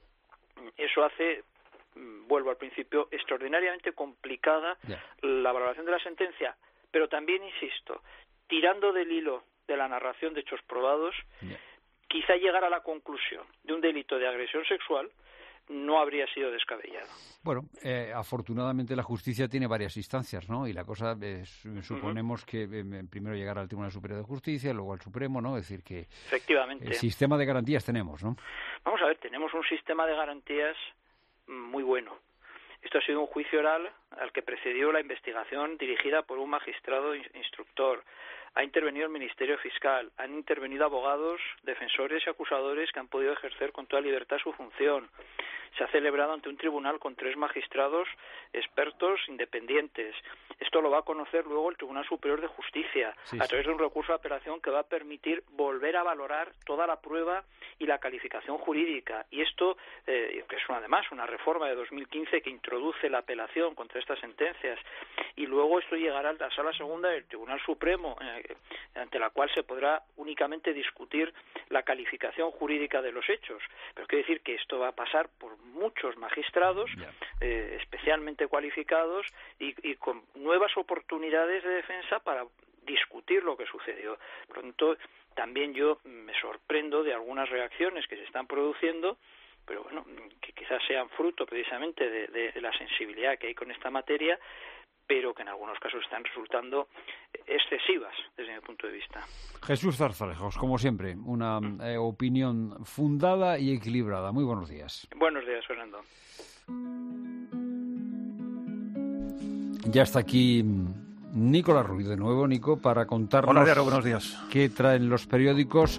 eso hace, vuelvo al principio, extraordinariamente complicada yeah. la valoración de la sentencia, pero también, insisto, tirando del hilo de la narración de hechos probados, yeah. quizá llegar a la conclusión de un delito de agresión sexual no habría sido descabellado. Bueno, eh, afortunadamente la justicia tiene varias instancias, ¿no? Y la cosa, es, suponemos uh-huh. que eh, primero llegar al Tribunal Superior de Justicia, luego al Supremo, ¿no? Es decir, que efectivamente. El sistema de garantías tenemos, ¿no? Vamos a ver, tenemos un sistema de garantías muy bueno. Esto ha sido un juicio oral al que precedió la investigación dirigida por un magistrado instructor. Ha intervenido el Ministerio Fiscal, han intervenido abogados, defensores y acusadores que han podido ejercer con toda libertad su función. Se ha celebrado ante un tribunal con tres magistrados expertos independientes. Esto lo va a conocer luego el Tribunal Superior de Justicia sí, a sí. través de un recurso de apelación que va a permitir volver a valorar toda la prueba y la calificación jurídica. Y esto, eh, que es además una reforma de dos mil quince que introduce la apelación contra estas sentencias. Y luego esto llegará a la Sala Segunda del Tribunal Supremo, eh, ante la cual se podrá únicamente discutir la calificación jurídica de los hechos. Pero quiere decir que esto va a pasar por muchos magistrados yeah. eh, especialmente cualificados y, y con nuevas oportunidades de defensa para discutir lo que sucedió. Por lo tanto, también yo me sorprendo de algunas reacciones que se están produciendo, pero bueno, que quizás sean fruto precisamente de, de, de la sensibilidad que hay con esta materia, pero que en algunos casos están resultando excesivas desde mi punto de vista. Jesús Zarzalejos, como siempre, una eh, opinión fundada y equilibrada. Muy buenos días. Buenos días, Fernando. Ya está aquí Nicolás Ruiz de nuevo, Nico, para contarnos. Hola, Diaro, buenos días. Qué traen los periódicos,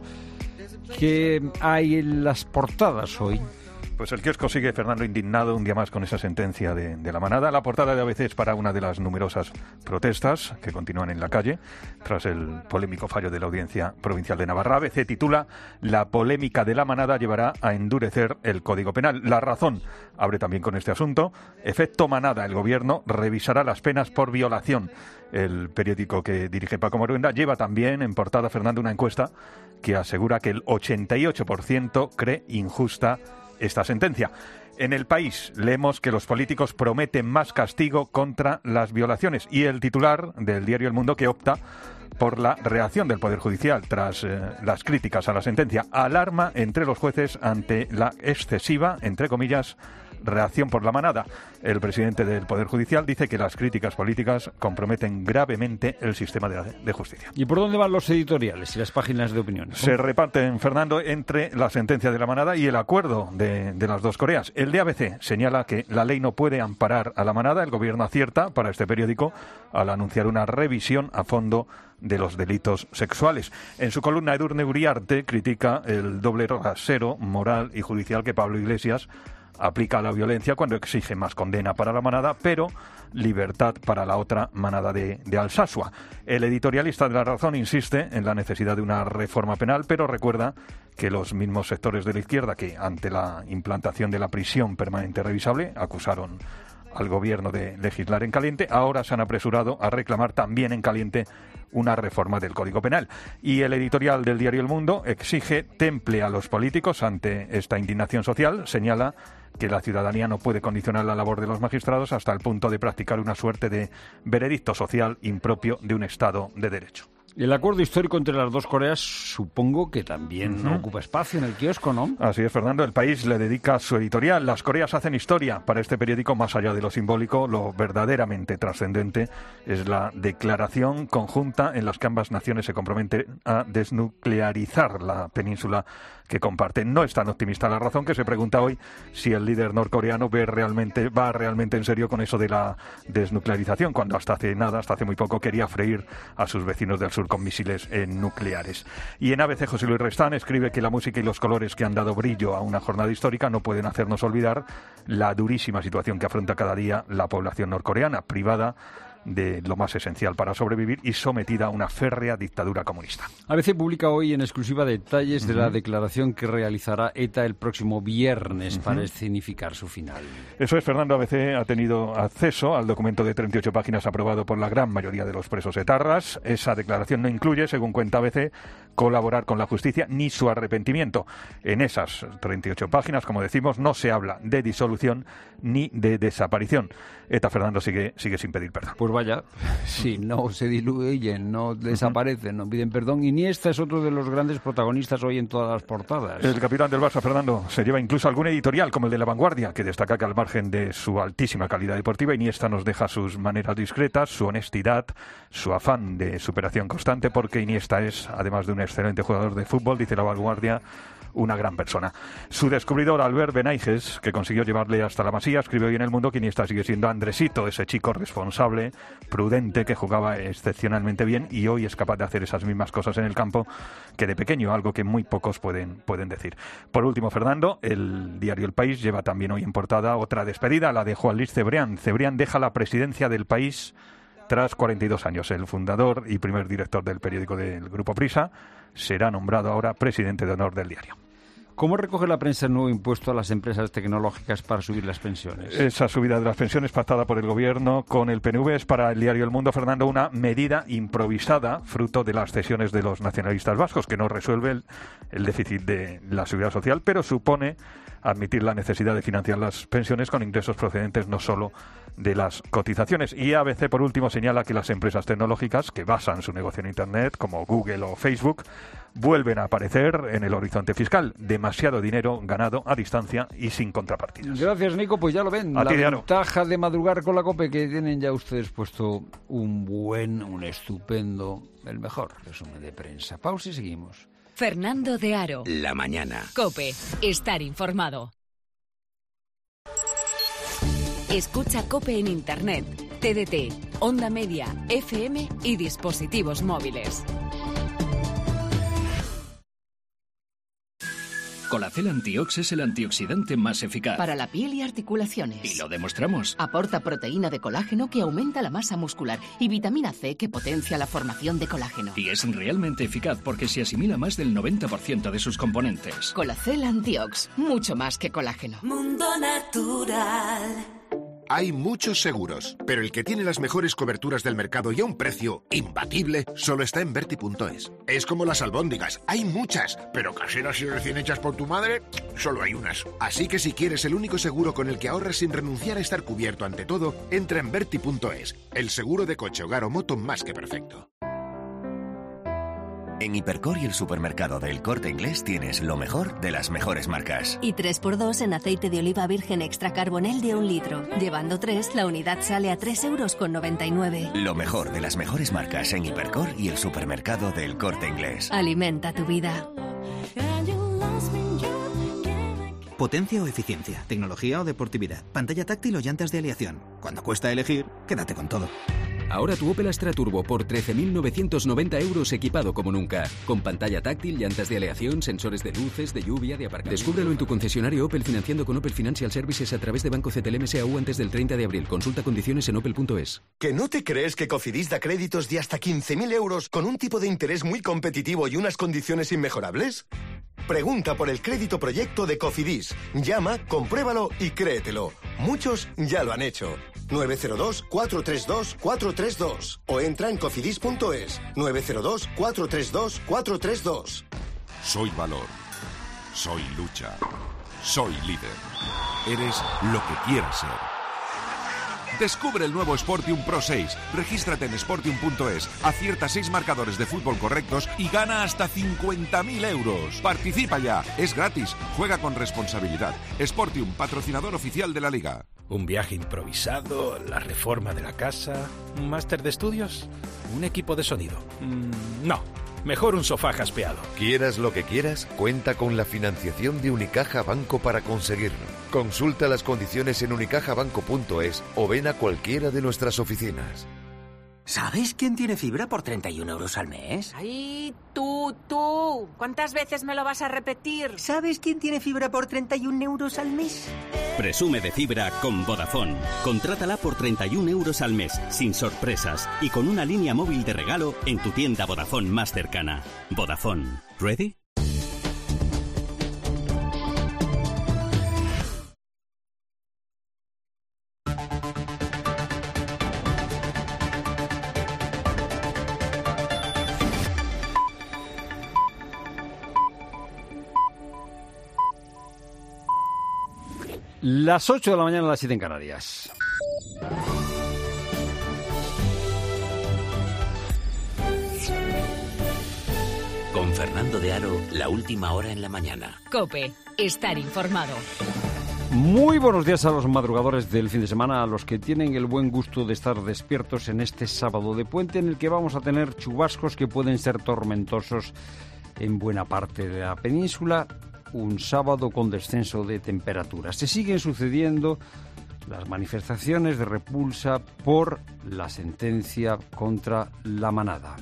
qué hay en las portadas hoy. Pues el kiosco sigue, Fernando, indignado un día más con esa sentencia de, de la manada. La portada de A B C es para una de las numerosas protestas que continúan en la calle tras el polémico fallo de la Audiencia Provincial de Navarra. A B C titula: La polémica de la manada llevará a endurecer el Código Penal. La Razón abre también con este asunto. Efecto manada: el Gobierno revisará las penas por violación. El periódico que dirige Paco Moruenda lleva también en portada, Fernando, una encuesta que asegura que el ochenta y ocho por ciento cree injusta esta sentencia. En El País leemos que los políticos prometen más castigo contra las violaciones y el titular del diario El Mundo que opta por la reacción del Poder Judicial tras eh, las críticas a la sentencia. Alarma entre los jueces ante la excesiva, entre comillas, reacción por la manada. El presidente del Poder Judicial dice que las críticas políticas comprometen gravemente el sistema de, de justicia. ¿Y por dónde van los editoriales y las páginas de opinión? Se reparten, Fernando, entre la sentencia de la manada y el acuerdo de, de las dos Coreas. El de A B C señala que la ley no puede amparar a la manada. El gobierno acierta para este periódico al anunciar una revisión a fondo de los delitos sexuales. En su columna, Edurne Uriarte critica el doble rasero moral y judicial que Pablo Iglesias aplica a la violencia cuando exige más condena para la manada, pero libertad para la otra manada de, de Alsasua. El editorialista de La Razón insiste en la necesidad de una reforma penal, pero recuerda que los mismos sectores de la izquierda que, ante la implantación de la prisión permanente revisable, acusaron al gobierno de legislar en caliente, ahora se han apresurado a reclamar también en caliente una reforma del Código Penal. Y el editorial del diario El Mundo exige temple a los políticos ante esta indignación social. Señala que la ciudadanía no puede condicionar la labor de los magistrados hasta el punto de practicar una suerte de veredicto social impropio de un Estado de Derecho. El acuerdo histórico entre las dos Coreas supongo que también uh-huh. ocupa espacio en el kiosco, ¿no? Así es, Fernando. El País le dedica su editorial. Las Coreas hacen historia. Para este periódico, más allá de lo simbólico, lo verdaderamente trascendente es la declaración conjunta en la que ambas naciones se comprometen a desnuclearizar la península que comparten. No es tan optimista La Razón, que se pregunta hoy si el líder norcoreano ve realmente, va realmente en serio con eso de la desnuclearización, cuando hasta hace nada, hasta hace muy poco, quería freír a sus vecinos del sur con misiles eh, nucleares. Y en A B C, José Luis Restán escribe que la música y los colores que han dado brillo a una jornada histórica no pueden hacernos olvidar la durísima situación que afronta cada día la población norcoreana, privada de lo más esencial para sobrevivir y sometida a una férrea dictadura comunista. A B C publica hoy en exclusiva detalles uh-huh. de la declaración que realizará ETA el próximo viernes uh-huh. para escenificar su final. Eso es, Fernando. A B C ha tenido acceso al documento de treinta y ocho páginas aprobado por la gran mayoría de los presos etarras. Esa declaración no incluye, según cuenta A B C, colaborar con la justicia ni su arrepentimiento. En esas treinta y ocho páginas, como decimos, no se habla de disolución ni de desaparición. ETA, Fernando, sigue, sigue sin pedir perdón. Pues vaya, si no se diluyen, no desaparecen, no piden perdón. Iniesta es otro de los grandes protagonistas hoy en todas las portadas. El capitán del Barça, Fernando, se lleva incluso algún editorial, como el de La Vanguardia, que destaca que al margen de su altísima calidad deportiva, Iniesta nos deja sus maneras discretas, su honestidad, su afán de superación constante, porque Iniesta es, además de un excelente jugador de fútbol, dice La Vanguardia, una gran persona. Su descubridor, Albert Benaiges, que consiguió llevarle hasta la Masía, escribe hoy en El Mundo que Iniesta sigue siendo Andresito, ese chico responsable, prudente, que jugaba excepcionalmente bien y hoy es capaz de hacer esas mismas cosas en el campo que de pequeño, algo que muy pocos pueden, pueden decir. Por último, Fernando, el diario El País lleva también hoy en portada otra despedida, la de Juan Luis Cebrián. Cebrián deja la presidencia del País tras cuarenta y dos años. El fundador y primer director del periódico del Grupo Prisa será nombrado ahora presidente de honor del diario. ¿Cómo recoge la prensa el nuevo impuesto a las empresas tecnológicas para subir las pensiones? Esa subida de las pensiones pactada por el Gobierno con el P N V es para el diario El Mundo, Fernando, una medida improvisada, fruto de las cesiones de los nacionalistas vascos, que no resuelve el, el déficit de la seguridad social, pero supone admitir la necesidad de financiar las pensiones con ingresos procedentes no solo de las cotizaciones. Y A B C, por último, señala que las empresas tecnológicas que basan su negocio en Internet, como Google o Facebook, vuelven a aparecer en el horizonte fiscal. Demasiado dinero ganado a distancia y sin contrapartidas. Gracias, Nico. Pues ya lo ven. A la ti, ventaja de madrugar con la COPE, que tienen ya ustedes puesto un buen, un estupendo, el mejor resumen de prensa. Pausa y seguimos. Fernando de Aro. La mañana. COPE. Estar informado. Escucha COPE en Internet, T D T, Onda Media, F M y dispositivos móviles. Colacel Antiox es el antioxidante más eficaz. Para la piel y articulaciones. Y lo demostramos. Aporta proteína de colágeno que aumenta la masa muscular y vitamina C que potencia la formación de colágeno. Y es realmente eficaz porque se asimila más del noventa por ciento de sus componentes. Colacel Antiox, mucho más que colágeno. Mundo Natural. Hay muchos seguros, pero el que tiene las mejores coberturas del mercado y a un precio imbatible solo está en Berti punto es. Es como las albóndigas, hay muchas, pero caseras y recién hechas por tu madre, solo hay unas. Así que si quieres el único seguro con el que ahorras sin renunciar a estar cubierto ante todo, entra en Berti punto es, el seguro de coche, hogar o moto más que perfecto. En Hipercor y el supermercado del Corte Inglés tienes lo mejor de las mejores marcas. Y tres por dos en aceite de oliva virgen extra carbonel de un litro. Llevando tres, la unidad sale a tres euros con noventa y nueve. Lo mejor de las mejores marcas en Hipercor y el supermercado del Corte Inglés. Alimenta tu vida. Potencia o eficiencia, tecnología o deportividad, pantalla táctil o llantas de aleación. Cuando cuesta elegir, quédate con todo. Ahora tu Opel Astra Turbo por trece mil novecientos noventa euros equipado como nunca. Con pantalla táctil, llantas de aleación, sensores de luces, de lluvia, de aparcamiento. Descúbrelo en tu concesionario Opel financiando con Opel Financial Services a través de Banco C T L M S A U antes del treinta de abril. Consulta condiciones en opel punto es. ¿Que no te crees que Cofidis da créditos de hasta quince mil euros con un tipo de interés muy competitivo y unas condiciones inmejorables? Pregunta por el crédito proyecto de Cofidis. Llama, compruébalo y créetelo. Muchos ya lo han hecho. nueve cero dos, cuatro tres dos, cuatro tres dos o entra en cofidis punto es. nueve cero dos, cuatro tres dos, cuatro tres dos. Soy valor. Soy lucha. Soy líder. Eres lo que quieras ser. Descubre el nuevo Sportium Pro seis. Regístrate en sportium punto es, acierta seis marcadores de fútbol correctos y gana hasta cincuenta mil euros. Participa ya, es gratis, juega con responsabilidad. Sportium, patrocinador oficial de la Liga. Un viaje improvisado, la reforma de la casa, un máster de estudios, un equipo de sonido. Mm, no, mejor un sofá jaspeado. Quieras lo que quieras, cuenta con la financiación de Unicaja Banco para conseguirlo. Consulta las condiciones en unicaja banco punto es o ven a cualquiera de nuestras oficinas. ¿Sabes quién tiene fibra por treinta y un euros al mes? ¡Ay, tú, tú! ¿Cuántas veces me lo vas a repetir? ¿Sabes quién tiene fibra por treinta y un euros al mes? Presume de fibra con Vodafone. Contrátala por treinta y un euros al mes, sin sorpresas y con una línea móvil de regalo en tu tienda Vodafone más cercana. Vodafone. ¿Ready? Las ocho de la mañana, a las siete en Canarias. Con Fernando de Aro, la última hora en la mañana. COPE, estar informado. Muy buenos días a los madrugadores del fin de semana, a los que tienen el buen gusto de estar despiertos en este sábado de puente en el que vamos a tener chubascos que pueden ser tormentosos en buena parte de la península. Un sábado con descenso de temperaturas. Se siguen sucediendo las manifestaciones de repulsa por la sentencia contra La Manada.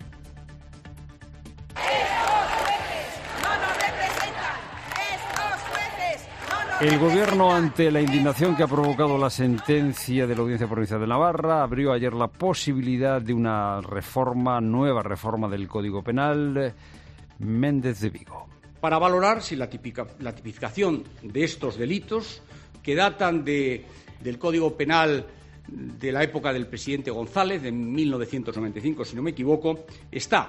El Gobierno, ante la indignación que ha provocado la sentencia de la Audiencia Provincial de Navarra, abrió ayer la posibilidad de una reforma, nueva reforma del Código Penal. Méndez de Vigo. Para valorar si la, tipica, la tipificación de estos delitos, que datan de, del Código Penal de la época del presidente González, de mil novecientos noventa y cinco, si no me equivoco, está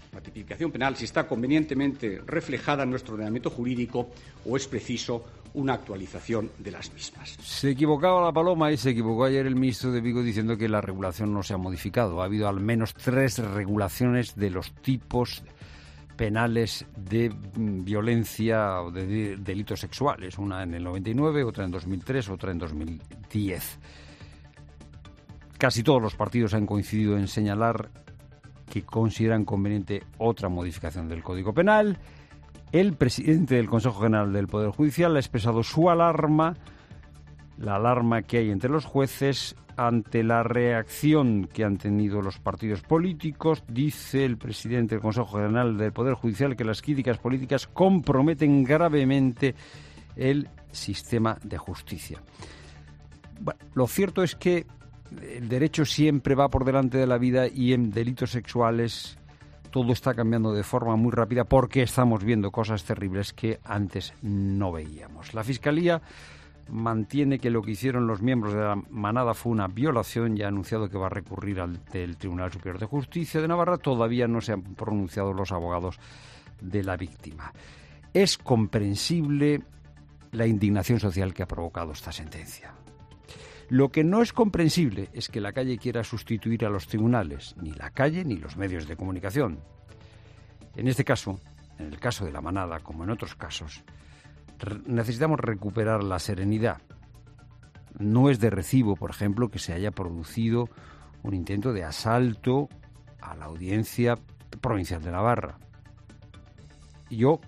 la tipificación penal, si está convenientemente reflejada en nuestro ordenamiento jurídico o es preciso una actualización de las mismas. Se equivocaba la paloma y se equivocó ayer el ministro de Vigo diciendo que la regulación no se ha modificado. Ha habido al menos tres regulaciones de los tipos penales de violencia o de delitos sexuales. Una en el noventa y nueve, otra en dos mil tres, otra en dos mil diez. Casi todos los partidos han coincidido en señalar que consideran conveniente otra modificación del Código Penal. El presidente del Consejo General del Poder Judicial ha expresado su alarma, la alarma que hay entre los jueces ante la reacción que han tenido los partidos políticos. Dice el presidente del Consejo General del Poder Judicial que las críticas políticas comprometen gravemente el sistema de justicia. Bueno, lo cierto es que el derecho siempre va por delante de la vida y en delitos sexuales todo está cambiando de forma muy rápida porque estamos viendo cosas terribles que antes no veíamos. La Fiscalía mantiene que lo que hicieron los miembros de la manada fue una violación y ha anunciado que va a recurrir ante el Tribunal Superior de Justicia de Navarra. Todavía no se han pronunciado los abogados de la víctima. Es comprensible la indignación social que ha provocado esta sentencia. Lo que no es comprensible es que la calle quiera sustituir a los tribunales, ni la calle ni los medios de comunicación. En este caso, en el caso de la manada, como en otros casos, re- necesitamos recuperar la serenidad. No es de recibo, por ejemplo, que se haya producido un intento de asalto a la Audiencia Provincial de Navarra. Y yo,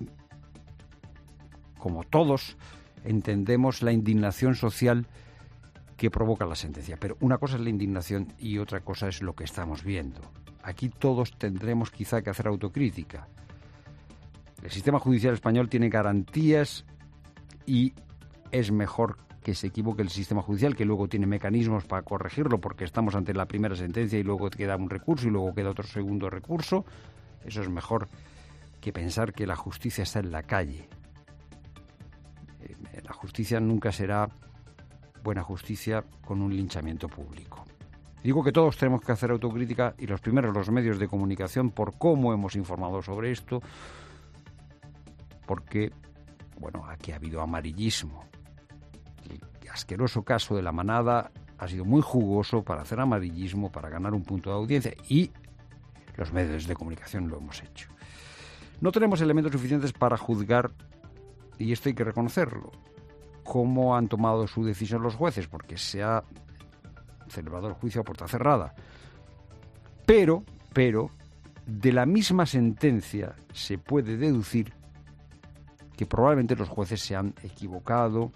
como todos, entendemos la indignación social que provoca la sentencia. Pero una cosa es la indignación y otra cosa es lo que estamos viendo. Aquí todos tendremos quizá que hacer autocrítica. El sistema judicial español tiene garantías y es mejor que se equivoque el sistema judicial, que luego tiene mecanismos para corregirlo porque estamos ante la primera sentencia y luego queda un recurso y luego queda otro segundo recurso. Eso es mejor que pensar que la justicia está en la calle. La justicia nunca será buena justicia con un linchamiento público. Digo que todos tenemos que hacer autocrítica y los primeros los medios de comunicación por cómo hemos informado sobre esto, porque, bueno, aquí ha habido amarillismo. El asqueroso caso de la manada ha sido muy jugoso para hacer amarillismo, para ganar un punto de audiencia y los medios de comunicación lo hemos hecho. No tenemos elementos suficientes para juzgar, y esto hay que reconocerlo, cómo han tomado su decisión los jueces, porque se ha celebrado el juicio a puerta cerrada. Pero, pero, de la misma sentencia se puede deducir que probablemente los jueces se han equivocado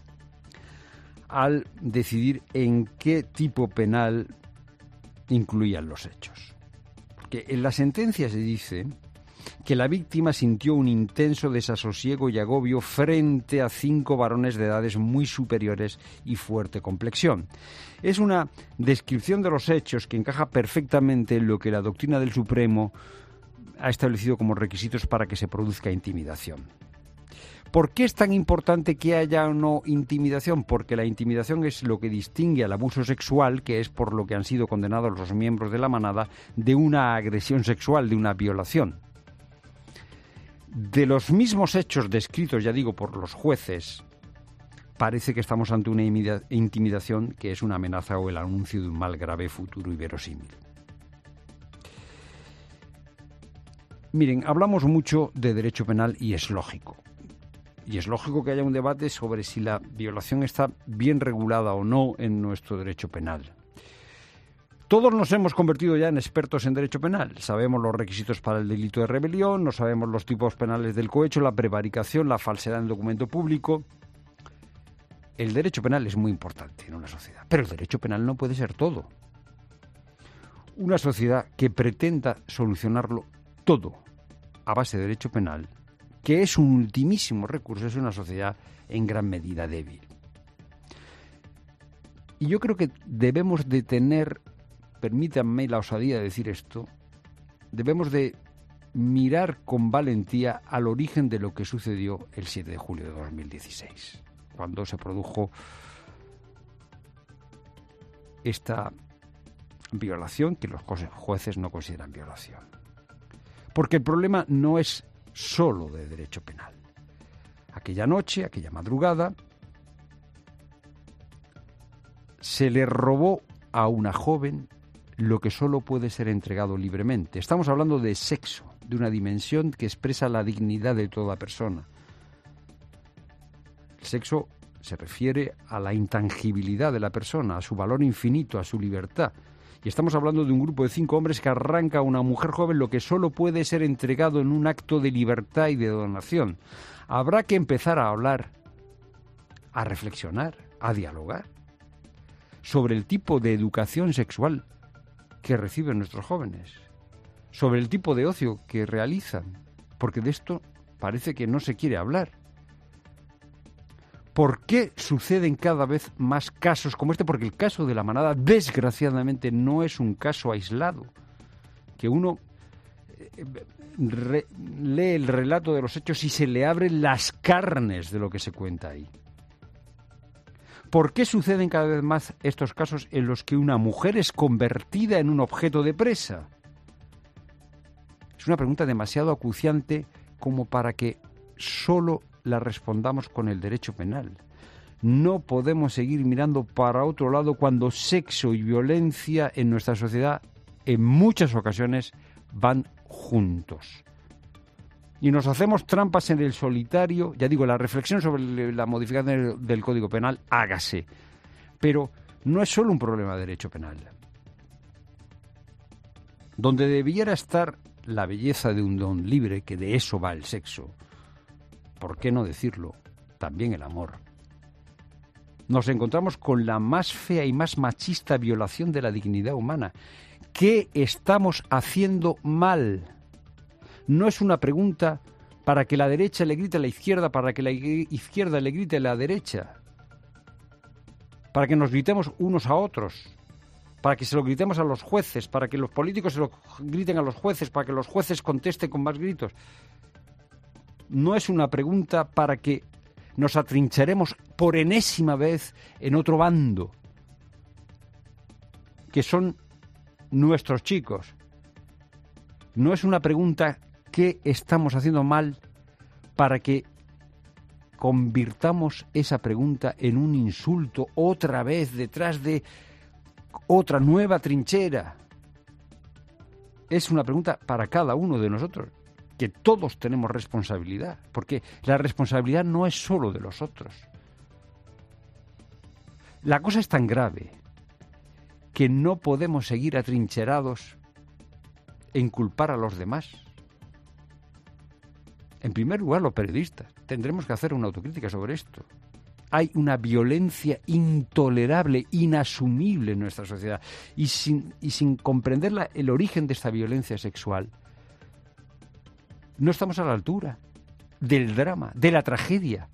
al decidir en qué tipo penal incluían los hechos. Porque en la sentencia se dice que la víctima sintió un intenso desasosiego y agobio frente a cinco varones de edades muy superiores y fuerte complexión. Es una descripción de los hechos que encaja perfectamente en lo que la doctrina del Supremo ha establecido como requisitos para que se produzca intimidación. ¿Por qué es tan importante que haya o no intimidación? Porque la intimidación es lo que distingue al abuso sexual, que es por lo que han sido condenados los miembros de la manada, de una agresión sexual, de una violación. De los mismos hechos descritos, ya digo, por los jueces, parece que estamos ante una intimidación que es una amenaza o el anuncio de un mal grave futuro y verosímil. Miren, hablamos mucho de derecho penal y es lógico. Y es lógico que haya un debate sobre si la violación está bien regulada o no en nuestro derecho penal. Todos nos hemos convertido ya en expertos en derecho penal. Sabemos los requisitos para el delito de rebelión, no sabemos los tipos penales del cohecho, la prevaricación, la falsedad en documento público. El derecho penal es muy importante en una sociedad, pero el derecho penal no puede ser todo. Una sociedad que pretenda solucionarlo todo a base de derecho penal, que es un ultimísimo recurso, es una sociedad en gran medida débil. Y yo creo que debemos de tener, permítanme la osadía de decir esto, debemos de mirar con valentía al origen de lo que sucedió el siete de julio de dos mil dieciséis, cuando se produjo esta violación que los jueces no consideran violación. Porque el problema no es solo de derecho penal. Aquella noche, aquella madrugada, se le robó a una joven lo que solo puede ser entregado libremente. Estamos hablando de sexo, de una dimensión que expresa la dignidad de toda persona. El sexo se refiere a la intangibilidad de la persona, a su valor infinito, a su libertad. Y estamos hablando de un grupo de cinco hombres que arranca a una mujer joven lo que solo puede ser entregado en un acto de libertad y de donación. Habrá que empezar a hablar, a reflexionar, a dialogar sobre el tipo de educación sexual que reciben nuestros jóvenes, sobre el tipo de ocio que realizan, porque de esto parece que no se quiere hablar. ¿Por qué suceden cada vez más casos como este? Porque el caso de La Manada, desgraciadamente, no es un caso aislado. Que uno re, lee el relato de los hechos y se le abren las carnes de lo que se cuenta ahí. ¿Por qué suceden cada vez más estos casos en los que una mujer es convertida en un objeto de presa? Es una pregunta demasiado acuciante como para que solo la respondamos con el derecho penal. No podemos seguir mirando para otro lado cuando sexo y violencia en nuestra sociedad en muchas ocasiones van juntos. Y nos hacemos trampas en el solitario. Ya digo, la reflexión sobre la modificación del Código Penal, hágase. Pero no es solo un problema de derecho penal. Donde debiera estar la belleza de un don libre, que de eso va el sexo, ¿por qué no decirlo? También el amor. Nos encontramos con la más fea y más machista violación de la dignidad humana. ¿Qué estamos haciendo mal? No es una pregunta para que la derecha le grite a la izquierda, para que la izquierda le grite a la derecha, para que nos gritemos unos a otros, para que se lo gritemos a los jueces, para que los políticos se lo griten a los jueces, para que los jueces contesten con más gritos. No es una pregunta para que nos atrincheremos por enésima vez en otro bando, que son nuestros chicos. No es una pregunta qué estamos haciendo mal para que convirtamos esa pregunta en un insulto otra vez detrás de otra nueva trinchera. Es una pregunta para cada uno de nosotros, que todos tenemos responsabilidad, porque la responsabilidad no es solo de los otros. La cosa es tan grave que no podemos seguir atrincherados en culpar a los demás. En primer lugar, los periodistas. Tendremos que hacer una autocrítica sobre esto. Hay una violencia intolerable, inasumible en nuestra sociedad. Y sin, y sin comprender la, el origen de esta violencia sexual, no estamos a la altura del drama, de la tragedia.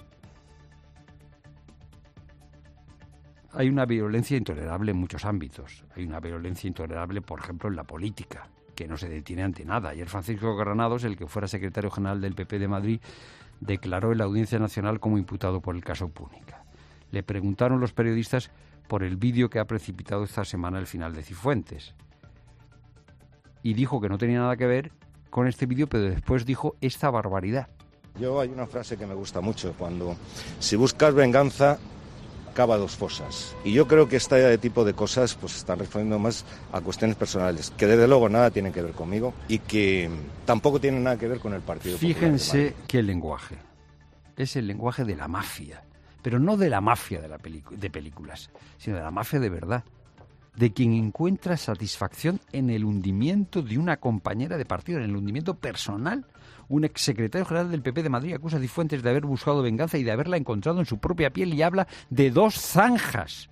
Hay una violencia intolerable en muchos ámbitos. Hay una violencia intolerable, por ejemplo, en la política, que no se detiene ante nada. Ayer Francisco Granados, el que fuera secretario general del P P de Madrid, declaró en la Audiencia Nacional como imputado por el caso Púnica. Le preguntaron los periodistas por el vídeo que ha precipitado esta semana el final de Cifuentes. Y dijo que no tenía nada que ver con este vídeo, pero después dijo esta barbaridad. Yo hay una frase que me gusta mucho, cuando si buscas venganza, cava dos fosas. Y yo creo que este tipo de cosas pues están respondiendo más a cuestiones personales, que desde luego nada tienen que ver conmigo y que tampoco tienen nada que ver con el Partido Popular. Fíjense que el lenguaje es el lenguaje de la mafia, pero no de la mafia de, la pelic- de películas, sino de la mafia de verdad, de quien encuentra satisfacción en el hundimiento de una compañera de partido, en el hundimiento personal. Un exsecretario general del P P de Madrid acusa a Cifuentes de haber buscado venganza y de haberla encontrado en su propia piel y habla de dos zanjas.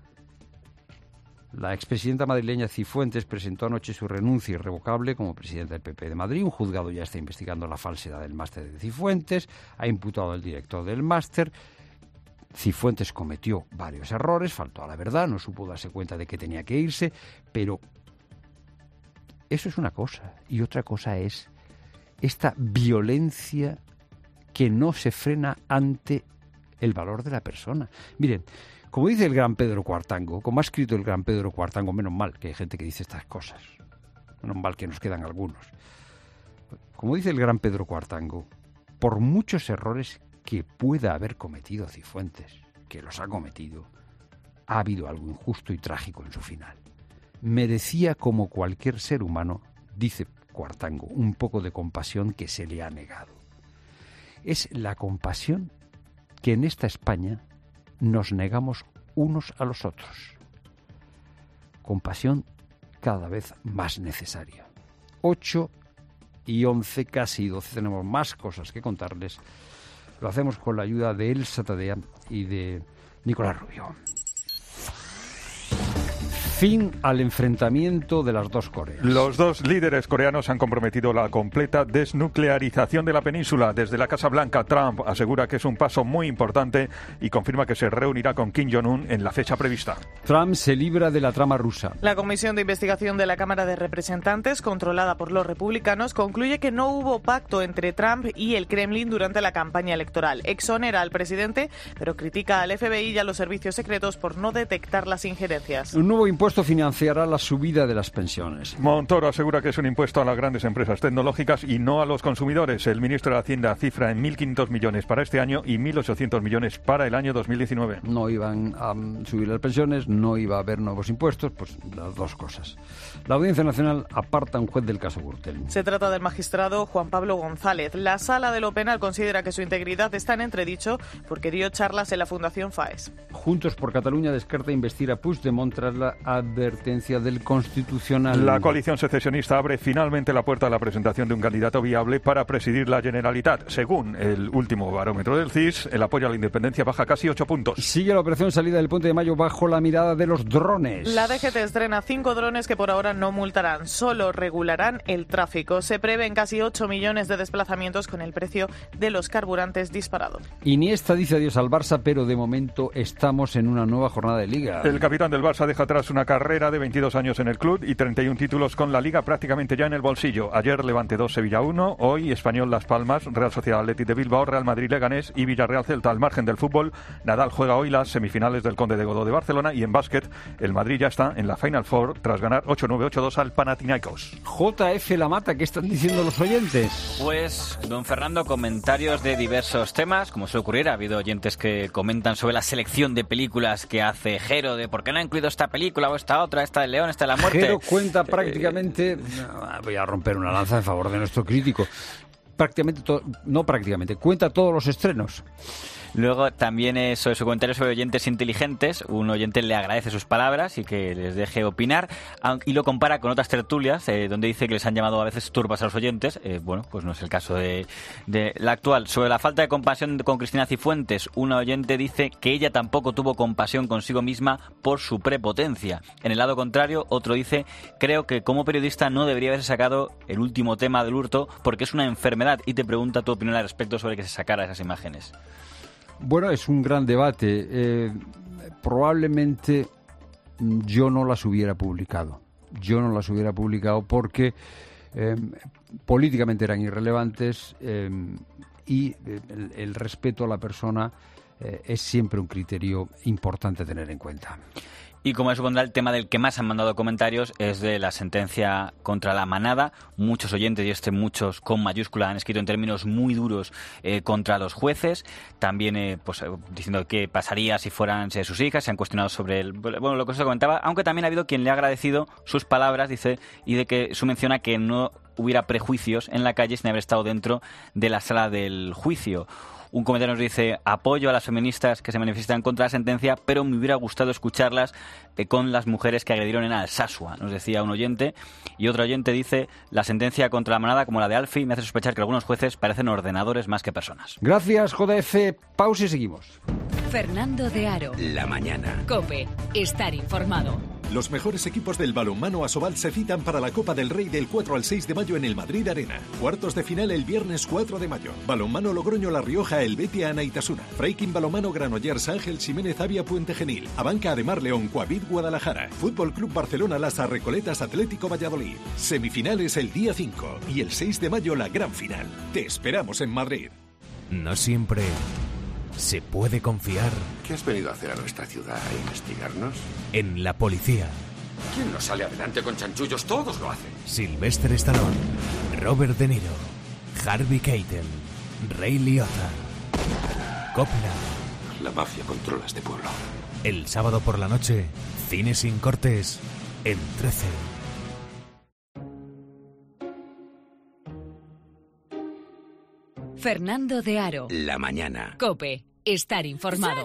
La expresidenta madrileña Cifuentes presentó anoche su renuncia irrevocable como presidenta del P P de Madrid. Un juzgado ya está investigando la falsedad del máster de Cifuentes, ha imputado al director del máster. Cifuentes cometió varios errores, faltó a la verdad, no supo darse cuenta de que tenía que irse, pero eso es una cosa, y otra cosa es esta violencia que no se frena ante el valor de la persona. Miren, como dice el gran Pedro Cuartango, como ha escrito el gran Pedro Cuartango, menos mal que hay gente que dice estas cosas, menos mal que nos quedan algunos. como dice el gran Pedro Cuartango, por muchos errores que pueda haber cometido Cifuentes, que los ha cometido, ha habido algo injusto y trágico en su final. Merecía, como cualquier ser humano, dice Cuartango, un poco de compasión que se le ha negado. Es la compasión que en esta España nos negamos unos a los otros. Compasión cada vez más necesaria. Ocho y once, casi doce, tenemos más cosas que contarles. Lo hacemos con la ayuda de Elsa Tadea y de Nicolás Rubio. Fin al enfrentamiento de las dos Coreas. Los dos líderes coreanos han comprometido la completa desnuclearización de la península. Desde la Casa Blanca, Trump asegura que es un paso muy importante y confirma que se reunirá con Kim Jong-un en la fecha prevista. Trump se libra de la trama rusa. La Comisión de Investigación de la Cámara de Representantes, controlada por los republicanos, concluye que no hubo pacto entre Trump y el Kremlin durante la campaña electoral. Exonera al presidente, pero critica al F B I y a los servicios secretos por no detectar las injerencias. Un nuevo impuesto financiará la subida de las pensiones. Montoro asegura que es un impuesto a las grandes empresas tecnológicas y no a los consumidores. El ministro de Hacienda cifra en mil quinientos millones para este año y mil ochocientos millones para el año dos mil diecinueve. No iban a subir las pensiones, no iba a haber nuevos impuestos, pues las dos cosas. La Audiencia Nacional aparta a un juez del caso Gürtel. Se trata del magistrado Juan Pablo González. La Sala de lo Penal considera que su integridad está en entredicho porque dio charlas en la Fundación FAES. Juntos por Cataluña descarta investir a Puigdemont tras la advertencia del Constitucional. La coalición secesionista abre finalmente la puerta a la presentación de un candidato viable para presidir la Generalitat. Según el último barómetro del C I S, el apoyo a la independencia baja casi ocho puntos. Sigue la operación salida del Puente de Mayo bajo la mirada de los drones. La D G T estrena cinco drones que por ahora no multarán, solo regularán el tráfico. Se prevén casi ocho millones de desplazamientos con el precio de los carburantes disparado. Iniesta dice adiós al Barça, pero de momento estamos en una nueva jornada de Liga. El capitán del Barça deja atrás una carrera de veintidós años en el club y treinta y un títulos con la Liga prácticamente ya en el bolsillo. Ayer Levante dos, Sevilla uno, hoy Español Las Palmas, Real Sociedad Athletic de Bilbao, Real Madrid Leganés y Villarreal Celta. Al margen del fútbol, Nadal juega hoy las semifinales del Conde de Godó de Barcelona y en básquet el Madrid ya está en la Final Four tras ganar ocho nueve ocho dos al Panathinaikos. J F La Mata, ¿qué están diciendo los oyentes? Pues, don Fernando, comentarios de diversos temas, como suele ocurrir. Ha habido oyentes que comentan sobre la selección de películas que hace Jero, de por qué no ha incluido esta película o esta otra, esta del León, esta de la muerte. Jero cuenta prácticamente, eh... voy a romper una lanza en favor de nuestro crítico, prácticamente, to... no prácticamente, cuenta todos los estrenos. Luego también eh, sobre su comentario sobre oyentes inteligentes, un oyente le agradece sus palabras y que les deje opinar, y lo compara con otras tertulias eh, donde dice que les han llamado a veces turbas a los oyentes. Eh, bueno, pues no es el caso de, de la actual. Sobre la falta de compasión con Cristina Cifuentes, una oyente dice que ella tampoco tuvo compasión consigo misma por su prepotencia. En el lado contrario, otro dice: creo que como periodista no debería haberse sacado el último tema del hurto porque es una enfermedad, y te pregunta tu opinión al respecto sobre que se sacara esas imágenes. Bueno, es un gran debate. Eh, probablemente yo no las hubiera publicado. Yo no las hubiera publicado porque eh, políticamente eran irrelevantes eh, y el, el respeto a la persona eh, es siempre un criterio importante a tener en cuenta. Y como supondrá, el tema del que más han mandado comentarios es de la sentencia contra la manada. Muchos oyentes, y este muchos con mayúscula, han escrito en términos muy duros eh, contra los jueces. También eh, pues, eh, diciendo qué pasaría si fueran eh, sus hijas. Se han cuestionado sobre el, bueno, lo que se comentaba. Aunque también ha habido quien le ha agradecido sus palabras, dice, y de que su menciona que no hubiera prejuicios en la calle sin haber estado dentro de la sala del juicio. Un comentario nos dice: apoyo a las feministas que se manifiestan contra la sentencia, pero me hubiera gustado escucharlas eh, con las mujeres que agredieron en Alsasua, nos decía un oyente. Y otro oyente dice: la sentencia contra la manada, como la de Alfie, me hace sospechar que algunos jueces parecen ordenadores más que personas. Gracias, J F. Pausa y seguimos. Fernando de Aro. La mañana. COPE. Estar informado. Los mejores equipos del balonmano Asobal se citan para la Copa del Rey del cuatro al seis de mayo en el Madrid Arena. Cuartos de final el viernes cuatro de mayo. Balonmano Logroño La Rioja, Helvetia Anaitasuna. Freikin Balonmano Granollers Ángel Ximénez Avia Puente Genil. Abanca Ademar León Coavit Guadalajara. Fútbol Club Barcelona Las Recoletas Atlético Valladolid. Semifinales el día cinco y el seis de mayo la gran final. Te esperamos en Madrid. No siempre se puede confiar. ¿Qué has venido a hacer a nuestra ciudad? ¿A investigarnos? En la policía. ¿Quién no sale adelante con chanchullos? Todos lo hacen. Sylvester Stallone, Robert De Niro, Harvey Keitel, Ray Liotta, Coppola. La mafia controla este pueblo. El sábado por la noche, Cine sin cortes, en trece. Fernando de Aro. La mañana. COPE. Estar informado.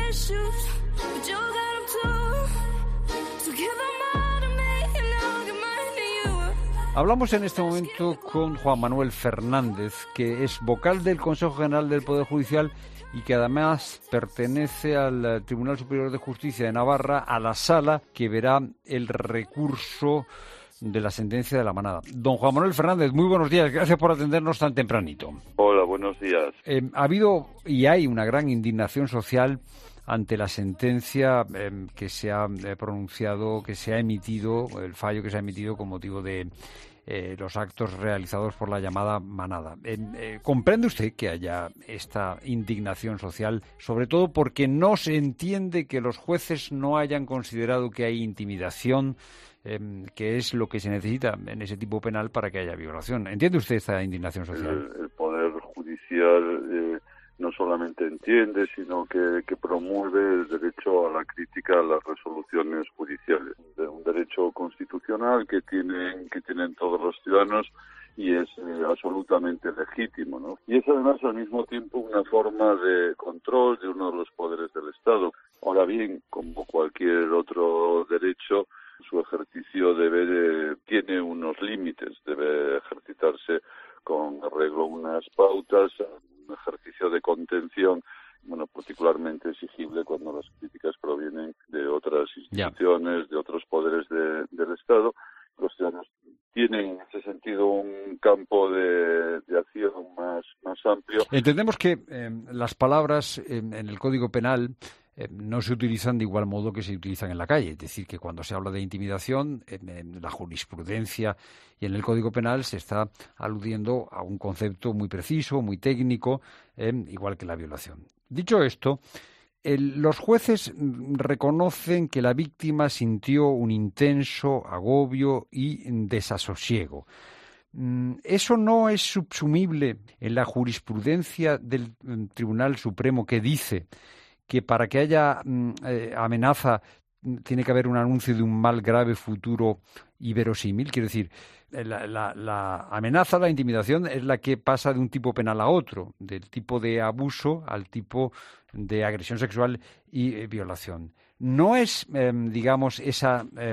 Hablamos en este momento con Juan Manuel Fernández, que es vocal del Consejo General del Poder Judicial y que además pertenece al Tribunal Superior de Justicia de Navarra, a la sala que verá el recurso de la sentencia de la manada. Don Juan Manuel Fernández, muy buenos días, gracias por atendernos tan tempranito. Hola, buenos días. Eh, ha habido y hay una gran indignación social ante la sentencia eh, que se ha eh, pronunciado, que se ha emitido, el fallo que se ha emitido con motivo de eh, los actos realizados por la llamada manada. Eh, eh, ¿Comprende usted que haya esta indignación social, sobre todo porque no se entiende que los jueces no hayan considerado que hay intimidación, eh, que es lo que se necesita en ese tipo penal para que haya violación? ¿Entiende usted esta indignación social? El, el Poder Judicial eh, no solamente entiende, sino que, que promueve el derecho a la crítica a las resoluciones judiciales, de un derecho constitucional que tienen que tienen todos los ciudadanos y es eh, absolutamente legítimo, ¿no? Y es además al mismo tiempo una forma de control de uno de los poderes del Estado. Ahora bien, como cualquier otro derecho, su ejercicio debe de, tiene unos límites, debe ejercitarse con arreglo a unas pautas, un ejercicio de contención, bueno, particularmente exigible cuando las críticas provienen de otras instituciones, yeah. de otros poderes de, del Estado. Los ciudadanos tienen en ese sentido un campo de, de acción más, más amplio. Entendemos que eh, las palabras eh, en el Código Penal eh, no se utilizan de igual modo que se utilizan en la calle. Es decir, que cuando se habla de intimidación, en, en la jurisprudencia y en el Código Penal se está aludiendo a un concepto muy preciso, muy técnico, eh, igual que la violación. Dicho esto, el, los jueces reconocen que la víctima sintió un intenso agobio y desasosiego. ¿Eso no es subsumible en la jurisprudencia del Tribunal Supremo, que dice que para que haya eh, amenaza tiene que haber un anuncio de un mal grave futuro y verosímil? Quiero decir, la, la, la amenaza, la intimidación es la que pasa de un tipo penal a otro, del tipo de abuso al tipo de agresión sexual y eh, violación. ¿No es, eh, digamos, esa eh,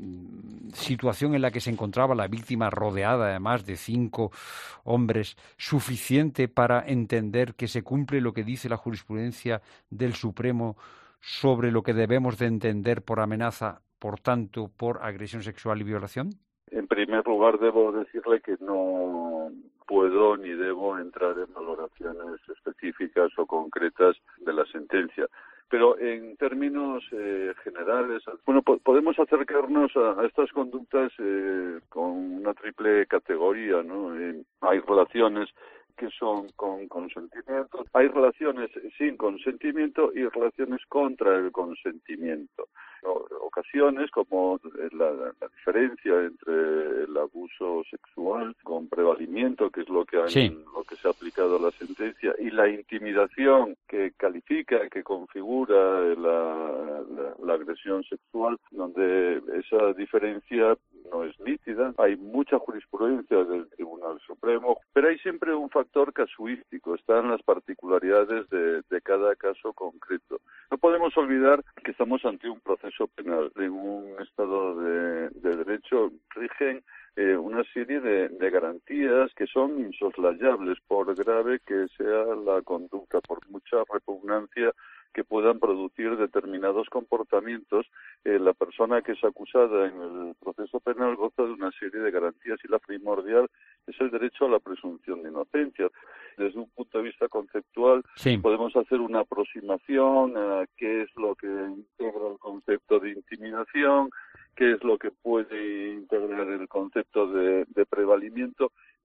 situación en la que se encontraba la víctima, rodeada además de cinco hombres, suficiente para entender que se cumple lo que dice la jurisprudencia del Supremo sobre lo que debemos de entender por amenaza, por tanto, por agresión sexual y violación? En primer lugar, debo decirle que no puedo ni debo entrar en valoraciones específicas o concretas de la sentencia. Pero en términos eh, generales, bueno, po- podemos acercarnos a, a estas conductas eh, con una triple categoría, ¿no? Eh, hay relaciones que son con consentimiento, hay relaciones sin consentimiento y relaciones contra el consentimiento. ¿No? Ocasiones como la, la diferencia entre el abuso sexual con prevalimiento, que es lo que, han, sí. lo que se ha aplicado a la sentencia, y la intimidación que califica, que configura la, la, la agresión sexual, donde esa diferencia no es nítida. Hay mucha jurisprudencia del Tribunal Supremo, pero hay siempre un factor casuístico, están las particularidades de, de cada caso concreto. No podemos olvidar que estamos ante un proceso penal. En un Estado de, de Derecho rigen eh, una serie de, de garantías que son insoslayables, por grave que sea la conducta, por mucha repugnancia que puedan producir determinados comportamientos. Eh, la persona que es acusada en el proceso penal goza de una serie de garantías y la primordial es el derecho a la presunción de inocencia. Desde un punto de vista conceptual, sí. podemos hacer una aproximación a qué es lo que integra el concepto de intimidación, qué es lo que puede integrar el concepto de, de prevalimiento,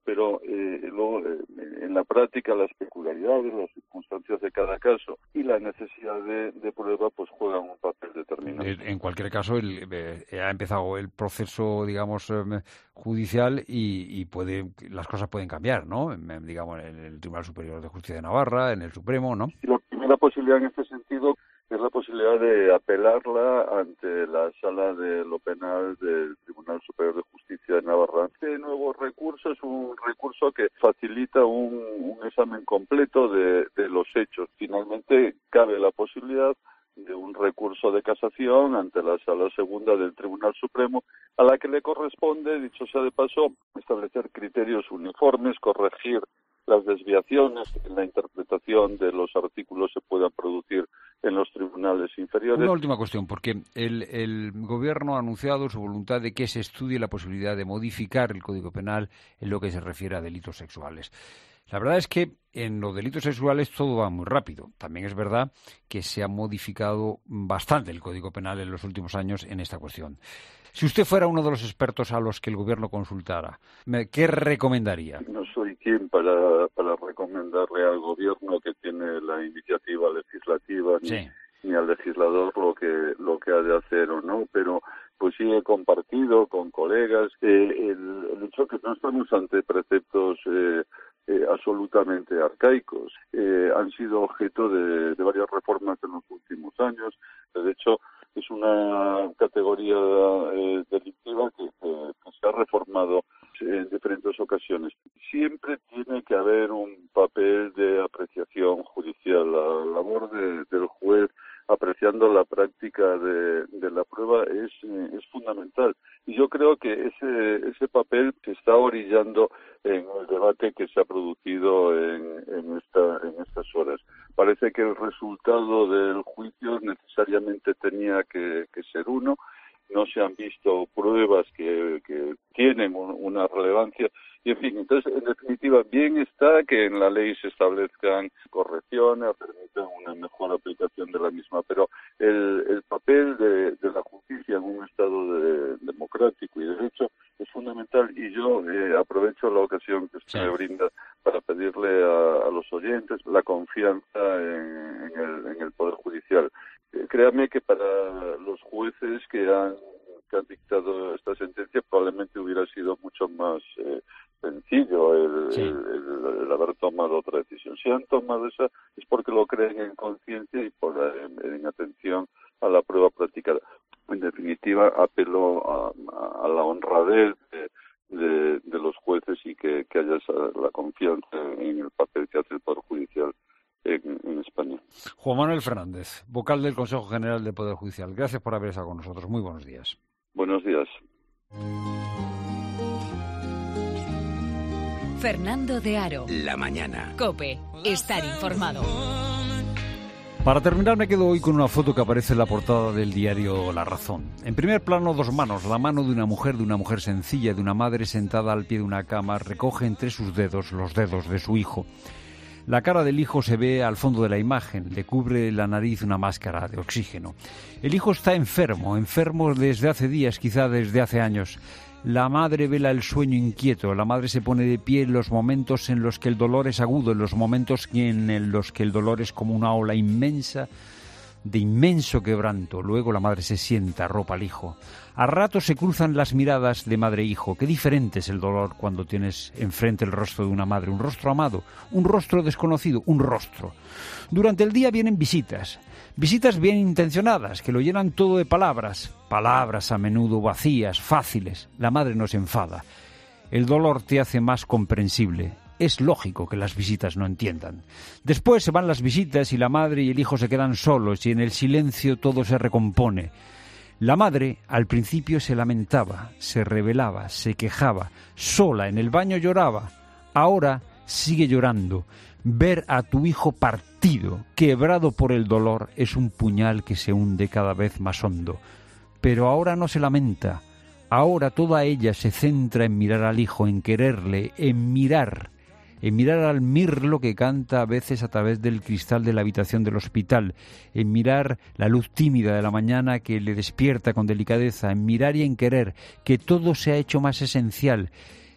pero eh, luego eh, en la práctica las peculiaridades, las circunstancias de cada caso y la necesidad de, de prueba pues juegan un papel determinante. En cualquier caso, el, eh, ha empezado el proceso, digamos, eh, judicial y, y puede, las cosas pueden cambiar, ¿no? En, digamos, en el Tribunal Superior de Justicia de Navarra, en el Supremo, ¿no? Y la primera posibilidad en este sentido es la posibilidad de apelarla ante la Sala de lo Penal del Tribunal Superior de Justicia de Navarra. Este nuevo recurso es un recurso que facilita un, un examen completo de, de los hechos. Finalmente, cabe la posibilidad de un recurso de casación ante la Sala Segunda del Tribunal Supremo, a la que le corresponde, dicho sea de paso, establecer criterios uniformes, corregir las desviaciones en la interpretación de los artículos se puedan producir en los tribunales inferiores. Una última cuestión, porque el, el Gobierno ha anunciado su voluntad de que se estudie la posibilidad de modificar el Código Penal en lo que se refiere a delitos sexuales. La verdad es que en los delitos sexuales todo va muy rápido. También es verdad que se ha modificado bastante el Código Penal en los últimos años en esta cuestión. Si usted fuera uno de los expertos a los que el Gobierno consultara, ¿qué recomendaría? No soy quien para, para recomendarle al Gobierno, que tiene la iniciativa legislativa, ni, sí. ni al legislador lo que lo que ha de hacer o no, pero pues sí he compartido con colegas eh, el, el hecho que no estamos ante preceptos eh, eh, absolutamente arcaicos. Eh, han sido objeto de, de varias reformas en los últimos años. De hecho, es una categoría eh, delictiva que, que, que se ha reformado en diferentes ocasiones. Siempre tiene que haber un papel de apreciación judicial. La labor de, del juez apreciando la práctica de, de la prueba es, es fundamental. Y yo creo que ese, ese papel se está orillando en el debate que se ha producido en, en, esta, en estas horas. Parece que el resultado del juicio necesariamente tenía que, que ser uno. No se han visto pruebas que, que tienen un, una relevancia. Y, en fin, entonces, en definitiva, bien está que en la ley se establezcan correcciones, permitan una mejor aplicación de la misma, pero el, el papel de, de la justicia en un Estado de, democrático y de derecho es fundamental, y yo eh, aprovecho la ocasión que usted sí. me brinda para pedirle a, a los oyentes la confianza en, en, el, en el Poder Judicial. Eh, créame que para los jueces que han, que han dictado esta sentencia probablemente hubiera sido mucho más eh, sencillo el, sí. el, el, el haber tomado otra decisión. Si han tomado esa es porque lo creen en conciencia y por en, en atención a la prueba practicada. En definitiva, apelo a, a, a la honradez de, de, de los jueces y que, que haya esa, la confianza en el papel que hace el Poder Judicial en, en España. Juan Manuel Fernández, vocal del Consejo General del Poder Judicial. Gracias por haber estado con nosotros. Muy buenos días. Buenos días. Fernando de Aro. La mañana. COPE. Estar informado. Para terminar, me quedo hoy con una foto que aparece en la portada del diario La Razón. En primer plano, dos manos. La mano de una mujer, de una mujer sencilla, de una madre sentada al pie de una cama, recoge entre sus dedos los dedos de su hijo. La cara del hijo se ve al fondo de la imagen, le cubre la nariz una máscara de oxígeno. El hijo está enfermo, enfermo desde hace días, quizá desde hace años. La madre vela el sueño inquieto, la madre se pone de pie en los momentos en los que el dolor es agudo, en los momentos en los que el dolor es como una ola inmensa, de inmenso quebranto. Luego la madre se sienta, arropa al hijo. A ratos se cruzan las miradas de madre e hijo. Qué diferente es el dolor cuando tienes enfrente el rostro de una madre, un rostro amado, un rostro desconocido, un rostro. Durante el día vienen visitas, visitas bien intencionadas, que lo llenan todo de palabras, palabras a menudo vacías, fáciles. La madre no se enfada. El dolor te hace más comprensible. Es lógico que las visitas no entiendan. Después se van las visitas y la madre y el hijo se quedan solos y en el silencio todo se recompone. La madre al principio se lamentaba, se rebelaba, se quejaba, sola en el baño lloraba. Ahora sigue llorando. Ver a tu hijo partido, quebrado por el dolor, es un puñal que se hunde cada vez más hondo. Pero ahora no se lamenta. Ahora toda ella se centra en mirar al hijo, en quererle, en mirar. En mirar al mirlo que canta a veces a través del cristal de la habitación del hospital, en mirar la luz tímida de la mañana que le despierta con delicadeza, en mirar y en querer, que todo se ha hecho más esencial,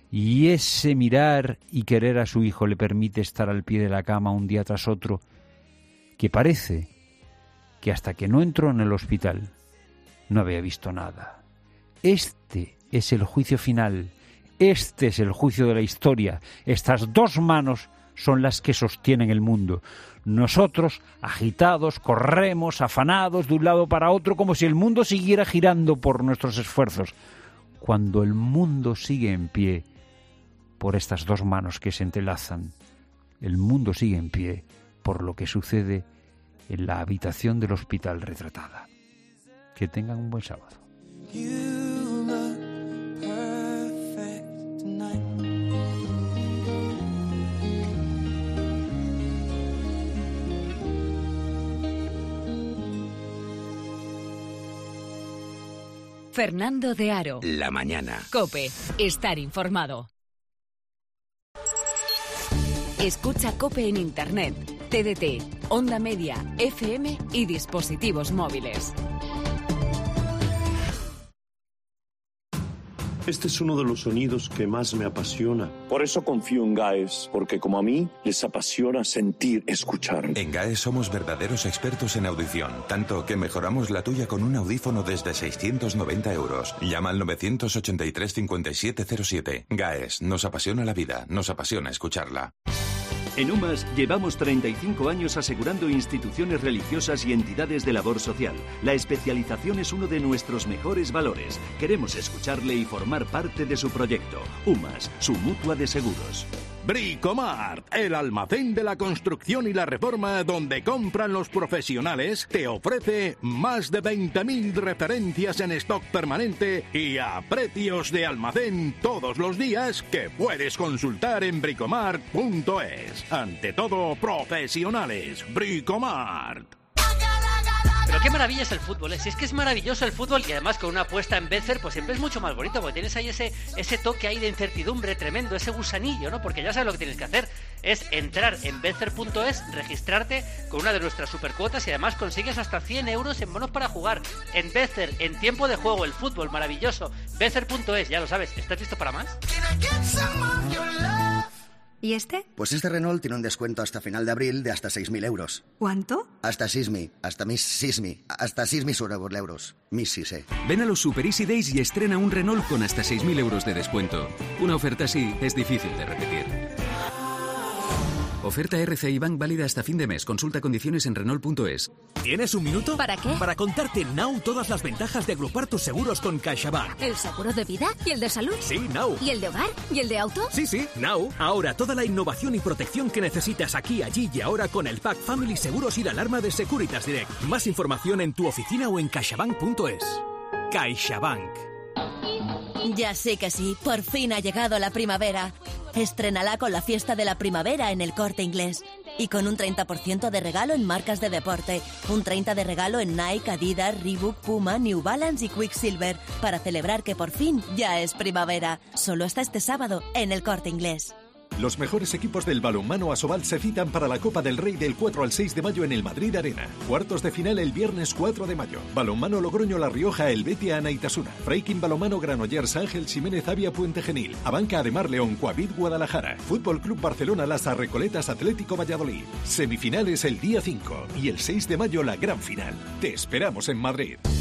Y ese mirar y querer a su hijo le permite estar al pie de la cama un día tras otro, que parece que hasta que no entró en el hospital no había visto nada. Este es el juicio final, este es el juicio de la historia. Estas dos manos son las que sostienen el mundo. Nosotros, agitados, corremos, afanados de un lado para otro, como si el mundo siguiera girando por nuestros esfuerzos. Cuando el mundo sigue en pie, por estas dos manos que se entrelazan, el mundo sigue en pie por lo que sucede en la habitación del hospital retratada. Que tengan un buen sábado. Fernando de Aro. La mañana. COPE. Estar informado. Escucha COPE en Internet, T D T, Onda Media, F M y dispositivos móviles. Este es uno de los sonidos que más me apasiona. Por eso confío en GAES, porque como a mí, les apasiona sentir, escuchar. En GAES somos verdaderos expertos en audición, tanto que mejoramos la tuya con un audífono desde seiscientos noventa euros. Llama al novecientos ochenta y tres cincuenta y siete cero siete. GAES, nos apasiona la vida, nos apasiona escucharla. En UMAS llevamos treinta y cinco años asegurando instituciones religiosas y entidades de labor social. La especialización es uno de nuestros mejores valores. Queremos escucharle y formar parte de su proyecto. UMAS, su mutua de seguros. Bricomart, el almacén de la construcción y la reforma donde compran los profesionales, te ofrece más de veinte mil referencias en stock permanente y a precios de almacén todos los días que puedes consultar en bricomart punto es. Ante todo, profesionales. Bricomart. Pero qué maravilla es el fútbol, ¿eh? Si es que es maravilloso el fútbol y además con una apuesta en Betfair, pues siempre es mucho más bonito, porque tienes ahí ese, ese toque ahí de incertidumbre tremendo, ese gusanillo, ¿no? Porque ya sabes lo que tienes que hacer, es entrar en Betfair punto es, registrarte con una de nuestras supercuotas y además consigues hasta cien euros en bonos para jugar. En Betfair, en tiempo de juego, el fútbol maravilloso. Betfair punto es, ya lo sabes, ¿estás listo para más? ¿Y este? Pues este Renault tiene un descuento hasta final de abril de hasta seis mil euros. ¿Cuánto? Hasta Sismi, hasta mis Sismi, hasta seis mil euros. Mis Sise. Ven a los Super Easy Days y estrena un Renault con hasta seis mil euros de descuento. Una oferta así es difícil de repetir. Oferta R C I Bank válida hasta fin de mes. Consulta condiciones en Renault punto es. ¿Tienes un minuto? ¿Para qué? Para contarte now todas las ventajas de agrupar tus seguros con CaixaBank. ¿El seguro de vida? ¿Y el de salud? Sí, now. ¿Y el de hogar? ¿Y el de auto? Sí, sí, now. Ahora toda la innovación y protección que necesitas aquí, allí y ahora con el Pack Family Seguros y la alarma de Securitas Direct. Más información en tu oficina o en caixabank punto es. CaixaBank. Ya sé que sí, por fin ha llegado la primavera. Estrénala con la fiesta de la primavera en El Corte Inglés. Y con un treinta por ciento de regalo en marcas de deporte. Un treinta por ciento de regalo en Nike, Adidas, Reebok, Puma, New Balance y Quicksilver. Para celebrar que por fin ya es primavera. Solo hasta este sábado en El Corte Inglés. Los mejores equipos del balonmano Asobal se citan para la Copa del Rey del cuatro al seis de mayo en el Madrid Arena. Cuartos de final el viernes cuatro de mayo. Balonmano Logroño La Rioja, Helvetia Anaitasuna. Freikin Balonmano Granollers Ángel Ximénez Avia Puente Genil. Abanca Ademar León Coavit Guadalajara. Fútbol Club Barcelona Las Recoletas Atlético Valladolid. Semifinales el día cinco y el seis de mayo la gran final. Te esperamos en Madrid.